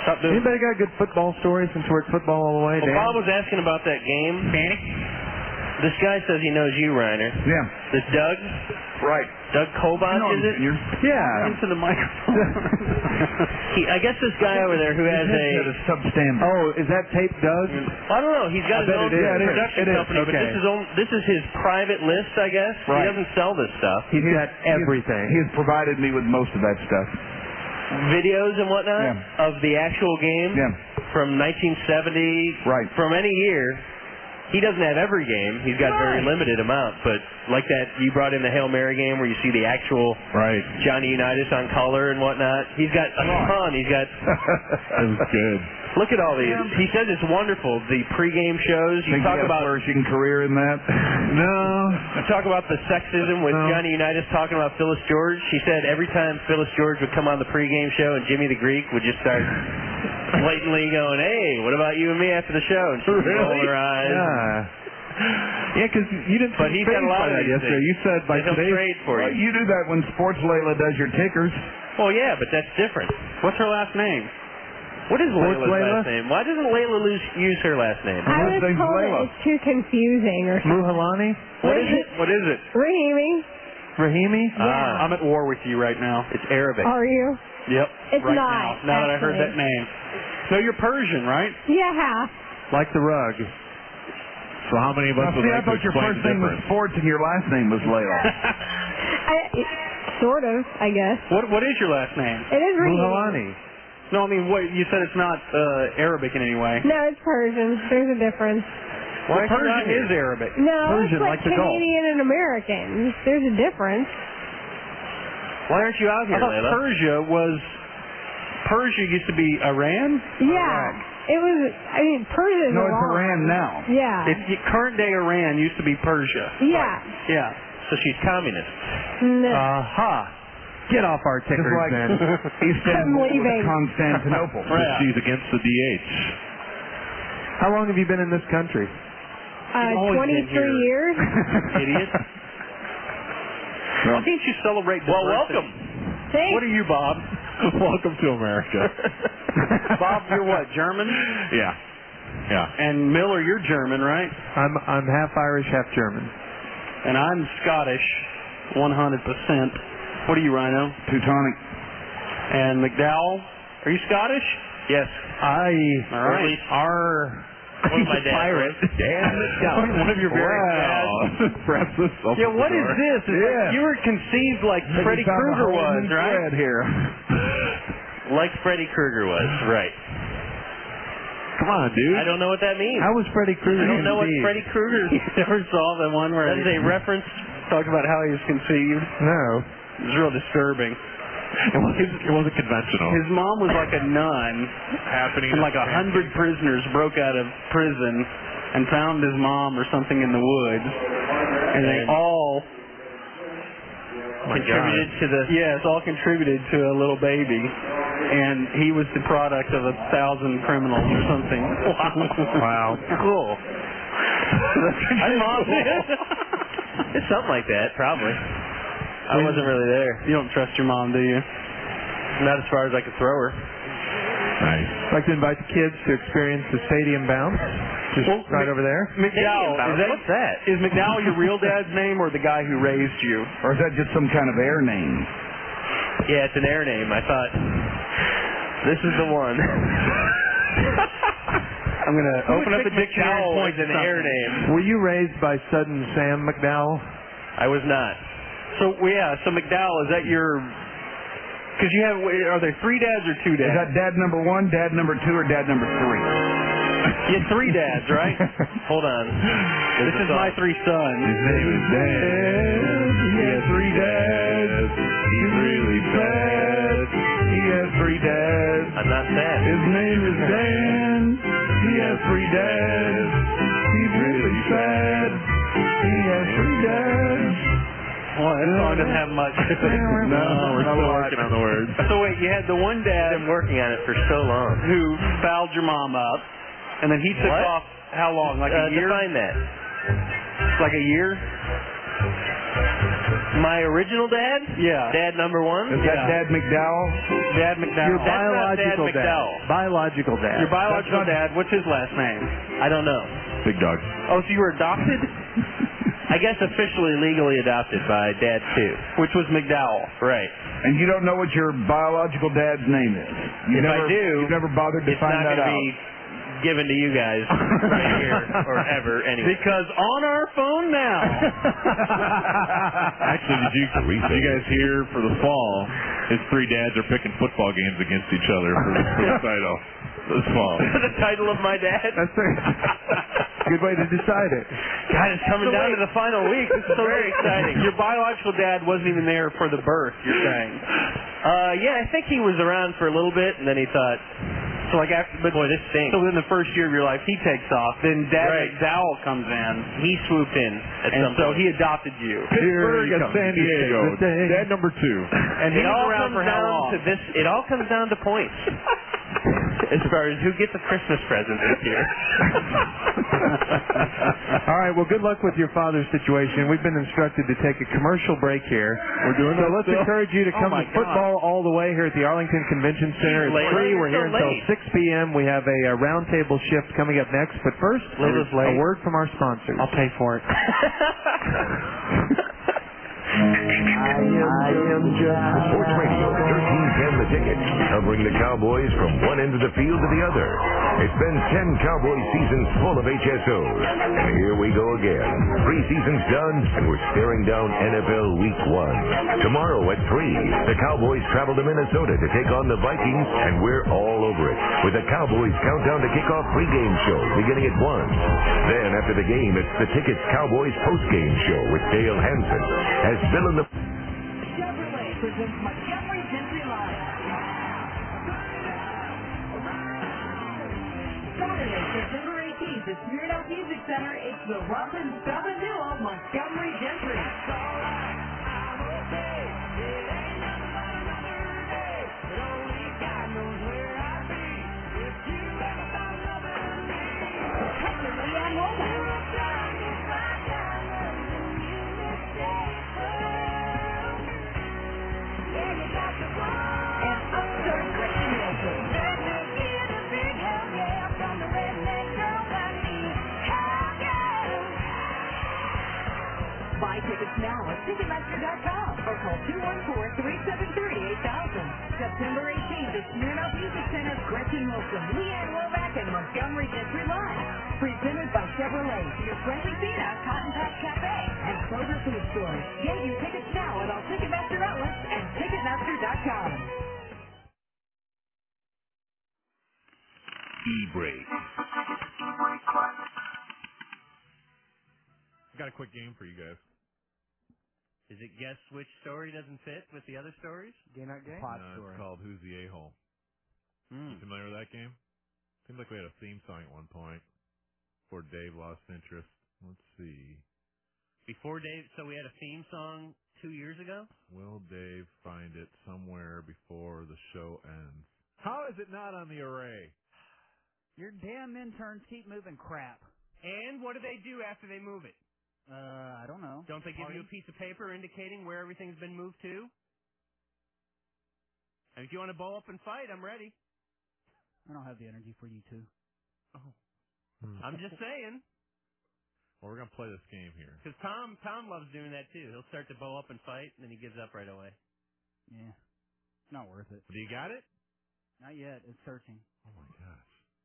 [SPEAKER 12] Stop doing
[SPEAKER 10] Anybody got good football stories since we're at football all the way?
[SPEAKER 11] Well,
[SPEAKER 10] Dan?
[SPEAKER 11] Bob was asking about that game. Fanny? This guy says he knows you, Reiner.
[SPEAKER 23] Yeah.
[SPEAKER 11] This Doug?
[SPEAKER 23] Right.
[SPEAKER 11] Doug Kobach,
[SPEAKER 23] You know
[SPEAKER 11] is
[SPEAKER 23] him,
[SPEAKER 11] it?
[SPEAKER 23] Yeah.
[SPEAKER 12] into the microphone.
[SPEAKER 11] He, I guess this guy over there who has a...
[SPEAKER 23] substandard.
[SPEAKER 10] Oh, is that tape Doug?
[SPEAKER 11] I don't know. He's got
[SPEAKER 10] I
[SPEAKER 11] his
[SPEAKER 10] bet
[SPEAKER 11] own
[SPEAKER 10] it is. Yeah, it is.
[SPEAKER 11] production
[SPEAKER 10] It is.
[SPEAKER 11] company, but
[SPEAKER 10] Okay.
[SPEAKER 11] this is own, this is his private list, I guess.
[SPEAKER 10] Right.
[SPEAKER 11] He doesn't sell this stuff.
[SPEAKER 10] He's got everything.
[SPEAKER 23] He has provided me with most of that stuff.
[SPEAKER 11] Videos and whatnot
[SPEAKER 23] Yeah.
[SPEAKER 11] of the actual game
[SPEAKER 23] Yeah.
[SPEAKER 11] from nineteen seventy,
[SPEAKER 23] Right.
[SPEAKER 11] from any year. He doesn't have every game. He's got very limited amount, but like that, you brought in the Hail Mary game where you see the actual
[SPEAKER 20] Right.
[SPEAKER 11] Johnny Unitas on color and whatnot. He's got a ton. He's got.
[SPEAKER 20] That was good.
[SPEAKER 11] Look at all these. He says it's wonderful. The pregame shows. You
[SPEAKER 23] Think
[SPEAKER 11] talk
[SPEAKER 23] you got a
[SPEAKER 11] about.
[SPEAKER 23] flourishing career in that?
[SPEAKER 20] No.
[SPEAKER 11] You talk about the sexism with
[SPEAKER 20] No.
[SPEAKER 11] Johnny Unitas talking about Phyllis George. She said every time Phyllis George would come on the pregame show and Jimmy the Greek would just start blatantly going, "Hey, what about you and me after the show?" And she'd roll her eyes.
[SPEAKER 10] Yeah. Yeah, because you didn't.
[SPEAKER 11] But
[SPEAKER 10] seem
[SPEAKER 11] he's got a
[SPEAKER 10] fazed
[SPEAKER 11] lot
[SPEAKER 10] by
[SPEAKER 11] of
[SPEAKER 10] that
[SPEAKER 11] these
[SPEAKER 10] yesterday.
[SPEAKER 11] things.
[SPEAKER 10] You said by
[SPEAKER 11] He'll
[SPEAKER 10] today.
[SPEAKER 11] trade for
[SPEAKER 23] Well,
[SPEAKER 11] you.
[SPEAKER 23] you do that when Sports Layla does your tickers.
[SPEAKER 11] Well, yeah, but that's different.
[SPEAKER 12] What's her last name?
[SPEAKER 11] What is
[SPEAKER 10] Sports
[SPEAKER 11] Layla's
[SPEAKER 10] Layla?
[SPEAKER 11] last name? Why doesn't Layla lose, use her last name?
[SPEAKER 15] I
[SPEAKER 23] His
[SPEAKER 15] was
[SPEAKER 23] name's
[SPEAKER 15] told
[SPEAKER 23] Layla.
[SPEAKER 15] that it's too confusing or something.
[SPEAKER 10] Muhalani?
[SPEAKER 11] What is it? What is it?
[SPEAKER 15] Rahimi,
[SPEAKER 10] Rahimi?
[SPEAKER 11] Ah,
[SPEAKER 12] I'm at war with you right now.
[SPEAKER 11] it's Arabic.
[SPEAKER 15] are you?
[SPEAKER 12] Yep.
[SPEAKER 15] It's
[SPEAKER 12] right
[SPEAKER 15] not,
[SPEAKER 12] now. Now that I heard
[SPEAKER 15] actually.
[SPEAKER 12] that name. So you're Persian, right?
[SPEAKER 15] Yeah, half.
[SPEAKER 10] Like the rug.
[SPEAKER 20] So how many of us
[SPEAKER 23] Now,
[SPEAKER 20] would
[SPEAKER 23] see, I
[SPEAKER 20] like to
[SPEAKER 23] thought your
[SPEAKER 20] explain
[SPEAKER 23] first
[SPEAKER 20] the
[SPEAKER 23] name was
[SPEAKER 20] difference?
[SPEAKER 23] Sports and your last name was Layla.
[SPEAKER 15] I, sort of, I guess.
[SPEAKER 12] What What is your last name?
[SPEAKER 15] It is Rahimi.
[SPEAKER 10] Muhalani.
[SPEAKER 12] No, I mean, what, you said it's not uh, Arabic in any way.
[SPEAKER 15] No, it's Persian. There's a difference.
[SPEAKER 12] Well,
[SPEAKER 10] Why is she
[SPEAKER 12] Persian
[SPEAKER 10] not here?
[SPEAKER 12] is Arabic.
[SPEAKER 15] No,
[SPEAKER 10] Persian,
[SPEAKER 15] it's like,
[SPEAKER 10] like the Gulf.
[SPEAKER 15] Canadian and American. There's a difference.
[SPEAKER 11] Why aren't you out
[SPEAKER 12] I
[SPEAKER 11] here,
[SPEAKER 12] thought
[SPEAKER 11] Layla?
[SPEAKER 12] Persia was. Persia used to be Iran?
[SPEAKER 15] Yeah. It was, I mean, Persia is
[SPEAKER 23] No, it's
[SPEAKER 15] Iran.
[SPEAKER 23] Iran now.
[SPEAKER 15] Yeah.
[SPEAKER 12] It's current day Iran used to be Persia.
[SPEAKER 15] yeah.
[SPEAKER 12] Yeah.
[SPEAKER 11] So she's communist.
[SPEAKER 15] No.
[SPEAKER 10] Aha. Get off our
[SPEAKER 23] Just
[SPEAKER 10] tickers
[SPEAKER 23] like
[SPEAKER 10] then.
[SPEAKER 23] Istanbul
[SPEAKER 15] I'm leaving.
[SPEAKER 23] was Constantinople.
[SPEAKER 20] So she's against the D H.
[SPEAKER 10] How long have you been in this country?
[SPEAKER 15] Uh,
[SPEAKER 11] always been
[SPEAKER 15] twenty-three
[SPEAKER 11] here.
[SPEAKER 15] years.
[SPEAKER 11] Idiot.
[SPEAKER 12] Why can't you celebrate
[SPEAKER 11] Well,
[SPEAKER 12] diversity?
[SPEAKER 11] welcome.
[SPEAKER 15] Thanks.
[SPEAKER 12] What are you, Bob?
[SPEAKER 20] Welcome to America.
[SPEAKER 12] Bob, you're what, German?
[SPEAKER 20] Yeah. Yeah.
[SPEAKER 12] And Miller, you're German, right?
[SPEAKER 10] I'm I'm half Irish, half German.
[SPEAKER 12] And I'm Scottish, one hundred percent. What are you, Rhino?
[SPEAKER 23] Teutonic.
[SPEAKER 12] And McDowell, are you Scottish?
[SPEAKER 11] Yes.
[SPEAKER 10] I
[SPEAKER 12] All
[SPEAKER 11] Or at
[SPEAKER 12] right.
[SPEAKER 11] least
[SPEAKER 10] are
[SPEAKER 11] one of my dads.
[SPEAKER 10] pirate.
[SPEAKER 12] One, one of your very
[SPEAKER 20] Wow. Perhaps this opens
[SPEAKER 12] Yeah, what
[SPEAKER 20] the
[SPEAKER 12] is
[SPEAKER 20] door.
[SPEAKER 12] this? It's
[SPEAKER 23] Yeah.
[SPEAKER 12] like you were conceived like Freddy
[SPEAKER 23] You found a
[SPEAKER 12] Krueger
[SPEAKER 23] hole in
[SPEAKER 12] was,
[SPEAKER 23] the
[SPEAKER 12] right?
[SPEAKER 23] thread here.
[SPEAKER 11] Like Freddy Krueger was. Right.
[SPEAKER 20] Come on, dude.
[SPEAKER 11] I don't know what that means.
[SPEAKER 10] How was Freddy Krueger
[SPEAKER 11] I don't know what
[SPEAKER 10] conceived?
[SPEAKER 11] Freddy Krueger.
[SPEAKER 12] You never saw the one where
[SPEAKER 11] That is a reference.
[SPEAKER 12] talked about how he was conceived.
[SPEAKER 10] No.
[SPEAKER 12] It was real disturbing.
[SPEAKER 20] It wasn't, it wasn't conventional.
[SPEAKER 12] His mom was like a nun,
[SPEAKER 20] Happening
[SPEAKER 12] and
[SPEAKER 20] in
[SPEAKER 12] like a
[SPEAKER 20] France.
[SPEAKER 12] hundred prisoners broke out of prison and found his mom or something in the woods, and they
[SPEAKER 11] And-
[SPEAKER 12] all
[SPEAKER 20] my
[SPEAKER 11] Contributed to the.
[SPEAKER 12] yes, all contributed to a little baby, and he was the product of a thousand criminals or something.
[SPEAKER 10] Wow.
[SPEAKER 11] Cool. My mom did. It's something like that, probably. I wasn't really there.
[SPEAKER 12] You don't trust your mom, do you?
[SPEAKER 11] Not as far as I could throw her.
[SPEAKER 20] Nice.
[SPEAKER 10] I'd like to invite the kids to experience the stadium bounce. Just
[SPEAKER 12] Well,
[SPEAKER 10] right
[SPEAKER 12] Mc-
[SPEAKER 10] over there.
[SPEAKER 12] McDowell,
[SPEAKER 11] Stadium bounce?
[SPEAKER 12] is that,
[SPEAKER 11] What's that?
[SPEAKER 12] Is McDowell your real dad's name or the guy who raised you?
[SPEAKER 23] Or is that just some kind of air name?
[SPEAKER 11] Yeah, it's an air name. I thought, this is the one.
[SPEAKER 12] I'm going to
[SPEAKER 11] Who
[SPEAKER 12] open
[SPEAKER 11] would
[SPEAKER 12] up the
[SPEAKER 11] think
[SPEAKER 12] dictionary
[SPEAKER 11] McDowell
[SPEAKER 12] and point
[SPEAKER 11] is
[SPEAKER 12] to
[SPEAKER 11] an air
[SPEAKER 12] something.
[SPEAKER 11] name?
[SPEAKER 10] Were you raised by Sudden Sam McDowell?
[SPEAKER 11] I was not.
[SPEAKER 12] So, well, yeah, so McDowell, is that your... Because you have... Are there three dads or two
[SPEAKER 23] Is
[SPEAKER 12] dads?
[SPEAKER 23] that dad number one, dad number two, or dad number three?
[SPEAKER 12] You had three dads, right?
[SPEAKER 11] Hold on.
[SPEAKER 12] This
[SPEAKER 11] There's
[SPEAKER 12] is
[SPEAKER 11] a
[SPEAKER 12] my
[SPEAKER 11] song.
[SPEAKER 12] three sons.
[SPEAKER 20] His name is Dan. He has three dads. He's really sad. He has three dads.
[SPEAKER 11] I'm not sad.
[SPEAKER 20] His name is Dan. He has three dads. He's really sad. He has three dads.
[SPEAKER 12] Well, that song doesn't have much.
[SPEAKER 20] No, we're still working on the words.
[SPEAKER 12] So wait, you had the one
[SPEAKER 11] I've
[SPEAKER 12] dad
[SPEAKER 11] been working on it for so long.
[SPEAKER 12] who fouled your mom up, and then he took
[SPEAKER 11] What?
[SPEAKER 12] off how long? Like
[SPEAKER 11] Uh,
[SPEAKER 12] a year?
[SPEAKER 11] define that.
[SPEAKER 12] Like a year?
[SPEAKER 11] My original dad?
[SPEAKER 12] Yeah.
[SPEAKER 11] Dad number one?
[SPEAKER 12] Is that
[SPEAKER 11] yeah.
[SPEAKER 12] Dad McDowell? Dad McDowell.
[SPEAKER 11] Your That's biological not Dad.
[SPEAKER 12] dad.
[SPEAKER 11] McDowell.
[SPEAKER 12] Biological dad. Your biological dad. What's his last name?
[SPEAKER 11] I don't know.
[SPEAKER 14] Big dog.
[SPEAKER 12] Oh, so you were adopted?
[SPEAKER 11] I guess officially legally adopted by Dad too.
[SPEAKER 12] Which was McDowell.
[SPEAKER 11] Right.
[SPEAKER 23] And you don't know what your biological dad's name is. You
[SPEAKER 11] if
[SPEAKER 23] never,
[SPEAKER 11] I do,
[SPEAKER 23] you've never bothered to
[SPEAKER 11] it's
[SPEAKER 23] find
[SPEAKER 11] not
[SPEAKER 23] that
[SPEAKER 11] gonna
[SPEAKER 23] out.
[SPEAKER 11] Be given to you guys right here or ever anyway.
[SPEAKER 12] Because on our phone now.
[SPEAKER 14] Actually, did you, did you guys hear for the fall, his three dads are picking football games against each other for, for the title this fall.
[SPEAKER 11] The title of my dad?
[SPEAKER 23] That's right. Good way to decide it.
[SPEAKER 11] God, it's coming
[SPEAKER 12] So
[SPEAKER 11] down
[SPEAKER 12] wait.
[SPEAKER 11] to the final week. This is
[SPEAKER 12] So
[SPEAKER 11] very
[SPEAKER 12] wait.
[SPEAKER 11] exciting.
[SPEAKER 12] Your biological dad wasn't even there for the birth, you're saying?
[SPEAKER 11] Uh, yeah, I think he was around for a little bit, and then he thought,
[SPEAKER 12] So like after, but
[SPEAKER 11] boy, this stinks.
[SPEAKER 12] So within the first year of your life, he takes off. Then Dad
[SPEAKER 11] Right.
[SPEAKER 12] McDowell comes in.
[SPEAKER 11] He swooped in at
[SPEAKER 12] and
[SPEAKER 11] some
[SPEAKER 12] so
[SPEAKER 11] point.
[SPEAKER 12] he adopted you.
[SPEAKER 14] Pittsburgh
[SPEAKER 23] he
[SPEAKER 14] and
[SPEAKER 23] comes.
[SPEAKER 14] San Diego. Dad number two.
[SPEAKER 12] And
[SPEAKER 11] it
[SPEAKER 12] he was
[SPEAKER 11] all
[SPEAKER 12] around
[SPEAKER 11] comes
[SPEAKER 12] for how
[SPEAKER 11] down
[SPEAKER 12] long?
[SPEAKER 11] to this. It all comes down to points. As far as who gets a Christmas present this year.
[SPEAKER 10] All right, well, good luck with your father's situation. We've been instructed to take a commercial break here.
[SPEAKER 14] We're doing
[SPEAKER 10] So
[SPEAKER 14] that
[SPEAKER 10] let's
[SPEAKER 14] still?
[SPEAKER 10] encourage you to
[SPEAKER 12] Oh
[SPEAKER 10] come
[SPEAKER 12] my
[SPEAKER 10] to football all the way here at the Arlington Convention Center. It's
[SPEAKER 11] Late.
[SPEAKER 10] free.
[SPEAKER 11] You're
[SPEAKER 10] We're
[SPEAKER 11] so
[SPEAKER 10] here until
[SPEAKER 11] late.
[SPEAKER 10] six p.m. We have a, uh roundtable shift coming up next. But first,
[SPEAKER 11] Layla's
[SPEAKER 10] a
[SPEAKER 11] late.
[SPEAKER 10] word from our sponsors.
[SPEAKER 12] I'll pay for it.
[SPEAKER 6] I am just Sports Radio thirteen ten The Ticket, covering the Cowboys from one end of the field to the other. It's been ten Cowboy seasons full of H S Os, and here we go again. Preseason's done, and we're staring down N F L Week One. Tomorrow at three, the Cowboys travel to Minnesota to take on the Vikings, and we're all over it with the Cowboys Countdown to Kickoff pregame show beginning at one. Then after the game, it's the Ticket's Cowboys postgame show with Dale Hansen as Bill and the
[SPEAKER 4] Chevrolet presents Montgomery Gentry Live. Saturday, September eighteenth at Smirnoff Music Center, it's the Rock and Stubba duo, Montgomery Gentry. Captain Leanne Womack. And upstart Christian Wilson. Buy tickets now at Ticketmaster dot com or call two one four, three seven three, eight thousand. September eighteenth at Smirnoff Music Center, Gretchen Wilson, Leanne Womack, and Montgomery Gentry Live. Presented by Chevrolet, your friendly Fina, Cotton Patch Cafe, and Kroger Food Stores. Get your tickets now at all Ticketmaster outlets and Ticketmaster dot com.
[SPEAKER 13] E-Break.
[SPEAKER 14] Got a quick game for you guys.
[SPEAKER 5] Is it guess which story doesn't fit with the other stories?
[SPEAKER 12] Game out game?
[SPEAKER 14] Uh, it's called Who's the A-Hole.
[SPEAKER 5] Hmm.
[SPEAKER 14] You familiar with that game? Seemed like we had a theme song at one point before Dave lost interest. Let's see.
[SPEAKER 5] Before Dave, so we had a theme song two years ago?
[SPEAKER 14] Will Dave find it somewhere before the show ends? How is it not on the array?
[SPEAKER 9] Your damn interns keep moving crap.
[SPEAKER 5] And what do they do after they move it?
[SPEAKER 9] Uh, I don't know.
[SPEAKER 5] Don't they give you a piece of paper indicating where everything's been moved to? And if you want to bow up and fight, I'm ready.
[SPEAKER 9] I don't have the energy for you two.
[SPEAKER 5] Oh. I'm just saying.
[SPEAKER 14] Well, we're going to play this game here.
[SPEAKER 5] Because Tom, Tom loves doing that too. He'll start to bow up and fight, and then he gives up right away.
[SPEAKER 9] Yeah. Not worth it.
[SPEAKER 14] Do you got it?
[SPEAKER 9] Not yet. It's searching.
[SPEAKER 14] Oh, my gosh.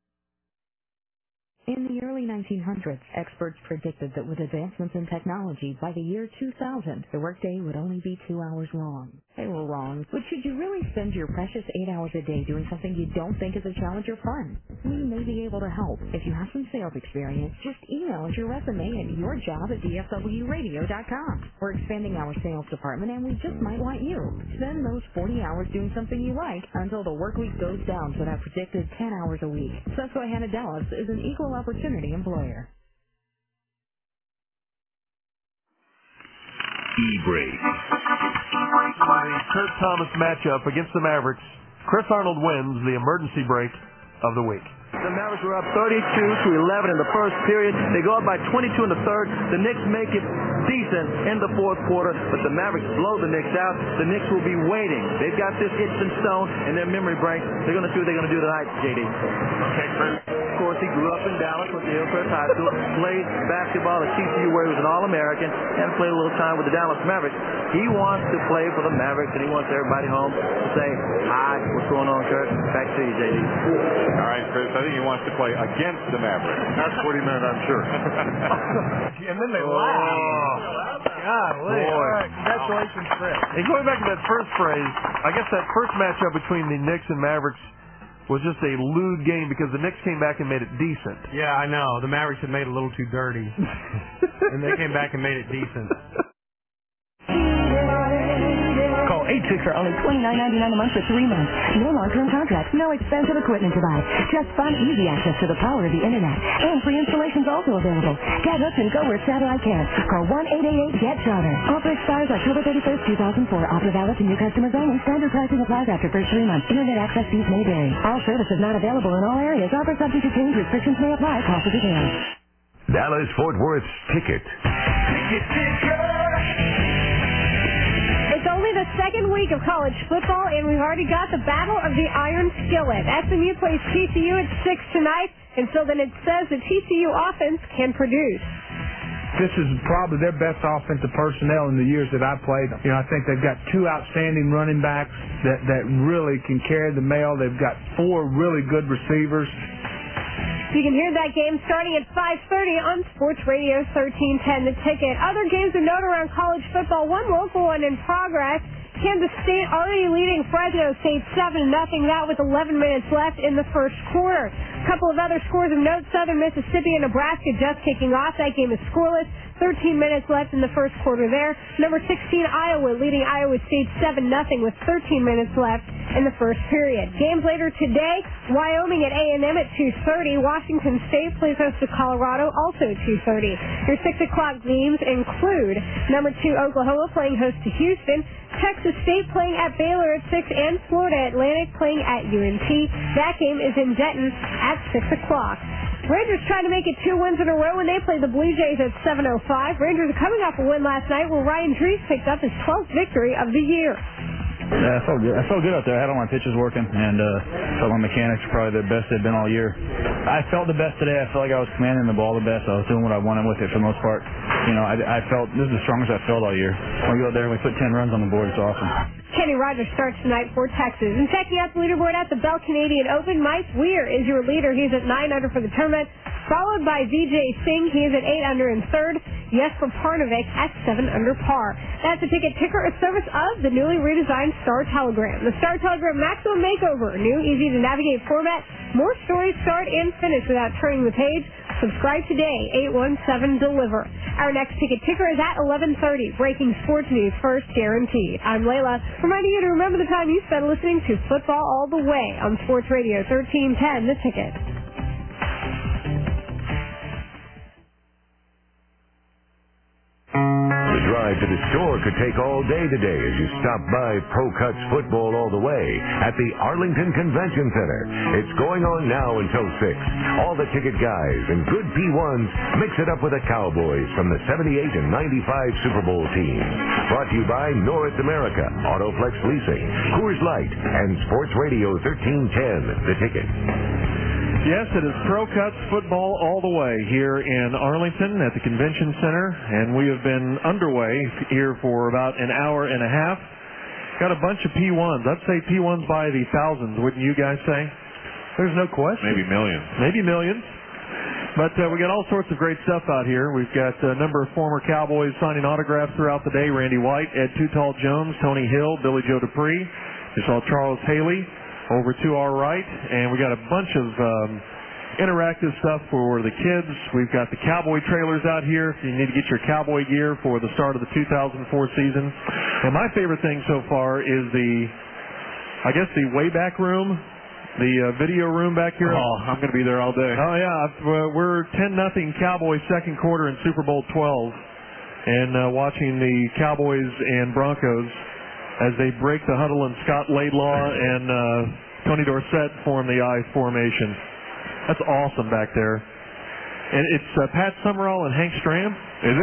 [SPEAKER 18] In the early nineteen hundreds, experts predicted that with advancements in technology, by the year two thousand, the workday would only be two hours long. They were wrong. But should you really spend your precious eight hours a day doing something you don't think is a challenge or fun? We may be able to help. If you have some sales experience, just email us your resume at yourjob at d f w radio dot com. We're expanding our sales department, and we just might want you. Spend those forty hours doing something you like until the work week goes down to that predicted ten hours a week. Susquehanna Dallas is an equal opportunity employer.
[SPEAKER 13] E-Break.
[SPEAKER 17] The Kurt Thomas matchup against the Mavericks. Chris Arnold wins the emergency break of the week.
[SPEAKER 21] The Mavericks were up thirty-two to eleven in the first period. They go up by twenty-two in the third. The Knicks make it
[SPEAKER 7] decent in the fourth quarter, but the Mavericks blow the Knicks out. The Knicks will be waiting. They've got this itch and stone in their memory bank. They're going to see what they're going to do tonight, J D.
[SPEAKER 17] Okay, Chris.
[SPEAKER 7] Of course, he grew up in Dallas, went to Hillcrest High School, played basketball at T C U where he was an All-American, and played a little time with the Dallas Mavericks. He wants to play for the Mavericks, and he wants everybody home to say, hi, what's going on, Kurt? Back to you, J D.
[SPEAKER 21] All right, Chris, I think he wants to play against the Mavericks. That's what he meant, I'm sure.
[SPEAKER 17] And then they
[SPEAKER 21] Oh.
[SPEAKER 17] laugh. Golly.
[SPEAKER 10] Boy.
[SPEAKER 17] All right, congratulations, Chris.
[SPEAKER 10] And going back to that first phrase, I guess that first matchup between the Knicks and Mavericks was just a lewd game because the Knicks came back and made it decent.
[SPEAKER 22] Yeah, I know. The Mavericks had made it a little too dirty. And they came back and made it decent.
[SPEAKER 24] Call eight six for only twenty-nine ninety-nine a month for three months. No long-term contracts, no expensive equipment to buy. Just fun, easy access to the power of the Internet. And free installations also available. Get hooked and go where satellite can. Call one eight eight eight get charter. Offer expires October thirty-first, two thousand four. Offer valid to new customers only. Standard pricing applies after first three months. Internet access fees may vary. All services not available in all areas. Offer subject to change. Restrictions may apply. Call for details.
[SPEAKER 6] Dallas Fort Worth's Ticket.
[SPEAKER 15] It's only the second week of college football, and we've already got the Battle of the Iron Skillet. S M U plays T C U at six tonight, and so then it says the T C U offense can produce.
[SPEAKER 23] This is probably their best offensive personnel in the years that I played them. You know, I think they've got two outstanding running backs that, that really can carry the mail. They've got four really good receivers.
[SPEAKER 15] You can hear that game starting at five thirty on Sports Radio thirteen ten, The Ticket. Other games of note around college football, one local one in progress. Kansas State already leading Fresno State seven nothing. That with eleven minutes left in the first quarter. A couple of other scores of note, Southern Mississippi and Nebraska just kicking off. That game is scoreless. thirteen minutes left in the first quarter there. Number sixteen, Iowa, leading Iowa State seven nothing with thirteen minutes left in the first period. Games later today, Wyoming at A and M at two thirty. Washington State plays host to Colorado, also at two thirty. Your six o'clock games include number two, Oklahoma playing host to Houston, Texas State playing at Baylor at six, and Florida Atlantic playing at U N T. That game is in Denton at six o'clock. Rangers trying to make it two wins in a row when they play the Blue Jays at seven oh five. Rangers are coming off a win last night where Ryan Drees picked up his twelfth victory of the year.
[SPEAKER 19] Yeah, I felt good. I felt good out there. I had all my pitches working, and uh, felt my mechanics were probably the best they've been all year. I felt the best today. I felt like I was commanding the ball the best. I was doing what I wanted with it for the most part. You know, I, I felt this is the strongest I felt all year. When we go out there and we put ten runs on the board, it's awesome.
[SPEAKER 15] Kenny Rogers starts tonight for Texas. And checking out the leaderboard at the Bell Canadian Open, Mike Weir is your leader. He's at nine under for the tournament, followed by V J Singh. He is at eight under in third. Jesper Parnevik at seven under par. That's a Ticket Ticker, a service of the newly redesigned Star Telegram. The Star Telegram Maximum Makeover, new, easy-to-navigate format. More stories start and finish without turning the page. Subscribe today, eight one seven deliver. Our next Ticket Ticker is at eleven thirty. Breaking sports news first, guaranteed. I'm Layla, reminding you to remember the time you spent listening to Football All the Way on Sports Radio thirteen ten, The Ticket.
[SPEAKER 6] The drive to the store could take all day today as you stop by Pro Cuts Football All the Way at the Arlington Convention Center. It's going on now until six. All the ticket guys and good P ones mix it up with the Cowboys from the seventy-eight and ninety-five Super Bowl teams. Brought to you by North America, Autoflex Leasing, Coors Light, and Sports Radio thirteen ten, The Ticket.
[SPEAKER 2] Yes, it is Pro Cuts Football All the Way here in Arlington at the Convention Center, and we have been underway here for about an hour and a half. Got a bunch of P ones. I'd say P ones by the thousands, wouldn't you guys say? There's no question.
[SPEAKER 14] Maybe millions.
[SPEAKER 2] Maybe millions. But uh, we got all sorts of great stuff out here. We've got a number of former Cowboys signing autographs throughout the day. Randy White, Ed Too-Tall Jones, Tony Hill, Billy Joe Dupree. We saw Charles Haley over to our right, and we got a bunch of um, interactive stuff for the kids. We've got the Cowboy trailers out here if you need to get your Cowboy gear for the start of the two thousand four season. And my favorite thing so far is the, I guess the Wayback Room, the uh, video room back here.
[SPEAKER 14] Oh, I'm going to be there all day.
[SPEAKER 2] Oh, yeah. Uh, we're ten nothing Cowboys second quarter in Super Bowl twelve, and uh, watching the Cowboys and Broncos as they break the huddle and Scott Laidlaw and uh, Tony Dorsett form the I formation. That's awesome back there. And it's uh, Pat Summerall and Hank Stram.
[SPEAKER 14] Is it?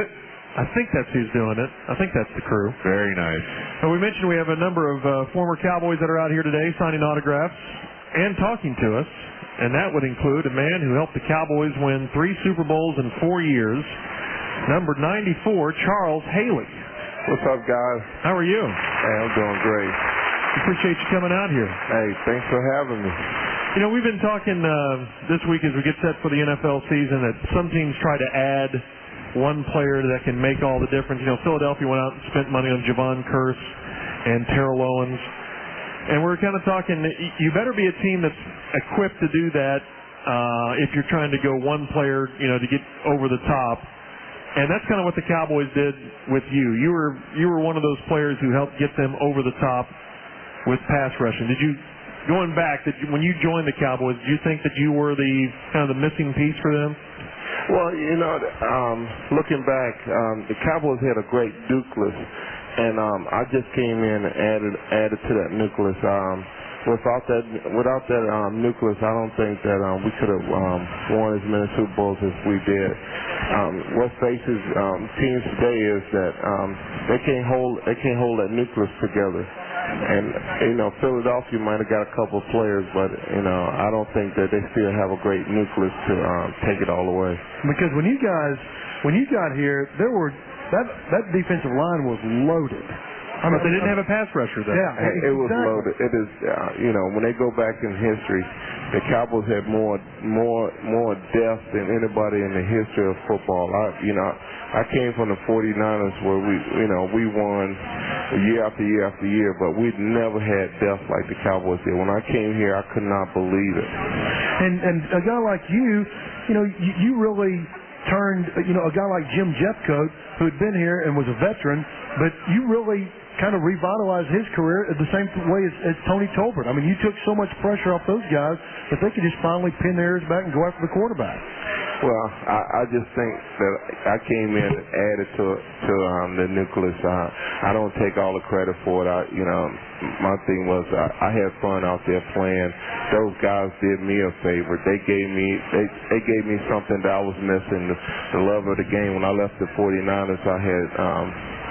[SPEAKER 10] I think that's who's doing it. I think that's the crew.
[SPEAKER 14] Very nice.
[SPEAKER 10] And we mentioned we have a number of uh, former Cowboys that are out here today signing autographs and talking to us. And that would include a man who helped the Cowboys win three Super Bowls in four years, number ninety-four, Charles Haley.
[SPEAKER 1] What's up, guys?
[SPEAKER 10] How are you?
[SPEAKER 1] Hey, I'm doing great.
[SPEAKER 10] Appreciate you coming out here.
[SPEAKER 1] Hey, thanks for having me.
[SPEAKER 10] You know, we've been talking uh, this week as we get set for the N F L season that some teams try to add one player that can make all the difference. You know, Philadelphia went out and spent money on Javon Curse and Terrell Owens. And we're kind of talking, you better be a team that's equipped to do that uh, if you're trying to go one player, you know, to get over the top. And that's kind of what the Cowboys did with you. You were you were one of those players who helped get them over the top with pass rushing. Did you, going back, did you, when you joined the Cowboys, did you think that you were the kind of the missing piece for them?
[SPEAKER 1] Well, you know, um, looking back, um, the Cowboys had a great nucleus, and um, I just came in and added added to that nucleus. Um, without that without that um, nucleus, I don't think that um, we could have um, won as many Super Bowls as we did. Um, what faces um, teams today is that um, they can't hold they can't hold that nucleus together. And, you know, Philadelphia might have got a couple of players, but, you know, I don't think that they still have a great nucleus to um, take it all away.
[SPEAKER 10] Because when you guys, when you got here, there were, that that defensive line was loaded. I mean, but they didn't have a pass rusher, though.
[SPEAKER 1] Yeah, it, it was
[SPEAKER 10] exactly.
[SPEAKER 1] loaded. It is, uh, you know, when they go back in history, the Cowboys had more, more, more depth than anybody in the history of football. I, you know, I came from the forty-niners where we, you know, we won year after year after year, but we'd never had depth like the Cowboys did. When I came here, I could not believe it.
[SPEAKER 10] And and a guy like you, you know, you, you really turned, you know, a guy like Jim Jeffcoat, who had been here and was a veteran, but you really kind of revitalized his career the same way as, as Tony Tolbert. I mean, you took so much pressure off those guys that they could just finally pin their ears back and go after the quarterback.
[SPEAKER 1] Well, I, I just think that I came in and added to to um, the nucleus. Uh, I don't take all the credit for it. I, you know, my thing was I, I had fun out there playing. Those guys did me a favor. They gave me they they gave me something that I was missing, the, the love of the game. When I left the forty-niners, I had um,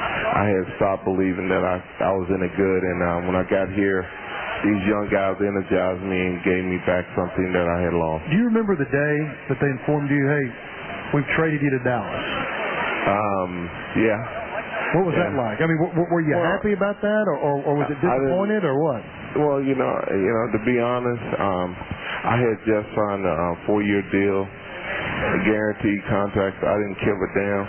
[SPEAKER 1] I had stopped believing that I I was any good, and um, when I got here, these young guys energized me and gave me back something that I had lost.
[SPEAKER 10] Do you remember the day that they informed you, hey, we've traded you to Dallas?
[SPEAKER 1] Um, yeah.
[SPEAKER 10] What was
[SPEAKER 1] yeah.
[SPEAKER 10] that like? I mean, w- were you
[SPEAKER 1] well,
[SPEAKER 10] happy about that, or, or, or was it disappointed, or what?
[SPEAKER 1] Well, you know, you know, to be honest, um, I had just signed a uh, four-year deal, a guaranteed contract. So I didn't give a damn.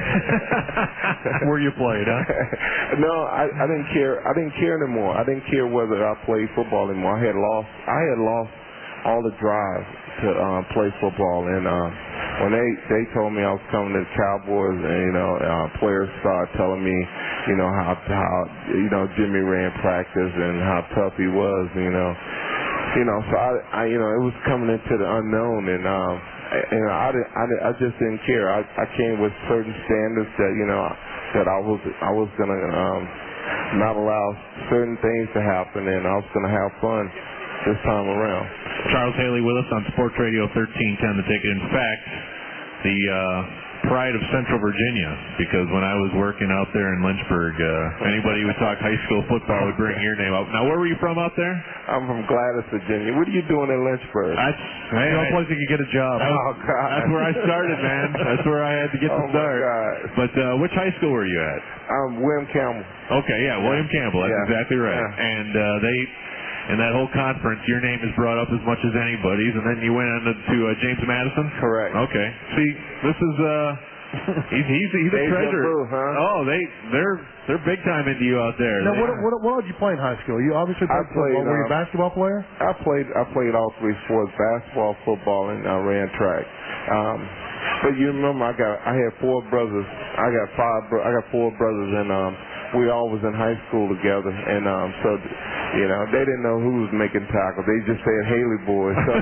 [SPEAKER 10] Where you played, huh?
[SPEAKER 1] No, I, I didn't care. I didn't care anymore. I didn't care whether I played football anymore. I had lost. I had lost all the drive to um, play football, and uh, when they they told me I was coming to the Cowboys, and you know, uh, players started telling me, you know, how how you know Jimmy ran practice and how tough he was, you know, you know. So I, I you know, it was coming into the unknown, and um, you know, I didn't, I, didn't, I just didn't care. I, I came with certain standards that you know that I was I was gonna um, not allow certain things to happen, and I was gonna have fun this time around.
[SPEAKER 14] Charles Haley with us on Sports Radio thirteen ten The Ticket. In fact, the uh, pride of Central Virginia, because when I was working out there in Lynchburg, uh, anybody who would talk high school football would bring your name up. Now, where were you from out there?
[SPEAKER 1] I'm from Gladys, Virginia. What are you doing in Lynchburg?
[SPEAKER 14] That's
[SPEAKER 10] hey, the only place you could get a job.
[SPEAKER 1] That was, oh, God.
[SPEAKER 14] That's where I started, man. That's where I had to get
[SPEAKER 1] oh
[SPEAKER 14] the start.
[SPEAKER 1] My God.
[SPEAKER 14] But uh, which high school were you at?
[SPEAKER 1] Um, William Campbell.
[SPEAKER 14] Okay, yeah, William
[SPEAKER 1] yeah.
[SPEAKER 14] Campbell. That's
[SPEAKER 1] yeah.
[SPEAKER 14] exactly right.
[SPEAKER 1] Yeah.
[SPEAKER 14] And uh, they... In that whole conference, your name is brought up as much as anybody's, and then you went on to, to uh, James Madison?
[SPEAKER 1] Correct.
[SPEAKER 14] Okay. See, this is, uh, he's, he's, he's a treasure.
[SPEAKER 1] Blue, huh?
[SPEAKER 14] Oh, they, they're, they're big time into you out there.
[SPEAKER 10] Now,
[SPEAKER 14] they,
[SPEAKER 10] what, what, what did you play in high school? You obviously played,
[SPEAKER 1] I played
[SPEAKER 10] football. Were you a
[SPEAKER 1] uh,
[SPEAKER 10] basketball player?
[SPEAKER 1] I played, I played all three sports, basketball, football, and I ran track. Um, but you remember, I got, I had four brothers. I got five, bro- I got four brothers, and, um, we all was in high school together, and um, so, you know, they didn't know who was making tackles. They just said Haley boys. So.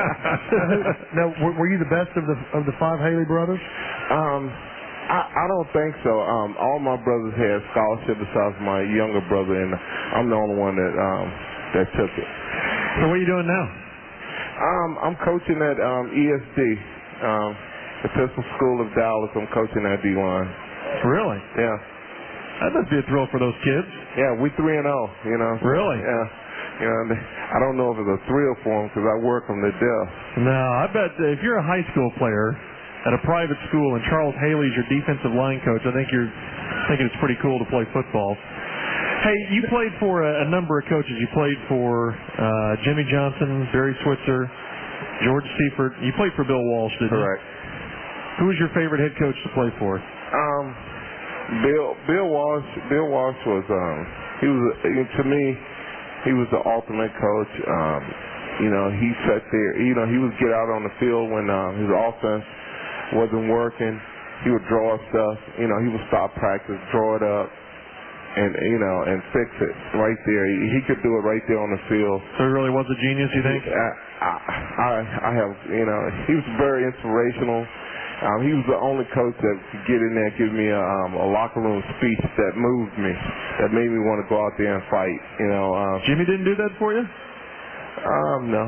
[SPEAKER 10] Now, were, were you the best of the of the five Haley brothers?
[SPEAKER 1] Um, I, I don't think so. Um, all my brothers had scholarship besides my younger brother, and I'm the only one that um, that took it.
[SPEAKER 10] So what are you doing now?
[SPEAKER 1] Um, I'm coaching at um, E S D, um, Episcopal School of Dallas. I'm coaching at D-line.
[SPEAKER 3] Really?
[SPEAKER 1] Yeah.
[SPEAKER 3] That must be a thrill for those kids.
[SPEAKER 1] Yeah, we three and zero. You know.
[SPEAKER 3] Really?
[SPEAKER 1] Yeah. You know, they- I don't know if it's a thrill for them because I work them to death.
[SPEAKER 3] No, I bet if you're a high school player at a private school and Charles Haley's your defensive line coach, I think you're thinking it's pretty cool to play football. Hey, you played for a, a number of coaches. You played for uh, Jimmy Johnson, Barry Switzer, George Seifert. You played for Bill Walsh, didn't you?
[SPEAKER 1] Correct.
[SPEAKER 3] Who was your favorite head coach to play for?
[SPEAKER 1] Um, Bill Bill Walsh. Bill Walsh was um, he was to me, he was the ultimate coach. Um, you know, he sat there. You know, he would get out on the field when uh, his offense wasn't working. He would draw stuff. You know, he would stop practice, draw it up, and you know, and fix it right there. He, he could do it right there on the field.
[SPEAKER 3] So he really was a genius, you think?
[SPEAKER 1] I, I, I, I have, you know, he was very inspirational. Um, he was the only coach that could get in there and give me a, um, a locker room speech that moved me, that made me want to go out there and fight. You know, um,
[SPEAKER 3] Jimmy didn't do that for you?
[SPEAKER 1] Um, no.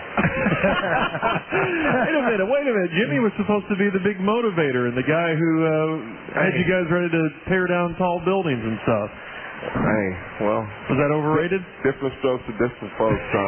[SPEAKER 3] wait a minute, wait a minute. Jimmy was supposed to be the big motivator and the guy who uh, had you guys ready to tear down tall buildings and stuff.
[SPEAKER 1] Hey, well.
[SPEAKER 3] Was that overrated?
[SPEAKER 1] Different strokes for different folks, huh?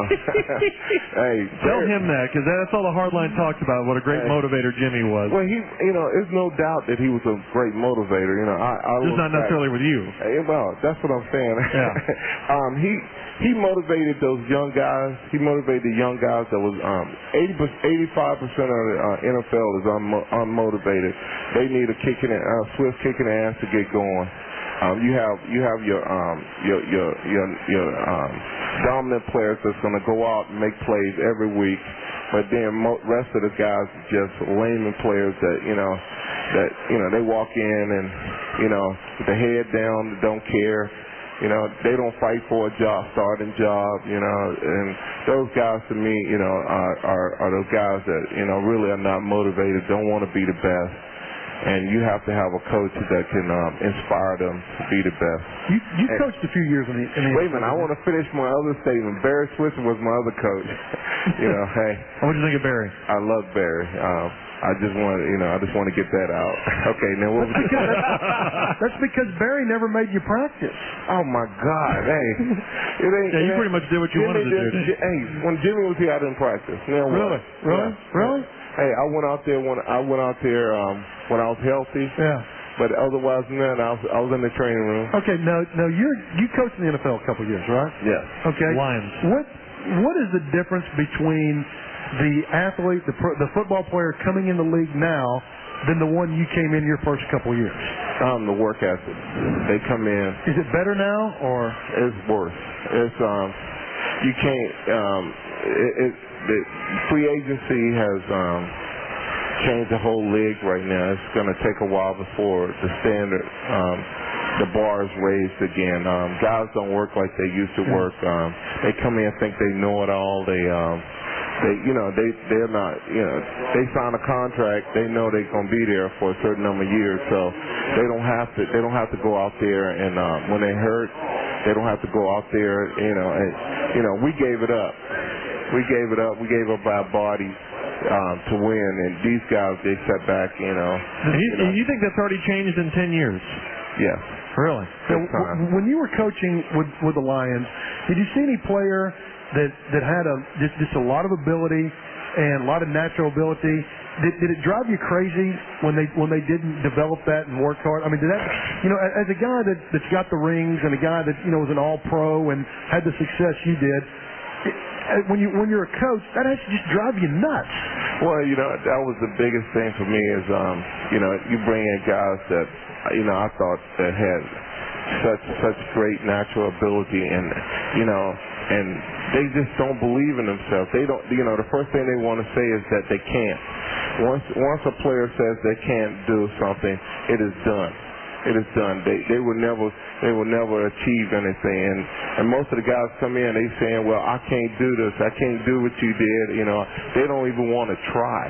[SPEAKER 1] Hey.
[SPEAKER 3] Tell him that, because that's all the hardline talks about, what a great
[SPEAKER 1] Hey.
[SPEAKER 3] motivator Jimmy was.
[SPEAKER 1] Well, he, you know, there's no doubt that he was a great motivator. You know, I, I
[SPEAKER 3] Just
[SPEAKER 1] look
[SPEAKER 3] not
[SPEAKER 1] back-
[SPEAKER 3] necessarily with you.
[SPEAKER 1] Hey, well, that's what I'm saying.
[SPEAKER 3] Yeah.
[SPEAKER 1] um, he he motivated those young guys. He motivated the young guys that was um, eighty, eighty-five percent of the uh, N F L is unmo- unmotivated. They need a kick in the, uh, swift kick in the ass to get going. Um, you have you have your um, your your your, your um, dominant players that's going to go out and make plays every week, but then mo- rest of the guys are just layman players that you know that you know they walk in and you know with the head down, don't care. You know, they don't fight for a job, starting job. You know, and those guys to me, you know, are are, are those guys that you know really are not motivated, don't want to be the best. And you have to have a coach that can um, inspire them to be the best.
[SPEAKER 17] You you
[SPEAKER 1] And-
[SPEAKER 17] coached a few years in the. In the
[SPEAKER 1] Wait a minute, I want to finish my other statement. Barry Switzer was my other coach. you know, hey.
[SPEAKER 3] What did you think of Barry?
[SPEAKER 1] I love Barry. Um, I just want, you know, I just want to get that out. Okay, now what was
[SPEAKER 17] because that's, that's because Barry never made you practice.
[SPEAKER 1] Oh my God, hey, it ain't.
[SPEAKER 3] Yeah, you
[SPEAKER 1] it
[SPEAKER 3] pretty much did what you
[SPEAKER 1] Jimmy
[SPEAKER 3] wanted to do,
[SPEAKER 1] did-
[SPEAKER 3] didn't you?
[SPEAKER 1] Hey, when Jimmy was here, I didn't practice. Now what?
[SPEAKER 17] Really? Really?
[SPEAKER 1] Yeah.
[SPEAKER 17] Really?
[SPEAKER 1] Hey, I went out there when I went out there um, when I was healthy.
[SPEAKER 17] Yeah.
[SPEAKER 1] But otherwise than that, I was I was in the training room.
[SPEAKER 17] Okay, now now you you coached in the N F L a couple of years, right?
[SPEAKER 1] Yes.
[SPEAKER 17] Okay.
[SPEAKER 3] Lions.
[SPEAKER 17] What what is the difference between the athlete, the pro, the football player coming in the league now, than the one you came in your first couple of years?
[SPEAKER 1] Um, the work ethic. They come in.
[SPEAKER 17] Is it better now or?
[SPEAKER 1] It's worse. It's um, you can't um, it, it the free agency has um. changed the whole league right now. It's going to take a while before the standard, um, the bar is raised again. Um, guys don't work like they used to work. Um, they come in and think they know it all. They, um, they, you know, they they're not. You know, they sign a contract. They know they're going to be there for a certain number of years, so they don't have to. They don't have to go out there and um, when they hurt, they don't have to go out there. You know, and you know, we gave it up. We gave it up. We gave up our bodies. Um, to win, and these guys, they sat back, you know.
[SPEAKER 3] And you,
[SPEAKER 1] you know.
[SPEAKER 3] you think that's already changed in ten years?
[SPEAKER 1] Yes.
[SPEAKER 3] Really?
[SPEAKER 17] So
[SPEAKER 1] Big time.
[SPEAKER 17] w- when you were coaching with with the Lions, did you see any player that that had a just just a lot of ability and a lot of natural ability? Did, did it drive you crazy when they when they didn't develop that and work hard? I mean, did that you know, as a guy that that's got the rings and a guy that you know was an All Pro and had the success you did, it, when you when you're a coach, that has to just drive you nuts.
[SPEAKER 1] Well, you know, that was the biggest thing for me is, um, you know, you bring in guys that, you know, I thought that had such such great natural ability, and you know, and they just don't believe in themselves. They don't, you know, the first thing they want to say is that they can't. Once once a player says they can't do something, it is done. It is done. They they will never they will never achieve anything. And and most of the guys come in, they saying, well, I can't do this. I can't do what you did. You know, they don't even want to try.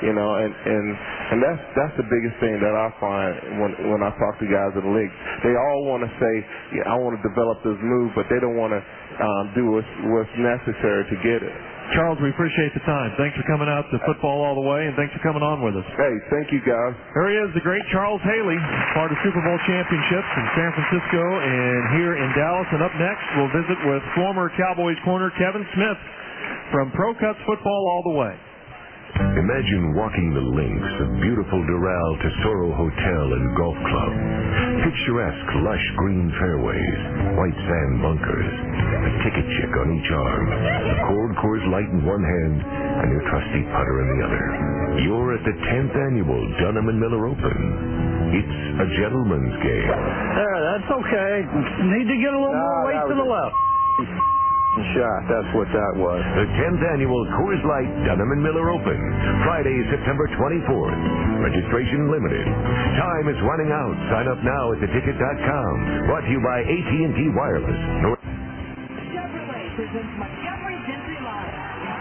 [SPEAKER 1] You know, and and and that's that's the biggest thing that I find when when I talk to guys in the league. They all want to say, yeah, I want to develop this move, but they don't want to um, do what's, what's necessary to get it.
[SPEAKER 3] Charles, we appreciate the time. Thanks for coming out to Football All the Way, and thanks for coming on with us.
[SPEAKER 1] Hey, thank you, guys.
[SPEAKER 3] There he is, the great Charles Haley, part of Super Bowl championships in San Francisco and here in Dallas. And up next, we'll visit with former Cowboys corner Kevin Smith from Pro Cuts Football All the Way.
[SPEAKER 6] Imagine walking the links of beautiful Doral Tesoro Hotel and Golf Club. Picturesque, lush green fairways, white sand bunkers, a ticket chick on each arm, a cold Coors Light in one hand, and your trusty putter in the other. You're at the tenth annual Dunham and Miller Open. It's a gentleman's game.
[SPEAKER 8] There, that's okay. Need to get a little
[SPEAKER 6] No,
[SPEAKER 8] more weight
[SPEAKER 6] that
[SPEAKER 8] to the
[SPEAKER 6] was-
[SPEAKER 8] left.
[SPEAKER 6] Shot, that's what that was. The tenth annual Coors Light Dunham and Miller Open, Friday, September twenty-fourth. Registration limited. Time is running out. Sign up now at the ticket dot com. Brought to you by A T and T Wireless. North-
[SPEAKER 4] Chevrolet presents Montgomery Gentry Live.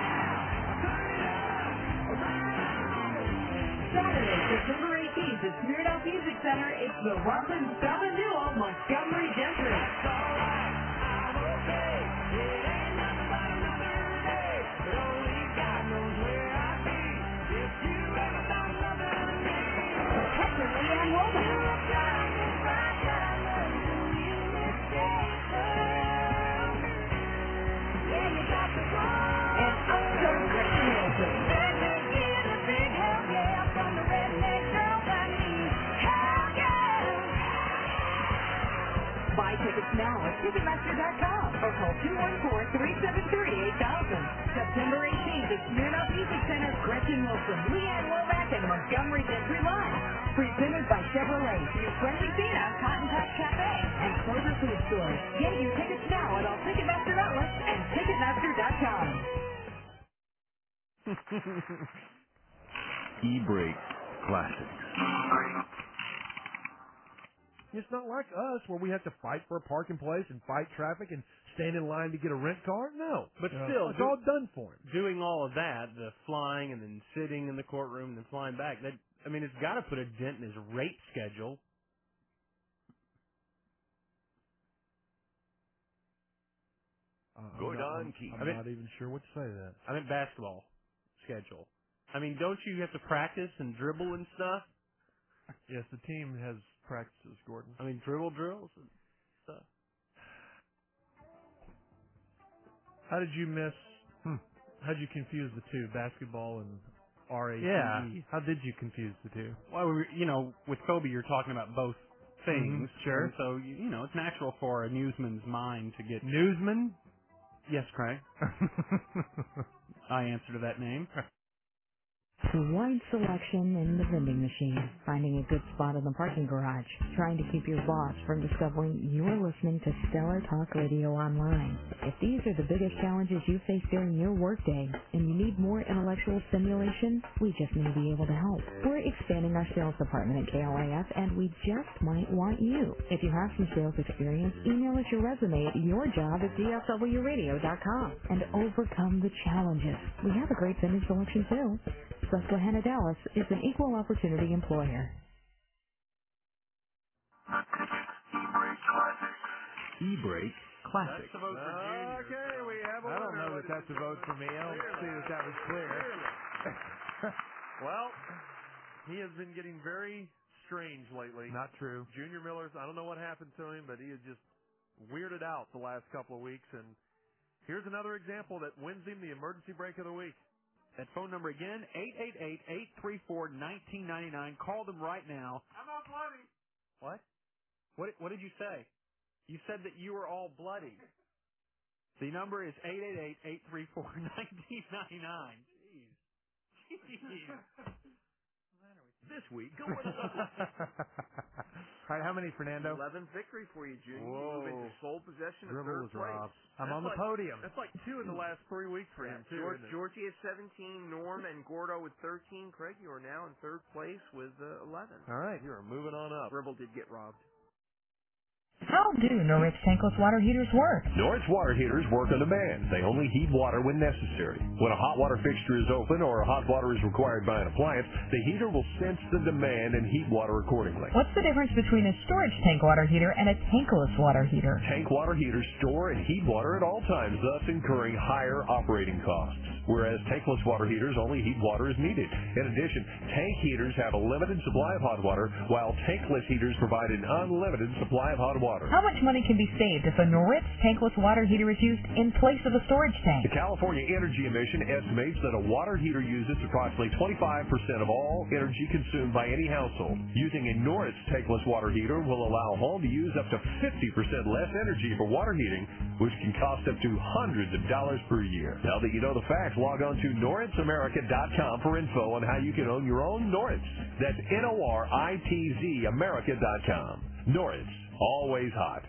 [SPEAKER 4] Saturday, September eighteenth at Smirnoff Music Center, it's the Robin Bella Duo Montgomery Gentry. Hector Leanne Womack. And upstart Gretchen Wilson. Buy tickets now at Ticketmaster dot com or call two one four, three seven three, eight thousand. September eighteenth at Smirnoff Music Center, Gretchen Wilson, Leanne Womack, and Montgomery Gentry Live. Presented by Chevrolet, New Friendly Fina, Cotton Patch Cafe, and Kroger Food Stores. Get your tickets now at all Ticketmaster outlets and Ticketmaster dot com.
[SPEAKER 13] E-Brake Classics.
[SPEAKER 11] It's not like us where we have to fight for a parking place and fight traffic and stand in line to get a rent car. No.
[SPEAKER 22] But
[SPEAKER 11] No.
[SPEAKER 22] still,
[SPEAKER 11] it's
[SPEAKER 22] do-
[SPEAKER 11] all done for him.
[SPEAKER 22] Doing all of that, the flying and then sitting in the courtroom and then flying back, that I mean, it's got to put a dent in his rate schedule.
[SPEAKER 11] Uh, I'm
[SPEAKER 6] Good
[SPEAKER 11] not-
[SPEAKER 6] on,
[SPEAKER 11] I'm,
[SPEAKER 6] Keith.
[SPEAKER 11] I'm
[SPEAKER 22] I mean-
[SPEAKER 11] not even sure what to say to that.
[SPEAKER 22] I meant basketball schedule. I mean, don't you have to practice and dribble and stuff?
[SPEAKER 3] Yes, the team has practices, Gordon.
[SPEAKER 22] I mean, dribble drills and stuff.
[SPEAKER 3] How did you miss? Hmm. How did you confuse the two, basketball and R A C E?
[SPEAKER 22] Yeah.
[SPEAKER 3] How did you confuse the two?
[SPEAKER 22] Well, we, you know, with Kobe, you're talking about both things.
[SPEAKER 3] Mhm, sure.
[SPEAKER 22] And so, you, you know, it's natural for a newsman's mind to get...
[SPEAKER 3] Newsman?
[SPEAKER 22] Yes, Craig. I answer to that name.
[SPEAKER 18] The wide selection in the vending machine, finding a good spot in the parking garage, trying to keep your boss from discovering you're listening to Stellar Talk Radio online. If these are the biggest challenges you face during your workday and you need more intellectual stimulation, we just may be able to help. We're expanding our sales department at K L A F and we just might want you. If you have some sales experience, email us your resume at yourjob at D F W radio dot com and overcome the challenges. We have a great vending selection too. Susquehanna Dallas is an equal opportunity employer.
[SPEAKER 13] E-Brake Classic.
[SPEAKER 11] Okay, we have a
[SPEAKER 3] I don't
[SPEAKER 11] winner.
[SPEAKER 3] know that that's a vote for me. I don't see that that was clear. Well, he has been getting very strange lately.
[SPEAKER 11] Not true.
[SPEAKER 3] Junior Miller's, I don't know what happened to him, but he is just weirded out the last couple of weeks. And here's another example that wins him the emergency break of the week.
[SPEAKER 2] That phone number again, eight eight eight, eight three four, one nine nine nine. Call them right now.
[SPEAKER 3] I'm not bloody.
[SPEAKER 2] What? What, what did you say? You said that you were all bloody. The number is eight eight eight, eight three four, one nine nine nine. Jeez. Jeez.
[SPEAKER 8] This week, go with us.
[SPEAKER 11] All right, how many, Fernando?
[SPEAKER 8] eleven victory for you, Junior.
[SPEAKER 11] Whoa.
[SPEAKER 8] You move into sole possession of
[SPEAKER 11] Dribble
[SPEAKER 8] third
[SPEAKER 11] was
[SPEAKER 8] place.
[SPEAKER 11] robbed. I'm
[SPEAKER 3] That's
[SPEAKER 11] on the
[SPEAKER 3] like-
[SPEAKER 11] podium.
[SPEAKER 3] That's like two in the last three weeks for him, too.
[SPEAKER 8] George,
[SPEAKER 3] isn't it?
[SPEAKER 8] Georgie has seventeen, Norm and Gordo with thirteen. Craig, you are now in third place with uh, eleven.
[SPEAKER 11] All right, you are moving on up.
[SPEAKER 8] Ribble did get robbed.
[SPEAKER 4] How do Norwich tankless water heaters work?
[SPEAKER 5] Norwich water heaters work on demand. They only heat water when necessary. When a hot water fixture is open or hot water is required by an appliance, the heater will sense the demand and heat water accordingly.
[SPEAKER 4] What's the difference between a storage tank water heater and a tankless water heater?
[SPEAKER 5] Tank water heaters store and heat water at all times, thus incurring higher operating costs, whereas tankless water heaters only heat water as needed. In addition, tank heaters have a limited supply of hot water, while tankless heaters provide an unlimited supply of hot water.
[SPEAKER 4] How much money can be saved if a Norwich tankless water heater is used in place of a storage tank?
[SPEAKER 5] The California Energy Commission estimates that a water heater uses approximately twenty-five percent of all energy consumed by any household. Using a Norwich tankless water heater will allow a home to use up to fifty percent less energy for water heating, which can cost up to hundreds of dollars per year. Now that you know the facts, log on to Norwich America dot com for info on how you can own your own Norwich. That's N O R I T Z America dot com. Norwich. Always hot.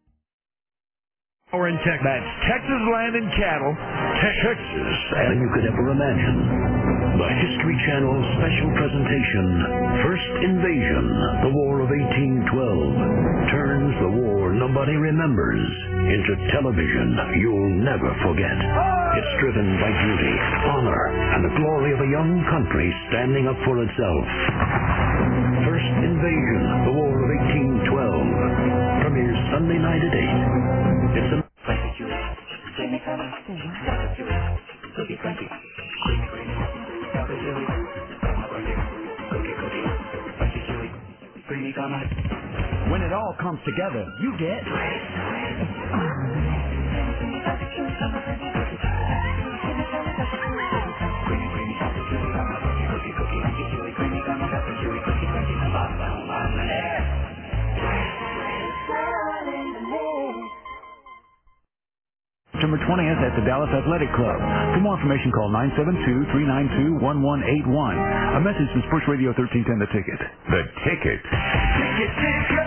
[SPEAKER 12] Or in Texas. That's Texas Land and Cattle, Texas.
[SPEAKER 16] Than you could ever imagine. The History Channel special presentation, First Invasion, the War of eighteen twelve, turns the war nobody remembers into television you'll never forget. It's driven by duty, honor, and the glory of a young country standing up for itself. First Invasion, the War of eighteen twelve, premieres Sunday night at eight. It's a...
[SPEAKER 12] When it all comes together, you get... September twentieth at the Dallas Athletic Club. For more information, call nine seven two, three nine two, one one eight one. A message from Sports Radio thirteen ten, The Ticket.
[SPEAKER 6] The Ticket.
[SPEAKER 12] Ticket, ticket.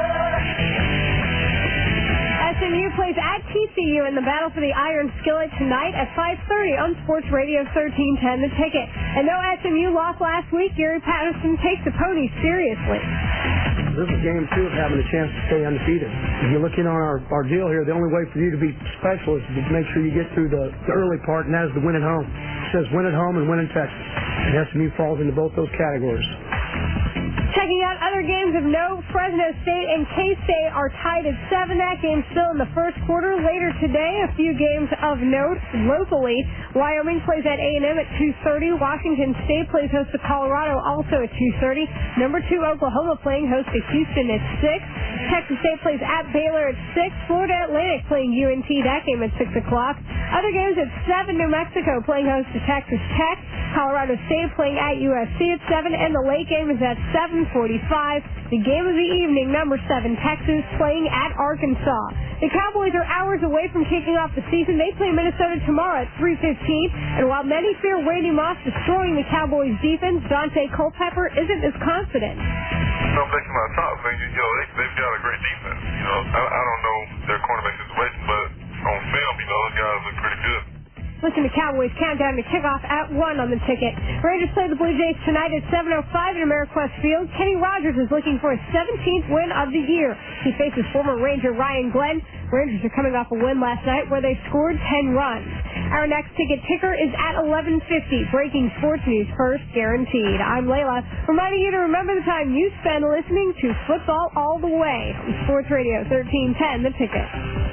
[SPEAKER 15] S M U plays at T C U in the battle for the Iron Skillet tonight at five thirty on Sports Radio thirteen ten, The Ticket. And though S M U lost last week, Gary Patterson takes the ponies seriously.
[SPEAKER 20] This is game two of having a chance to stay undefeated. If you're looking on our, our deal here, the only way for you to be special is to make sure you get through the, the early part, and that is the win at home. It says win at home and win in Texas. And S M U falls into both those categories.
[SPEAKER 15] Checking out other games of note, Fresno State and K-State are tied at seven. That game still in the first quarter. Later today, a few games of note locally. Wyoming plays at A and M at two thirty. Washington State plays host to Colorado also at two thirty. Number two, Oklahoma playing host to Houston at six. Texas State plays at Baylor at six. Florida Atlantic playing U N T. That game at six o'clock. Other games at seven, New Mexico playing host to Texas Tech. Colorado State playing at U S C at seven. And the late game is at seven forty-five. The game of the evening, number seven, Texas playing at Arkansas. The Cowboys are hours away from kicking off the season. They play Minnesota tomorrow at three fifteen. And while many fear Randy Moss destroying the Cowboys' defense, Dante Culpepper isn't as confident.
[SPEAKER 25] I'm thinking about top things. You know, they, they've got a great defense. You know, I, I don't know their cornerback situation, but on film, you know, those guys look pretty good.
[SPEAKER 15] Listen to Cowboys Countdown to kickoff at one on the Ticket. Rangers play the Blue Jays tonight at seven oh five at Ameriquest Field. Kenny Rogers is looking for his seventeenth win of the year. He faces former Ranger Ryan Glenn. Rangers are coming off a win last night where they scored ten runs. Our next ticket ticker is at eleven fifty. Breaking sports news first, guaranteed. I'm Layla, reminding you to remember the time you spend listening to Football All the Way on Sports Radio thirteen ten, The Ticket.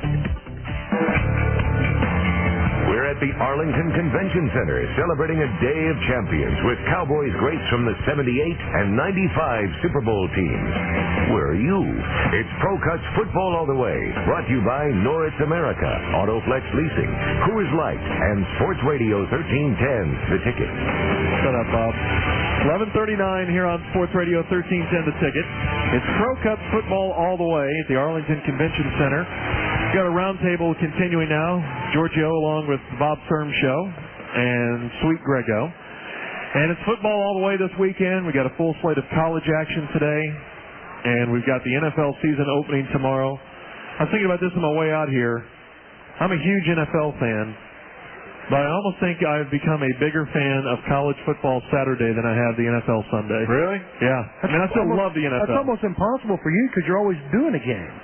[SPEAKER 6] We're at the Arlington Convention Center celebrating a Day of Champions with Cowboys greats from the seventy-eight and ninety-five Super Bowl teams. Where are you? It's Pro Cuts Football All the Way, brought to you by Norwich America, Autoflex Leasing, Coors Light, and Sports Radio thirteen ten, The Ticket.
[SPEAKER 3] Shut up, Bob. eleven thirty-nine here on Sports Radio thirteen ten, The Ticket. It's Pro Cuts Football All the Way at the Arlington Convention Center. We've got a roundtable continuing now. Giorgio along with Bob Sturm Show and Sweet Grego. And it's football all the way this weekend. We've got a full slate of college action today. And we've got the N F L season opening tomorrow. I was thinking about this on my way out here. I'm a huge N F L fan. But I almost think I've become a bigger fan of college football Saturday than I have the N F L Sunday.
[SPEAKER 11] Really?
[SPEAKER 3] Yeah. I mean, I still
[SPEAKER 11] almost,
[SPEAKER 3] love the N F L.
[SPEAKER 11] That's almost impossible for you because you're always doing a game.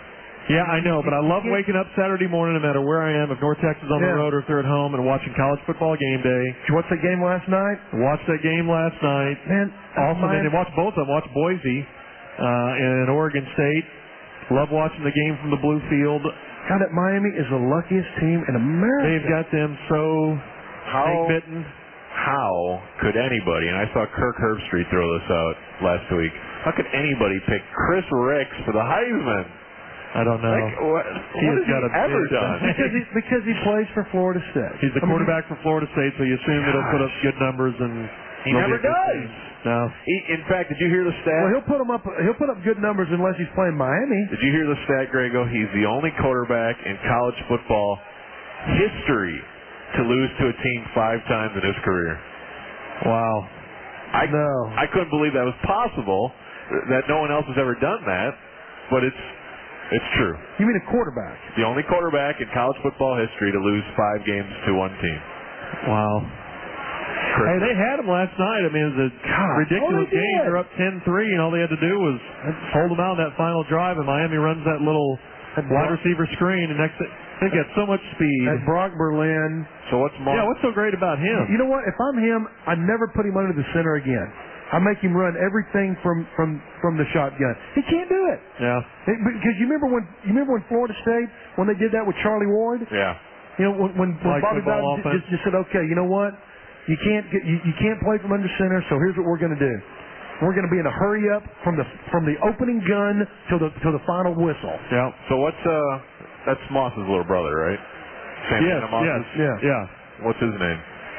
[SPEAKER 3] Yeah, I know, but I love waking up Saturday morning, no matter where I am, if North Texas is on the
[SPEAKER 17] Yeah.
[SPEAKER 3] road or if they're at home, and watching college football game day.
[SPEAKER 17] Did you watch that game last night?
[SPEAKER 3] Watched that game last night.
[SPEAKER 17] Man,
[SPEAKER 3] awesome.
[SPEAKER 17] Miami-
[SPEAKER 3] And watch both of them. Watch Boise uh, and Oregon State. Love watching the game from the blue field.
[SPEAKER 17] God, that Miami is the luckiest team in America.
[SPEAKER 3] They've got them so
[SPEAKER 14] How
[SPEAKER 3] snake-bitten.
[SPEAKER 14] how could anybody, and I saw Kirk Herbstreit throw this out last week, how could anybody pick Chris Ricks for the Heisman?
[SPEAKER 3] I don't know.
[SPEAKER 14] Like, what,
[SPEAKER 3] He
[SPEAKER 14] what
[SPEAKER 3] has
[SPEAKER 14] has
[SPEAKER 3] got
[SPEAKER 14] he
[SPEAKER 3] a
[SPEAKER 14] ever
[SPEAKER 3] big-
[SPEAKER 14] done?
[SPEAKER 17] because, he, because he plays for Florida State.
[SPEAKER 3] He's the
[SPEAKER 17] I mean,
[SPEAKER 3] quarterback for Florida State, so you assume that he'll put up good numbers. And
[SPEAKER 14] He
[SPEAKER 3] they'll
[SPEAKER 14] never
[SPEAKER 3] be a good
[SPEAKER 14] does.
[SPEAKER 3] team. No.
[SPEAKER 14] He, in fact, did you hear the stat?
[SPEAKER 17] Well, he'll put him up. He'll put up good numbers unless he's playing Miami.
[SPEAKER 14] Did you hear the stat, Grego? He's the only quarterback in college football history to lose to a team five times in his career.
[SPEAKER 3] Wow.
[SPEAKER 14] I
[SPEAKER 17] no.
[SPEAKER 14] I couldn't believe that was possible. That no one else has ever done that, but it's it's true.
[SPEAKER 17] You mean a quarterback?
[SPEAKER 14] The only quarterback in college football history to lose five games to one team.
[SPEAKER 3] Wow. Hey, they had him last night. I mean, it was a ridiculous
[SPEAKER 17] Oh, they
[SPEAKER 3] game.
[SPEAKER 17] did.
[SPEAKER 3] They're up ten three, and all they had to do was hold them out in that final drive, and Miami runs that little wide receiver screen, and next they got so much speed.
[SPEAKER 17] And Brock Berlin.
[SPEAKER 14] So what's more?
[SPEAKER 3] Yeah, what's so great about him?
[SPEAKER 17] You know what? If I'm him, I never put him under the center again. I make him run everything from from from the shotgun. He can't do it.
[SPEAKER 3] Yeah.
[SPEAKER 17] It- because you remember when you remember when Florida State when they did that with Charlie Ward.
[SPEAKER 14] Yeah.
[SPEAKER 17] You know when when, when
[SPEAKER 3] Like
[SPEAKER 17] Bobby
[SPEAKER 3] football
[SPEAKER 17] Bowden
[SPEAKER 3] offense.
[SPEAKER 17] just, just said, okay, you know what? You can't get you, you can't play from under center. So here's what we're going to do. We're going to be in a hurry up from the from the opening gun till the till the final whistle.
[SPEAKER 14] Yeah. So what's uh that's Moss's little brother, right?
[SPEAKER 3] Yes,
[SPEAKER 14] Santana Moss.
[SPEAKER 3] yes,
[SPEAKER 17] yeah,
[SPEAKER 3] yeah.
[SPEAKER 14] What's his name?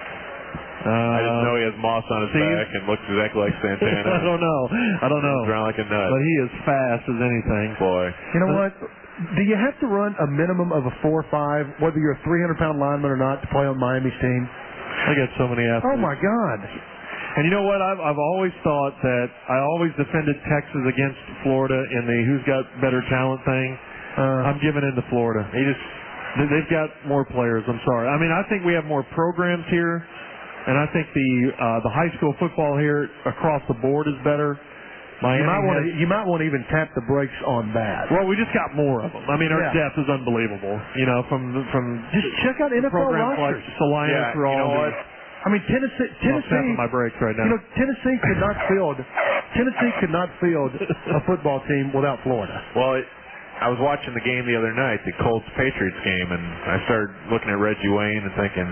[SPEAKER 3] Uh,
[SPEAKER 14] I just know he has moss on his
[SPEAKER 3] Steve?
[SPEAKER 14] back and looks exactly like Santana.
[SPEAKER 3] I don't know. I don't know.
[SPEAKER 14] Runs around like a nut.
[SPEAKER 3] But he is fast as anything.
[SPEAKER 14] Boy.
[SPEAKER 17] You know what? Do you have to run a minimum of a four or five, whether you're a three hundred pound lineman or not, to play on Miami's team?
[SPEAKER 3] They got so many athletes.
[SPEAKER 17] Oh my God!
[SPEAKER 3] And you know what? I've I've always thought that I always defended Texas against Florida in the who's got better talent thing.
[SPEAKER 17] Uh,
[SPEAKER 3] I'm giving in to Florida. They just they- they've got more players. I'm sorry. I mean, I think we have more programs here, and I think the uh, the high school football here across the board is better. Miami
[SPEAKER 17] you might want to
[SPEAKER 3] has-
[SPEAKER 17] you might want to even tap the brakes on that.
[SPEAKER 3] Well, we just got more of them. I mean, our
[SPEAKER 17] Yeah.
[SPEAKER 3] depth is unbelievable. You know, from from
[SPEAKER 17] Just check out N F L
[SPEAKER 3] programs like
[SPEAKER 17] rosters.
[SPEAKER 3] Alliance
[SPEAKER 14] Yeah,
[SPEAKER 3] for all.
[SPEAKER 14] you know
[SPEAKER 3] the-
[SPEAKER 14] what?
[SPEAKER 17] I mean, Tennessee,
[SPEAKER 3] I'm tapping
[SPEAKER 17] Tennessee,
[SPEAKER 3] my brakes right now.
[SPEAKER 17] you know, Tennessee could not field, Tennessee could not field a football team without Florida.
[SPEAKER 14] Well, it, I was watching the game the other night, the Colts Patriots game, and I started looking at Reggie Wayne and thinking,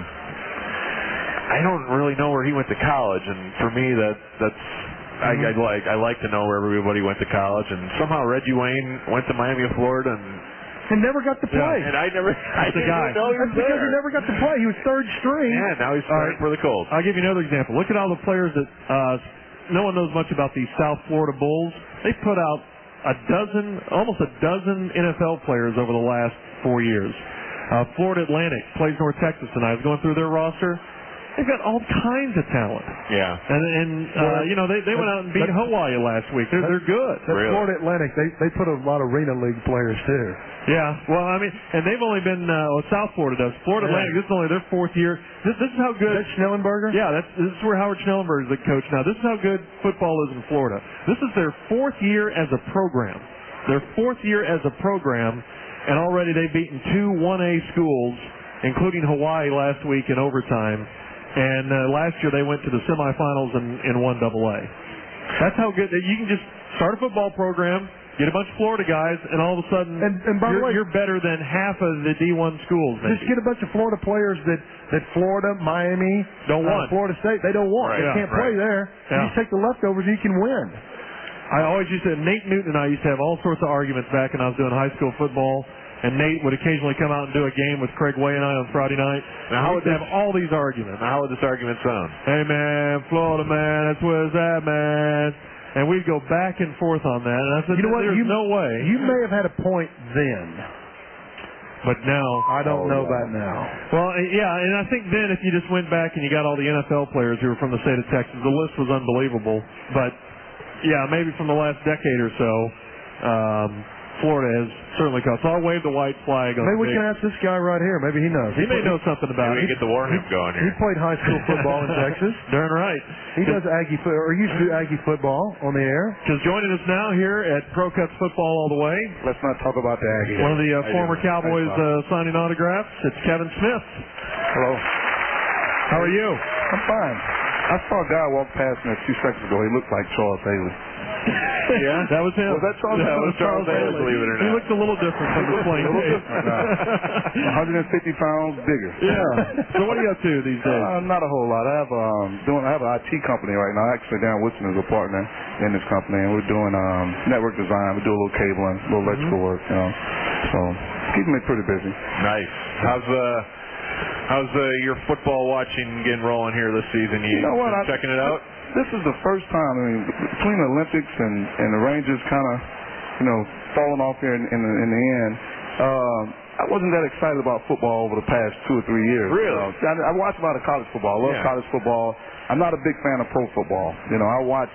[SPEAKER 14] I don't really know where he went to college, and for me, that that's I, I like I like to know where everybody went to college, and somehow Reggie Wayne went to Miami of Florida, and
[SPEAKER 17] And never got to play.
[SPEAKER 14] and I never I
[SPEAKER 3] That's the
[SPEAKER 14] didn't
[SPEAKER 3] guy.
[SPEAKER 14] even know he was
[SPEAKER 17] That's because
[SPEAKER 14] there.
[SPEAKER 17] he never got to play. He was third string.
[SPEAKER 14] Yeah, now he's
[SPEAKER 3] All
[SPEAKER 14] starting
[SPEAKER 3] right.
[SPEAKER 14] for the Colts.
[SPEAKER 3] I'll give you another example. Look at all the players that uh, no one knows much about these South Florida Bulls. They put out a dozen, almost a dozen N F L players over the last four years. Uh, Florida Atlantic plays North Texas tonight. I was going through their roster. They've got all kinds of talent.
[SPEAKER 14] Yeah.
[SPEAKER 3] And, and uh,
[SPEAKER 17] Well,
[SPEAKER 3] you know, they, they went out and beat
[SPEAKER 17] that-
[SPEAKER 3] Hawaii last week. They're, they're good.
[SPEAKER 17] That
[SPEAKER 14] Really?
[SPEAKER 17] Florida Atlantic, they they put a lot of Arena League players too.
[SPEAKER 3] Yeah, well, I mean, and they've only been, uh, well, South Florida does. Florida
[SPEAKER 17] Yeah.
[SPEAKER 3] Atlantic, this is only their fourth year. This, this is how good.
[SPEAKER 17] Is that Schnellenberger?
[SPEAKER 3] Yeah, that's this is where Howard Schnellenberger is the coach now. This is how good football is in Florida. This is their fourth year as a program. Their fourth year as a program, and already they've beaten two one A schools, including Hawaii last week in overtime. And uh, last year they went to the semifinals in, in one double A. That's how good that you can just start a football program, get a bunch of Florida guys, and all of a sudden
[SPEAKER 17] And, and by
[SPEAKER 3] you're,
[SPEAKER 17] the way,
[SPEAKER 3] you're better than half of the D one schools. Maybe.
[SPEAKER 17] just get a bunch of Florida players that, that Florida, Miami,
[SPEAKER 3] Don't
[SPEAKER 17] uh,
[SPEAKER 3] want.
[SPEAKER 17] Florida State, they don't want.
[SPEAKER 14] Right,
[SPEAKER 17] they
[SPEAKER 14] yeah,
[SPEAKER 17] can't play
[SPEAKER 14] right.
[SPEAKER 17] there.
[SPEAKER 3] Yeah.
[SPEAKER 17] You just take the leftovers, you can win.
[SPEAKER 3] I always used to, Nate Newton and I used to have all sorts of arguments back when I was doing high school football. And Nate would occasionally come out and do a game with Craig Way and I on Friday night.
[SPEAKER 14] Now, how
[SPEAKER 3] we
[SPEAKER 14] would
[SPEAKER 3] used to
[SPEAKER 14] this-
[SPEAKER 3] have all these arguments.
[SPEAKER 14] Now, how would this argument sound?
[SPEAKER 3] Hey man, Florida man, that's where it's at, man. And we'd go back and forth on that. And I said,
[SPEAKER 17] You know what?
[SPEAKER 3] there's
[SPEAKER 17] You-
[SPEAKER 3] no way.
[SPEAKER 17] You may have had a point then.
[SPEAKER 3] But now,
[SPEAKER 17] I don't
[SPEAKER 14] Oh,
[SPEAKER 17] know
[SPEAKER 14] yeah.
[SPEAKER 17] about now.
[SPEAKER 3] well, yeah, and I think then if you just went back and you got all the N F L players who were from the state of Texas, the list was unbelievable. But yeah, maybe from the last decade or so, um, Florida has certainly caused. So I'll wave the white flag on
[SPEAKER 17] Maybe
[SPEAKER 3] the
[SPEAKER 17] we can ask this guy right here. Maybe he knows.
[SPEAKER 3] He may know something about
[SPEAKER 14] Maybe
[SPEAKER 3] it.
[SPEAKER 14] we get the war hymn going
[SPEAKER 17] He
[SPEAKER 14] here.
[SPEAKER 17] played high school football in Texas.
[SPEAKER 3] Darn right.
[SPEAKER 17] He does Aggie fo- or used to do Aggie football on the air.
[SPEAKER 3] Because joining us now here at Pro Cuts Football All the Way,
[SPEAKER 7] let's not talk about the Aggies.
[SPEAKER 3] one of the uh,
[SPEAKER 7] I
[SPEAKER 3] former
[SPEAKER 7] do.
[SPEAKER 3] Cowboys
[SPEAKER 7] Thanks, Bob.
[SPEAKER 3] uh, signing autographs. It's Kevin Smith.
[SPEAKER 7] Hello.
[SPEAKER 3] How are you?
[SPEAKER 7] I'm fine. I saw a guy walk past me a few seconds ago. He looked like Charles Haley.
[SPEAKER 3] Yeah, that was him.
[SPEAKER 7] Was that Charles?
[SPEAKER 3] That
[SPEAKER 7] Haley?
[SPEAKER 3] was Charles Haley.
[SPEAKER 14] Believe it or
[SPEAKER 3] He
[SPEAKER 14] not.
[SPEAKER 3] looked a little different from the plane.
[SPEAKER 7] A little different. Uh, one hundred fifty pounds bigger.
[SPEAKER 3] Yeah. So what are you up to these days?
[SPEAKER 7] Uh, not a whole lot. I have um doing. I have an I T company right now. Actually, Dan Woodson is a partner in this company, and we're doing um network design. We do a little cabling, a little electrical
[SPEAKER 3] Mm-hmm.
[SPEAKER 7] work. You know, so keeping me pretty busy.
[SPEAKER 14] Nice. How's uh how's uh, your football watching getting rolling here this season? You,
[SPEAKER 7] You know what?
[SPEAKER 14] been
[SPEAKER 7] I-
[SPEAKER 14] checking it out?
[SPEAKER 7] This is the first time. I mean, between the Olympics and and the Rangers kind of, you know, falling off here in in the, in the end. Um, I wasn't that excited about football over the past two or three years.
[SPEAKER 14] Really?
[SPEAKER 7] You know, I, I watch a lot of college football. I love
[SPEAKER 14] Yeah.
[SPEAKER 7] college football. I'm not a big fan of pro football. You know, I watch,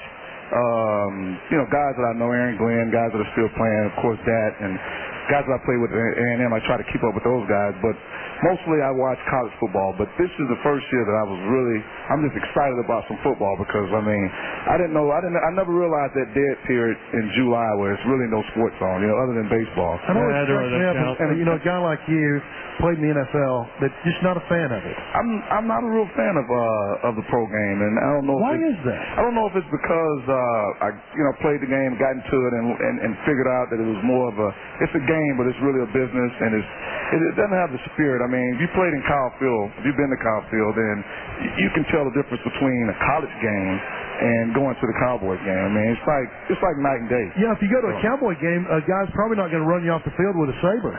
[SPEAKER 7] um, you know, guys that I know, Aaron Glenn, guys that are still playing, of course, that, and guys that I play with at A and M. I try to keep up with those guys, but mostly I watch college football. But this is the first year that I was really, I'm just excited about some football because, I mean, I didn't know, I didn't, I never realized that dead period in July where it's really no sports on, you know, other than baseball.
[SPEAKER 17] I know
[SPEAKER 3] Yeah,
[SPEAKER 17] it
[SPEAKER 3] I don't
[SPEAKER 17] strikes me
[SPEAKER 3] know
[SPEAKER 17] up,
[SPEAKER 3] that
[SPEAKER 17] and, and, you know, a guy like you played in the N F L, but just not a fan of it.
[SPEAKER 7] I'm I'm not a real fan of uh of the pro game, and I don't know.
[SPEAKER 17] Why
[SPEAKER 7] if it,
[SPEAKER 17] is that?
[SPEAKER 7] I don't know if it's because uh I you know played the game, got into it, and and, and figured out that it was more of a it's a game, but it's really a business, and it's it, it doesn't have the spirit. I mean, if you played in Kyle Field, if you've been to Kyle Field, then y- you can tell the difference between a college game and going to the Cowboys game. I mean, it's like it's like night and day.
[SPEAKER 17] Yeah, if you go to a Cowboy game, a guy's probably not going to run you off the field with a saber.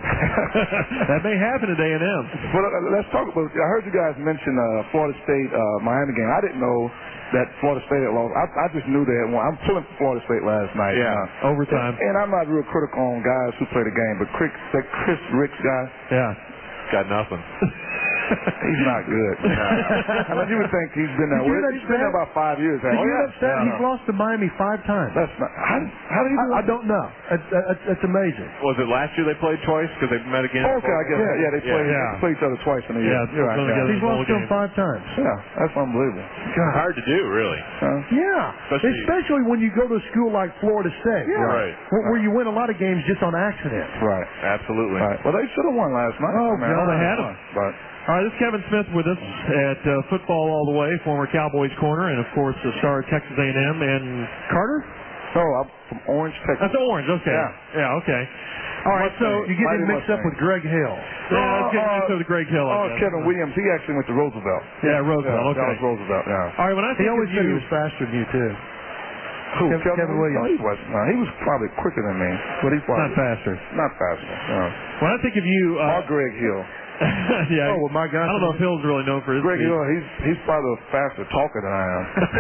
[SPEAKER 3] That may happen at A and M.
[SPEAKER 7] But uh, let's talk about. I heard you guys mention uh, Florida State uh, Miami game. I didn't know that Florida State had lost. I, I just knew they had won. I'm pulling for Florida State last night.
[SPEAKER 3] Yeah,
[SPEAKER 7] uh,
[SPEAKER 3] overtime.
[SPEAKER 7] And, and I'm not real critical on guys who play the game, but Chris, that Chris Ricks guy,
[SPEAKER 3] Yeah.
[SPEAKER 14] Got nothing.
[SPEAKER 7] he's not good. I mean, you would think he's been there.
[SPEAKER 17] Did you hear that
[SPEAKER 7] He's been there
[SPEAKER 17] stat?
[SPEAKER 7] about five years.
[SPEAKER 17] Did
[SPEAKER 7] hasn't
[SPEAKER 17] you
[SPEAKER 7] he?
[SPEAKER 17] hear that stat?
[SPEAKER 7] Yeah.
[SPEAKER 17] He's lost to Miami five times.
[SPEAKER 7] That's not. How, how do you do
[SPEAKER 17] I, I
[SPEAKER 7] that?
[SPEAKER 17] don't know. It's, it's, it's amazing.
[SPEAKER 14] Was it last year they played twice because they met again?
[SPEAKER 7] Okay, I guess. Yeah, yeah they play.
[SPEAKER 3] Yeah.
[SPEAKER 7] They play each other twice in a year.
[SPEAKER 3] Yeah,
[SPEAKER 7] You're right.
[SPEAKER 3] so
[SPEAKER 7] Yeah.
[SPEAKER 3] together.
[SPEAKER 17] He's
[SPEAKER 3] the
[SPEAKER 17] lost
[SPEAKER 3] bowl
[SPEAKER 17] to him
[SPEAKER 3] game.
[SPEAKER 17] five times.
[SPEAKER 7] yeah, that's unbelievable.
[SPEAKER 17] God.
[SPEAKER 14] Hard to do, really.
[SPEAKER 7] Huh?
[SPEAKER 17] Yeah,
[SPEAKER 14] Especially-
[SPEAKER 17] especially when you go to a school like Florida State,
[SPEAKER 7] Yeah.
[SPEAKER 14] Right.
[SPEAKER 17] where, where you win a lot of games just on accident.
[SPEAKER 7] Right.
[SPEAKER 14] Absolutely.
[SPEAKER 7] Right. Well, they should have won last night.
[SPEAKER 17] Oh,
[SPEAKER 7] I mean,
[SPEAKER 17] God.
[SPEAKER 7] I
[SPEAKER 3] They had
[SPEAKER 7] won.
[SPEAKER 3] them.
[SPEAKER 7] But
[SPEAKER 3] All right, this is Kevin Smith with us at uh, Football All the Way, former Cowboys corner, and of course the star of Texas A and M, and Carter?
[SPEAKER 7] no, I'm from Orange, Texas.
[SPEAKER 3] That's Orange, okay.
[SPEAKER 7] Yeah.
[SPEAKER 3] Yeah, okay. All right, so
[SPEAKER 7] Mustang.
[SPEAKER 17] You get
[SPEAKER 7] Mighty
[SPEAKER 17] him mixed up
[SPEAKER 7] Mustang.
[SPEAKER 17] with Greg Hill.
[SPEAKER 3] yeah, let's get
[SPEAKER 7] uh,
[SPEAKER 3] mixed up with Greg Hill. I
[SPEAKER 7] Oh,
[SPEAKER 3] guess.
[SPEAKER 7] Kevin Williams. He actually went to Roosevelt.
[SPEAKER 3] Yeah, Roosevelt,
[SPEAKER 7] Yeah,
[SPEAKER 3] okay.
[SPEAKER 7] that was Roosevelt, yeah.
[SPEAKER 3] All right, when I
[SPEAKER 17] He
[SPEAKER 3] think
[SPEAKER 17] always
[SPEAKER 3] of
[SPEAKER 17] said
[SPEAKER 3] you,
[SPEAKER 17] he was faster than you too.
[SPEAKER 7] Who?
[SPEAKER 17] Kevin- Kevin Williams.
[SPEAKER 7] No, he wasn't. No, he was probably quicker than me, but he's
[SPEAKER 3] not
[SPEAKER 7] probably
[SPEAKER 3] faster.
[SPEAKER 7] not faster. No.
[SPEAKER 3] When I think of you, uh,
[SPEAKER 7] Or Greg Hill.
[SPEAKER 3] yeah,
[SPEAKER 17] Oh, well, my God.
[SPEAKER 3] I don't know if Hill's really known for his
[SPEAKER 7] Greg
[SPEAKER 3] speed.
[SPEAKER 7] Hill, he's he's probably a faster talker than I am.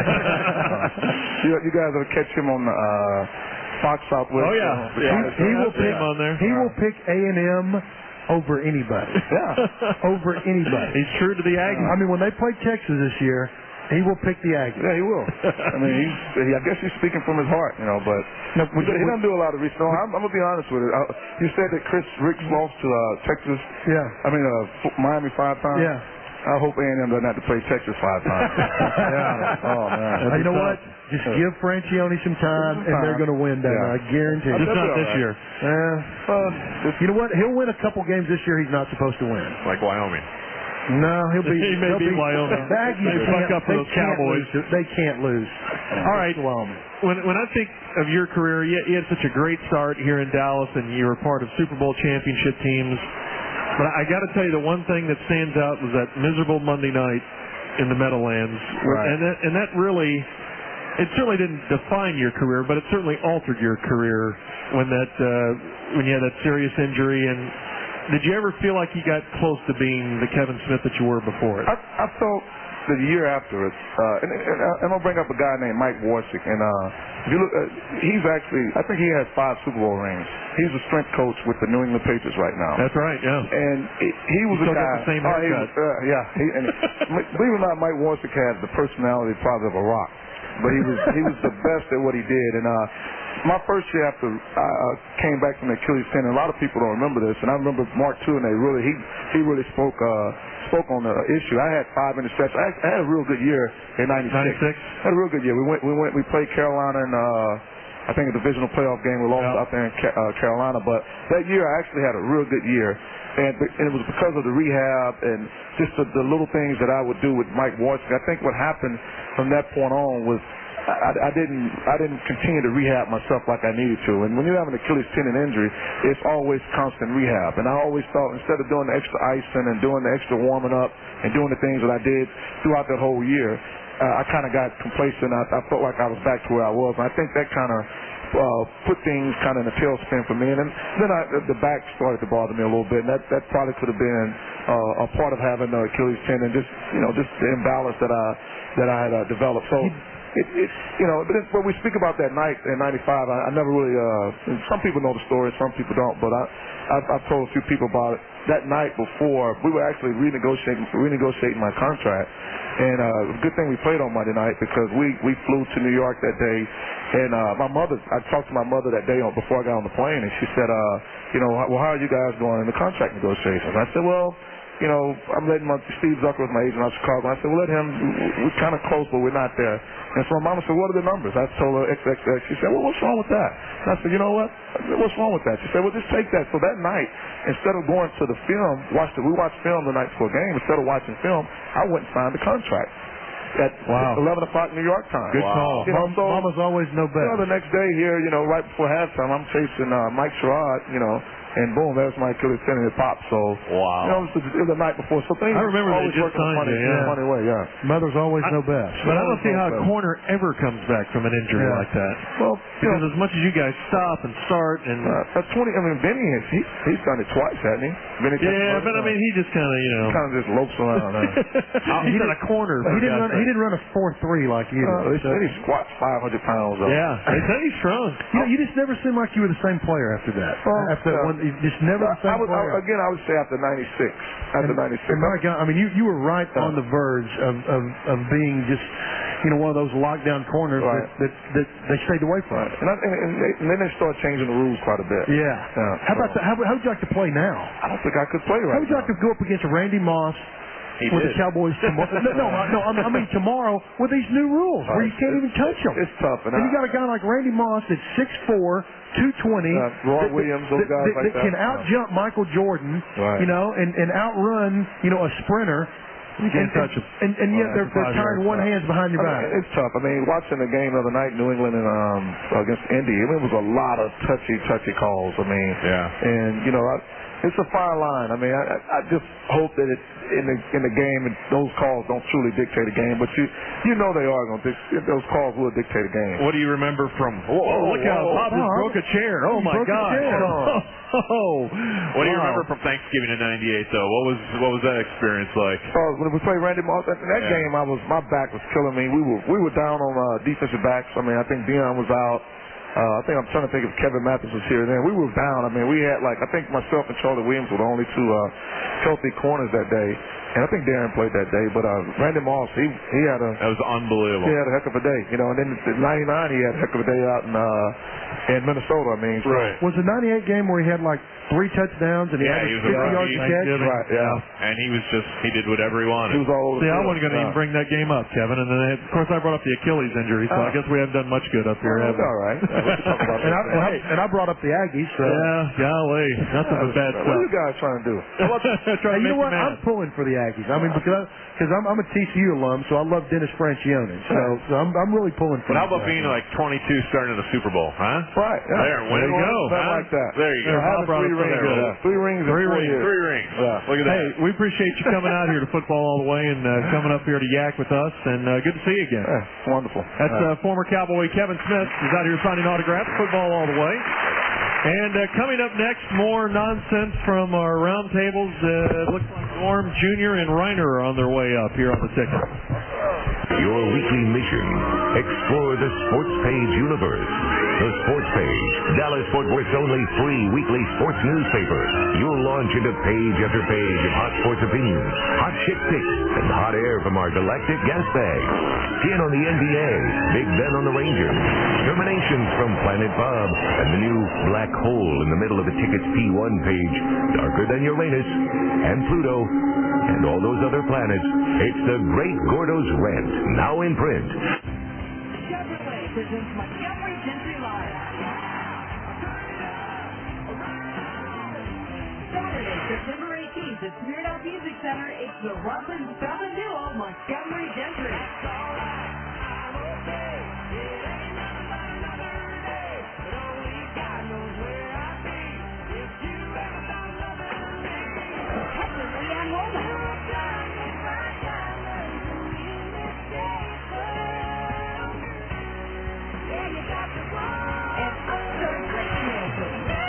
[SPEAKER 7] you, you guys ever catch him on the uh, Fox Southwest?
[SPEAKER 3] Oh, yeah.
[SPEAKER 7] uh, the
[SPEAKER 3] Yeah.
[SPEAKER 7] college
[SPEAKER 17] He
[SPEAKER 7] show?
[SPEAKER 17] will
[SPEAKER 3] I've seen
[SPEAKER 17] pick
[SPEAKER 3] him on there.
[SPEAKER 17] He will pick A and M over anybody.
[SPEAKER 7] Yeah.
[SPEAKER 17] Over anybody.
[SPEAKER 3] He's true to the Aggies.
[SPEAKER 17] I mean, when they play Texas this year, he will pick the Aggies.
[SPEAKER 7] Yeah, he will. I mean, he's, he, I guess he's speaking from his heart, you know, but
[SPEAKER 17] No,
[SPEAKER 7] he, he doesn't do a lot of research. No, I'm, I'm going to be honest with it. I, you said that Chris Ricks lost to uh, Texas,
[SPEAKER 17] Yeah.
[SPEAKER 7] I mean, uh, F- Miami five times.
[SPEAKER 17] Yeah.
[SPEAKER 7] I hope A and M doesn't have to play Texas five times.
[SPEAKER 17] Yeah.
[SPEAKER 7] Oh, man.
[SPEAKER 17] Uh, you know what? Just give Francione some time, and they're going to win down there. I
[SPEAKER 7] Yeah.
[SPEAKER 17] guarantee.
[SPEAKER 3] Just
[SPEAKER 7] That'll
[SPEAKER 3] not
[SPEAKER 7] be
[SPEAKER 3] this
[SPEAKER 7] all
[SPEAKER 3] year.
[SPEAKER 7] right.
[SPEAKER 17] Uh, you know what? He'll win a couple games this year he's not supposed to win.
[SPEAKER 14] Like Wyoming.
[SPEAKER 17] No, he'll be.
[SPEAKER 3] He may
[SPEAKER 17] he'll
[SPEAKER 3] beat
[SPEAKER 17] be,
[SPEAKER 3] Wyoming.
[SPEAKER 17] The Aggies
[SPEAKER 3] They
[SPEAKER 17] can't-
[SPEAKER 3] fuck up for
[SPEAKER 17] they
[SPEAKER 3] those
[SPEAKER 17] can't
[SPEAKER 3] Cowboys.
[SPEAKER 17] lose. They can't lose.
[SPEAKER 3] All right.
[SPEAKER 17] Wyoming.
[SPEAKER 3] When when I think of your career, you, you had such a great start here in Dallas, and you were part of Super Bowl championship teams. But I got to tell you, the one thing that stands out was that miserable Monday night in the Meadowlands,
[SPEAKER 7] Right.
[SPEAKER 3] and that, and that really, it certainly didn't define your career, but it certainly altered your career when that uh, when you had that serious injury. And did you ever feel like you got close to being the Kevin Smith that you were before it?
[SPEAKER 7] I, I felt the year after it, uh, and, and, and I'll bring up a guy named Mike Warsick, and uh, if you look, uh, he's actually, I think he has five Super Bowl rings. He's a strength coach with the New England Patriots right now.
[SPEAKER 3] That's right, yeah.
[SPEAKER 7] And he, he was
[SPEAKER 3] He's
[SPEAKER 7] a
[SPEAKER 3] still
[SPEAKER 7] guy.
[SPEAKER 3] got the same
[SPEAKER 7] oh, he
[SPEAKER 3] haircut.
[SPEAKER 7] was, uh, yeah, he, and believe it or not, Mike Warsick had the personality probably of a rock, but he was he was the best at what he did. And uh, my first year after I uh, came back from the Achilles tendon, a lot of people don't remember this, and I remember Mark Tuinay really he he really spoke uh, spoke on the issue. I had five interceptions. I, I had a real good year in ninety-six.
[SPEAKER 3] ninety-six?
[SPEAKER 7] I had a real good year. We went we went we played Carolina in uh, I think a divisional playoff game. We lost
[SPEAKER 3] yeah.
[SPEAKER 7] out there in Ca- uh, Carolina, but that year I actually had a real good year. And, and it was because of the rehab and just the, the little things that I would do with Mike Warski. I think what happened from that point on was I, I didn't I didn't continue to rehab myself like I needed to. And when you have an Achilles tendon injury, it's always constant rehab. And I always thought instead of doing the extra icing and doing the extra warming up and doing the things that I did throughout that whole year, uh, I kind of got complacent. I, I felt like I was back to where I was. And I think that kind of uh, put things kind of in a tailspin for me. And then, then I, the back started to bother me a little bit. And that, that probably could have been uh, a part of having the Achilles tendon, just, you know, just the imbalance that I, that I had uh, developed. So, It, it, you know, but when we speak about that night in ninety-five, I, I never really, uh, some people know the story, some people don't, but I, I've, I've told a few people about it. That night before, we were actually renegotiating, renegotiating my contract, and uh, good thing we played on Monday night because we, we flew to New York that day, and uh, my mother, I talked to my mother that day on, before I got on the plane, and she said, uh, you know, well, how are you guys going in the contract negotiations? I said, well, you know, I'm letting my, Steve Zucker was my agent out of Chicago. I said, well, let him, we're kind of close, but we're not there. And so my mama said, what are the numbers? I told her X X X. She said, well, what's wrong with that? And I said, you know what? What's wrong with that? She said, well, just take that. So that night, instead of going to the film, watch the, we watched film the night before a game. Instead of watching film, I went and signed the contract at
[SPEAKER 3] wow.
[SPEAKER 7] eleven o'clock New York time.
[SPEAKER 3] Good call.
[SPEAKER 7] You know, so,
[SPEAKER 17] Mama's always know best.
[SPEAKER 7] You know, the next day here, you know, right before halftime, I'm chasing uh, Mike Sherrod, you know, and boom, there's my Achilles tendon it popped. So,
[SPEAKER 14] wow.
[SPEAKER 7] you know, it was, the, it was the night before. So things
[SPEAKER 3] I remember
[SPEAKER 7] always
[SPEAKER 3] they just
[SPEAKER 7] work in a
[SPEAKER 3] signed
[SPEAKER 7] funny,
[SPEAKER 3] you, yeah.
[SPEAKER 7] in a funny way, yeah.
[SPEAKER 17] Mothers always
[SPEAKER 3] I,
[SPEAKER 17] know best.
[SPEAKER 3] But I don't see how a
[SPEAKER 7] best.
[SPEAKER 3] corner ever comes back from an injury
[SPEAKER 17] Yeah.
[SPEAKER 3] like that.
[SPEAKER 7] Well,
[SPEAKER 3] because
[SPEAKER 7] know,
[SPEAKER 3] as much as you guys stop and start and
[SPEAKER 7] uh, at twenty, I mean, Benny, has, he, he's done it twice, hasn't he? Benny
[SPEAKER 3] yeah, but I mean, he just kind of, you know,
[SPEAKER 7] kind of just lopes around. Uh.
[SPEAKER 3] he's in a corner.
[SPEAKER 17] He didn't run. He didn't run a four three like you.
[SPEAKER 7] Uh,
[SPEAKER 17] did.
[SPEAKER 7] they said he squats five hundred pounds. Up.
[SPEAKER 3] Yeah, they say he's strong.
[SPEAKER 17] You know, you just never seemed like you were the same player after that.
[SPEAKER 7] Well,
[SPEAKER 17] after that
[SPEAKER 7] uh,
[SPEAKER 17] one, you just never the same
[SPEAKER 7] I was,
[SPEAKER 17] player.
[SPEAKER 7] I, again, I would say after ninety-six. After
[SPEAKER 17] and,
[SPEAKER 7] ninety-six.
[SPEAKER 17] And my God, I mean, you you were right
[SPEAKER 7] uh,
[SPEAKER 17] on the verge of, of of being just, you know, one of those lockdown corners
[SPEAKER 7] right.
[SPEAKER 17] that, that that they stayed away from.
[SPEAKER 7] Right. And, I, and, and, they, and then they started changing the rules quite a bit.
[SPEAKER 17] Yeah.
[SPEAKER 7] yeah
[SPEAKER 17] how
[SPEAKER 7] so.
[SPEAKER 17] about that? How, how would you like to play now?
[SPEAKER 7] I don't think I could play right
[SPEAKER 17] How would you
[SPEAKER 7] now.
[SPEAKER 17] like to go up against Randy Moss?
[SPEAKER 14] He
[SPEAKER 17] with
[SPEAKER 14] did.
[SPEAKER 17] the Cowboys tomorrow. no, no, no, I mean tomorrow with these new rules where you can't even touch them.
[SPEAKER 7] It's tough. And,
[SPEAKER 17] and
[SPEAKER 7] I,
[SPEAKER 17] you got a guy like Randy Moss that's six four, two twenty.
[SPEAKER 7] Uh, Roy
[SPEAKER 17] that,
[SPEAKER 7] Williams,
[SPEAKER 17] that,
[SPEAKER 7] those guys
[SPEAKER 17] that,
[SPEAKER 7] like
[SPEAKER 17] that
[SPEAKER 7] that.
[SPEAKER 17] can out-jump Michael Jordan,
[SPEAKER 7] right.
[SPEAKER 17] you know, and, and outrun, you know, a sprinter.
[SPEAKER 3] You can't
[SPEAKER 17] and,
[SPEAKER 3] touch him.
[SPEAKER 17] And, and, and yet
[SPEAKER 7] Well,
[SPEAKER 17] they're, they're tying one hand behind your
[SPEAKER 7] I
[SPEAKER 17] back.
[SPEAKER 7] mean, it's tough. I mean, watching the game the other night, New England and um against Indy, I mean, it was a lot of touchy, touchy calls. I mean,
[SPEAKER 14] yeah.
[SPEAKER 7] And you know, I, it's a fine line. I mean, I, I just hope that it in the in the game, and those calls don't truly dictate a game, but you you know they are going to. Those calls will dictate a game.
[SPEAKER 14] What do you remember from?
[SPEAKER 3] Whoa, oh, look how Bob just broke a chair. Oh my God! Oh,
[SPEAKER 14] what do you remember from Thanksgiving in ninety-eight though? What was what was that experience like?
[SPEAKER 7] So when we played Randy Moss, in that
[SPEAKER 14] yeah.
[SPEAKER 7] game, I was my back was killing me. We were we were down on uh, defensive backs. I mean, I think Dion was out. Uh, I think I'm trying to think if Kevin Mathis was here then. We were down. I mean, we had like I think myself and Charlie Williams were the only two uh, healthy corners that day. And I think Darren played that day, but uh, Randy Moss, he he had a
[SPEAKER 14] that was unbelievable.
[SPEAKER 7] He had a heck of a day, you know. And then in ninety-nine, he had a heck of a day out in uh, in Minnesota. I mean, so.
[SPEAKER 14] Right.
[SPEAKER 17] Was the ninety-eight game where he had like three touchdowns and he
[SPEAKER 14] yeah,
[SPEAKER 17] had
[SPEAKER 14] he was
[SPEAKER 17] fifty
[SPEAKER 14] a
[SPEAKER 17] yards catch?
[SPEAKER 7] Right, yeah.
[SPEAKER 14] And he was just he did whatever he wanted.
[SPEAKER 7] He was all over.
[SPEAKER 3] See,
[SPEAKER 7] the
[SPEAKER 3] I
[SPEAKER 7] field.
[SPEAKER 3] wasn't going to
[SPEAKER 7] yeah.
[SPEAKER 3] even bring that game up, Kevin. And then, they, of course, I brought up the Achilles injury, so
[SPEAKER 7] oh.
[SPEAKER 3] I guess we haven't done much good up here.
[SPEAKER 7] Well,
[SPEAKER 3] have we?
[SPEAKER 7] all right. Yeah, we can talk about
[SPEAKER 17] and, I,
[SPEAKER 7] that.
[SPEAKER 17] and, I, and I brought up the Aggies. So.
[SPEAKER 3] Yeah, golly, nothing but bad
[SPEAKER 7] What
[SPEAKER 3] stuff.
[SPEAKER 7] are you guys trying to do?
[SPEAKER 3] Trying
[SPEAKER 17] Hey,
[SPEAKER 3] to
[SPEAKER 17] you know
[SPEAKER 3] make
[SPEAKER 17] what?
[SPEAKER 3] you mad.
[SPEAKER 17] I'm pulling for the Aggies. I mean, because because I'm, I'm a T C U alum, so I love Dennis Francione. So, so I'm I'm really pulling for.
[SPEAKER 14] But how about
[SPEAKER 17] guys.
[SPEAKER 14] being like twenty-two starting in the Super Bowl, huh?
[SPEAKER 7] Right. Yeah.
[SPEAKER 14] There, win
[SPEAKER 3] There you
[SPEAKER 14] one,
[SPEAKER 3] go.
[SPEAKER 14] huh?
[SPEAKER 7] Something like that.
[SPEAKER 14] There you go.
[SPEAKER 3] There, Bob brought
[SPEAKER 7] three
[SPEAKER 3] up
[SPEAKER 7] rings.
[SPEAKER 3] something good.
[SPEAKER 7] Yeah. Three rings. in
[SPEAKER 3] Three
[SPEAKER 7] four
[SPEAKER 3] rings.
[SPEAKER 7] years.
[SPEAKER 14] Three rings.
[SPEAKER 7] Yeah.
[SPEAKER 14] Look at that.
[SPEAKER 3] Hey, we appreciate you coming out here to Football All the Way and uh, coming up here to yak with us, and uh, good to see you again.
[SPEAKER 7] Yeah, wonderful.
[SPEAKER 3] That's uh, former Cowboy Kevin Smith. He's out here signing autographs. Football All the Way. And uh, coming up next, more nonsense from our roundtables. Uh, it looks like Norm Junior and Reiner are on their way up here on the ticket.
[SPEAKER 6] your weekly mission. Explore the Sports Page universe. The Sports Page, Dallas-Fort Worth's only free weekly sports newspaper. You'll launch into page after page of hot sports opinions, hot chick picks, and hot air from our galactic gas bag. Ken on the N B A, Big Ben on the Rangers, terminations from Planet Bob, and the new black hole in the middle of the Ticket's P one page, darker than Uranus, and Pluto, and all those other planets. It's the Great Gordo's Rant, now in print.
[SPEAKER 4] Chevrolet presents Montgomery Gentry Live. Saturday, September eighteenth at Smirnoff Music Center, it's the Ruffin Southern Duo, Montgomery Gentry. Captain Leanne Womack. And Usher Chris Nielsen.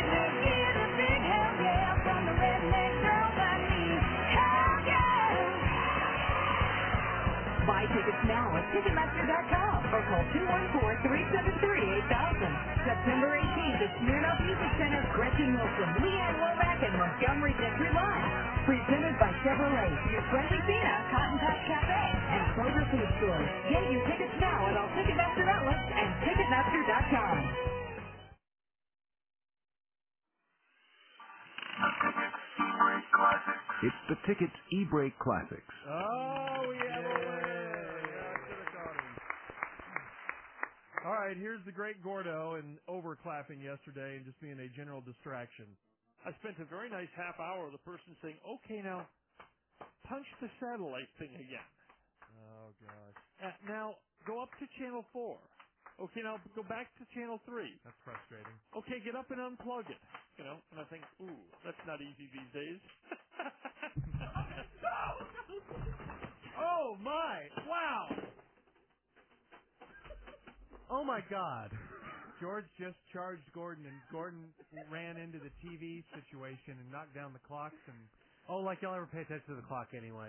[SPEAKER 4] Buy tickets now at Ticketmaster dot com or call two one four, three seven three, eight thousand. September eighteenth at Smirnoff Music Center, Gretchen Wilson, Leanne Womack, and Montgomery Gentry Live. Presented by Chevrolet, your friendly Fina, Cotton Patch Cafe, and Kroger Food Stores. Get your tickets now at all Ticketmaster outlets and Ticketmaster dot com.
[SPEAKER 13] It's the Ticket's E-Break Classics.
[SPEAKER 11] Oh, we have a winner. All right, here's the great Gordo and overclapping yesterday and just being a general distraction.
[SPEAKER 2] I spent a very nice half hour with a person saying, okay, now, punch the satellite thing again.
[SPEAKER 11] Oh, gosh.
[SPEAKER 2] Uh, now, go up to channel four. Okay, now go back to channel three.
[SPEAKER 11] That's frustrating.
[SPEAKER 2] Okay, get up and unplug it. You know, and I think, ooh, that's not easy these days.
[SPEAKER 22] Oh, my. Wow. Oh, my God. George just charged Gordon, and Gordon ran into the T V situation and knocked down the clocks. And oh, like y'all ever pay attention to the clock anyway.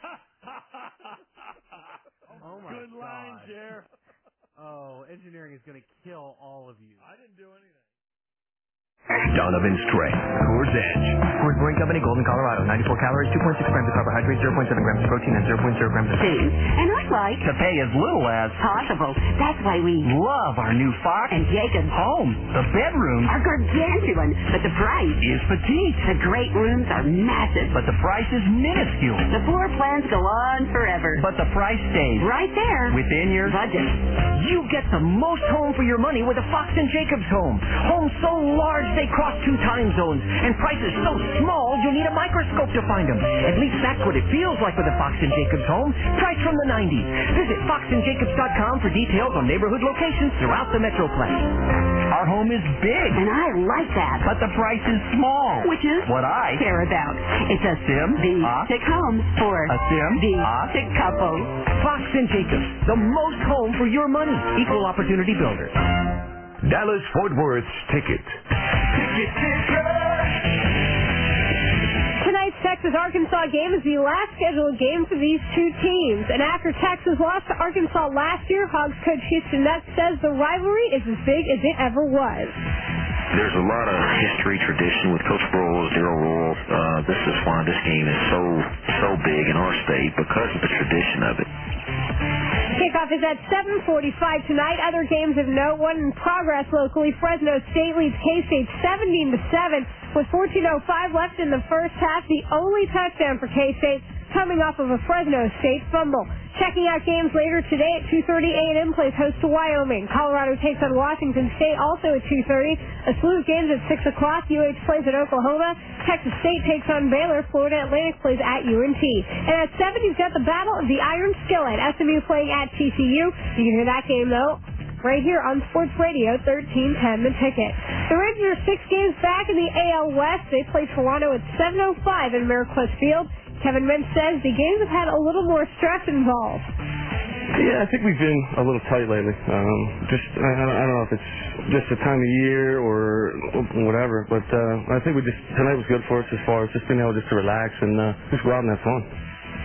[SPEAKER 22] Oh, my
[SPEAKER 2] Good
[SPEAKER 22] God.
[SPEAKER 2] line, Jer.
[SPEAKER 22] Oh, engineering is going to kill all of you.
[SPEAKER 11] I didn't do anything.
[SPEAKER 9] Donovan's Strength, Coors Edge.
[SPEAKER 19] Coors Brewing Company, Golden, Colorado. ninety-four calories, two point six grams of carbohydrates, zero point seven grams of protein, and zero point zero grams of fat.
[SPEAKER 21] And I'd like
[SPEAKER 19] To pay as little as
[SPEAKER 21] possible. That's why we
[SPEAKER 19] love our new Fox
[SPEAKER 21] and Jacob's
[SPEAKER 19] home. The bedrooms
[SPEAKER 21] are gargantuan, but the price
[SPEAKER 19] is petite.
[SPEAKER 21] The great rooms are massive,
[SPEAKER 19] But the price is minuscule.
[SPEAKER 21] the floor plans go on forever.
[SPEAKER 19] But the price stays
[SPEAKER 21] Right there.
[SPEAKER 19] within your
[SPEAKER 21] budget.
[SPEAKER 19] You get the most home for your money with a Fox and Jacobs home. Homes so large they cross two time zones, and prices so small you need a microscope to find them. At least that's what it feels like with a Fox and Jacobs home. Price from the nineties. Visit fox and jacobs dot com for details on neighborhood locations throughout the Metroplex. Our home is big,
[SPEAKER 21] And I like that.
[SPEAKER 19] but the price is small.
[SPEAKER 21] Which is
[SPEAKER 19] what I
[SPEAKER 21] care about. It's a
[SPEAKER 19] Sim-a-tic
[SPEAKER 21] home for
[SPEAKER 19] A Sim-a-tic
[SPEAKER 21] couple.
[SPEAKER 19] Fox and Jacobs, the most home for your money. Equal opportunity builder.
[SPEAKER 6] Dallas-Fort Worth's Ticket.
[SPEAKER 15] Tonight's Texas-Arkansas game is the last scheduled game for these two teams. And after Texas lost to Arkansas last year, Hogs coach Houston Nutt says the rivalry is as big as it ever was.
[SPEAKER 23] There's a lot of history, tradition with Coach Broyles, Daryl Royal. Uh, this is why this game is so, so big in our state, because of the tradition of it.
[SPEAKER 15] Kickoff is at seven forty-five tonight. Other games of note, one in progress locally. Fresno State leads K-State seventeen to seven with fourteen oh five left in the first half. The only touchdown for K-State coming off of a Fresno State fumble. Checking out games later today at two thirty, A and M plays host to Wyoming. Colorado takes on Washington State also at two thirty. A slew of games at six o'clock. U H plays at Oklahoma. Texas State takes on Baylor. Florida Atlantic plays at U N T. And at seven, you've got the Battle of the Iron Skillet. S M U playing at T C U. You can hear that game, though, right here on Sports Radio thirteen ten, The Ticket. The Rangers are six games back in the A L West. They play Toronto at seven oh five in Ameriquest Field. Kevin Wentz says the games have had a little more stress involved.
[SPEAKER 24] Yeah, I think we've been a little tight lately. Um, just I, I don't know if it's just the time of year or whatever, but uh, I think we just tonight was good for us as far as just being able just to relax and uh, just go out and have fun.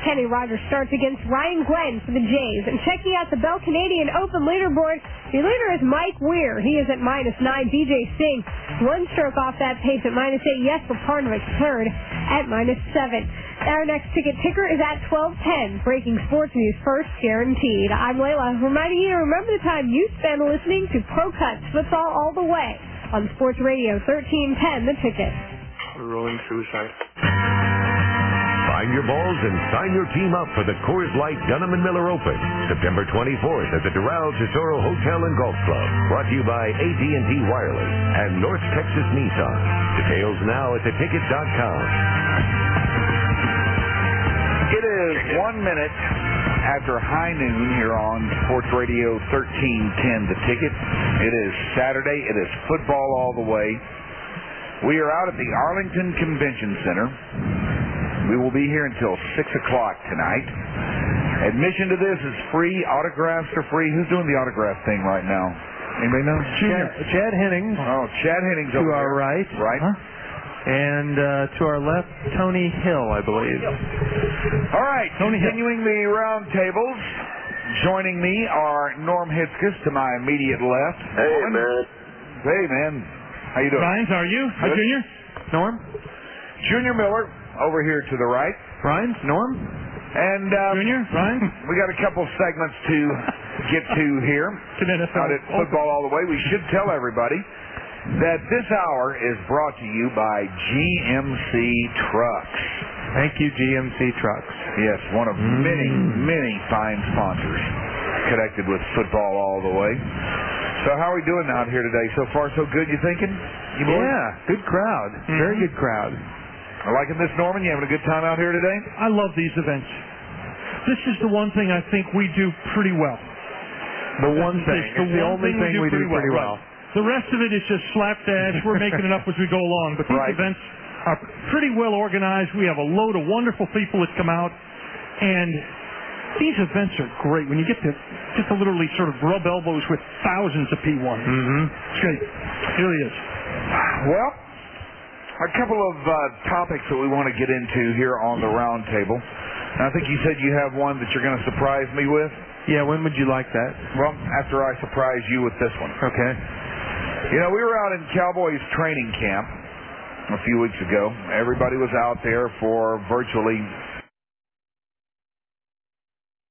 [SPEAKER 15] Kenny Rogers starts against Ryan Glenn for the Jays. And checking out the Bell Canadian Open leaderboard, the leader is Mike Weir. He is at minus nine. D J Singh, one stroke off that pace at minus eight. Jesper Parnevik, third at minus seven. Our next ticket ticker is at twelve ten. Breaking sports news first, guaranteed. I'm Layla, reminding you to remember the time you spend listening to Pro Cuts Football All the Way on Sports Radio thirteen ten, The Ticket.
[SPEAKER 24] Rolling suicide.
[SPEAKER 6] Find your balls and sign your team up for the Coors Light Dunham and Miller Open, September twenty-fourth at the Doral Tesoro Hotel and Golf Club. Brought to you by A T and T Wireless and North Texas Nissan. Details now at the ticket dot com.
[SPEAKER 1] It is one minute after high noon here on Sports Radio thirteen ten, The Ticket. It is Saturday. It is football all the way. We are out at the Arlington Convention Center. We will be here until six o'clock tonight. Admission to this is free. Autographs are free. Who's doing the autograph thing right now? Anybody know?
[SPEAKER 3] Chad, Chad Hennings.
[SPEAKER 1] Oh, Chad Hennings
[SPEAKER 3] to
[SPEAKER 1] over
[SPEAKER 3] our
[SPEAKER 1] there.
[SPEAKER 3] right.
[SPEAKER 1] Right.
[SPEAKER 3] Huh? And uh, to our left, Tony Hill, I believe.
[SPEAKER 1] All right,
[SPEAKER 3] Tony
[SPEAKER 1] continuing the round tables. Joining me are Norm Hitzkes to my immediate left.
[SPEAKER 8] Hey, man.
[SPEAKER 1] Hey, man. How you doing?
[SPEAKER 3] Ryan, how are you? Hi,
[SPEAKER 1] Good.
[SPEAKER 3] Junior. Norm.
[SPEAKER 1] Junior Miller over here to the right.
[SPEAKER 3] Ryan, Norm.
[SPEAKER 1] And um,
[SPEAKER 3] Junior, Ryan.
[SPEAKER 1] We got a couple segments to get to here. Out at Football All the Way. We should tell everybody that this hour is brought to you by G M C Trucks.
[SPEAKER 3] Thank you, G M C Trucks.
[SPEAKER 1] Yes, one of many, many fine sponsors connected with Football All the Way. So how are we doing out here today? So far, so good, you thinking? You boys?
[SPEAKER 3] Yeah, good crowd.
[SPEAKER 1] Mm-hmm.
[SPEAKER 3] Very good crowd.
[SPEAKER 1] Liking this, Norman? You having a good time out here today?
[SPEAKER 9] I love these events. This is the one thing I think we do pretty well.
[SPEAKER 3] The one thing.
[SPEAKER 9] It's the,
[SPEAKER 3] it's the
[SPEAKER 9] one
[SPEAKER 3] only thing we do pretty well.
[SPEAKER 9] Right. The rest of it is just slapdash. We're making it up as we go along. But these
[SPEAKER 1] Right.
[SPEAKER 9] events are pretty well organized. We have a load of wonderful people that come out. And these events are great. When you get to get to literally sort of rub elbows with thousands of P ones.
[SPEAKER 3] Mm-hmm.
[SPEAKER 9] It's great. It really is.
[SPEAKER 1] Well, a couple of uh, topics that we want to get into here on the round table. I think you said you have one that you're going to surprise me with.
[SPEAKER 3] Yeah, when would you like that?
[SPEAKER 1] Well, after I surprise you with this one.
[SPEAKER 3] Okay.
[SPEAKER 1] You know, we were out in Cowboys training camp a few weeks ago. Everybody was out there for virtually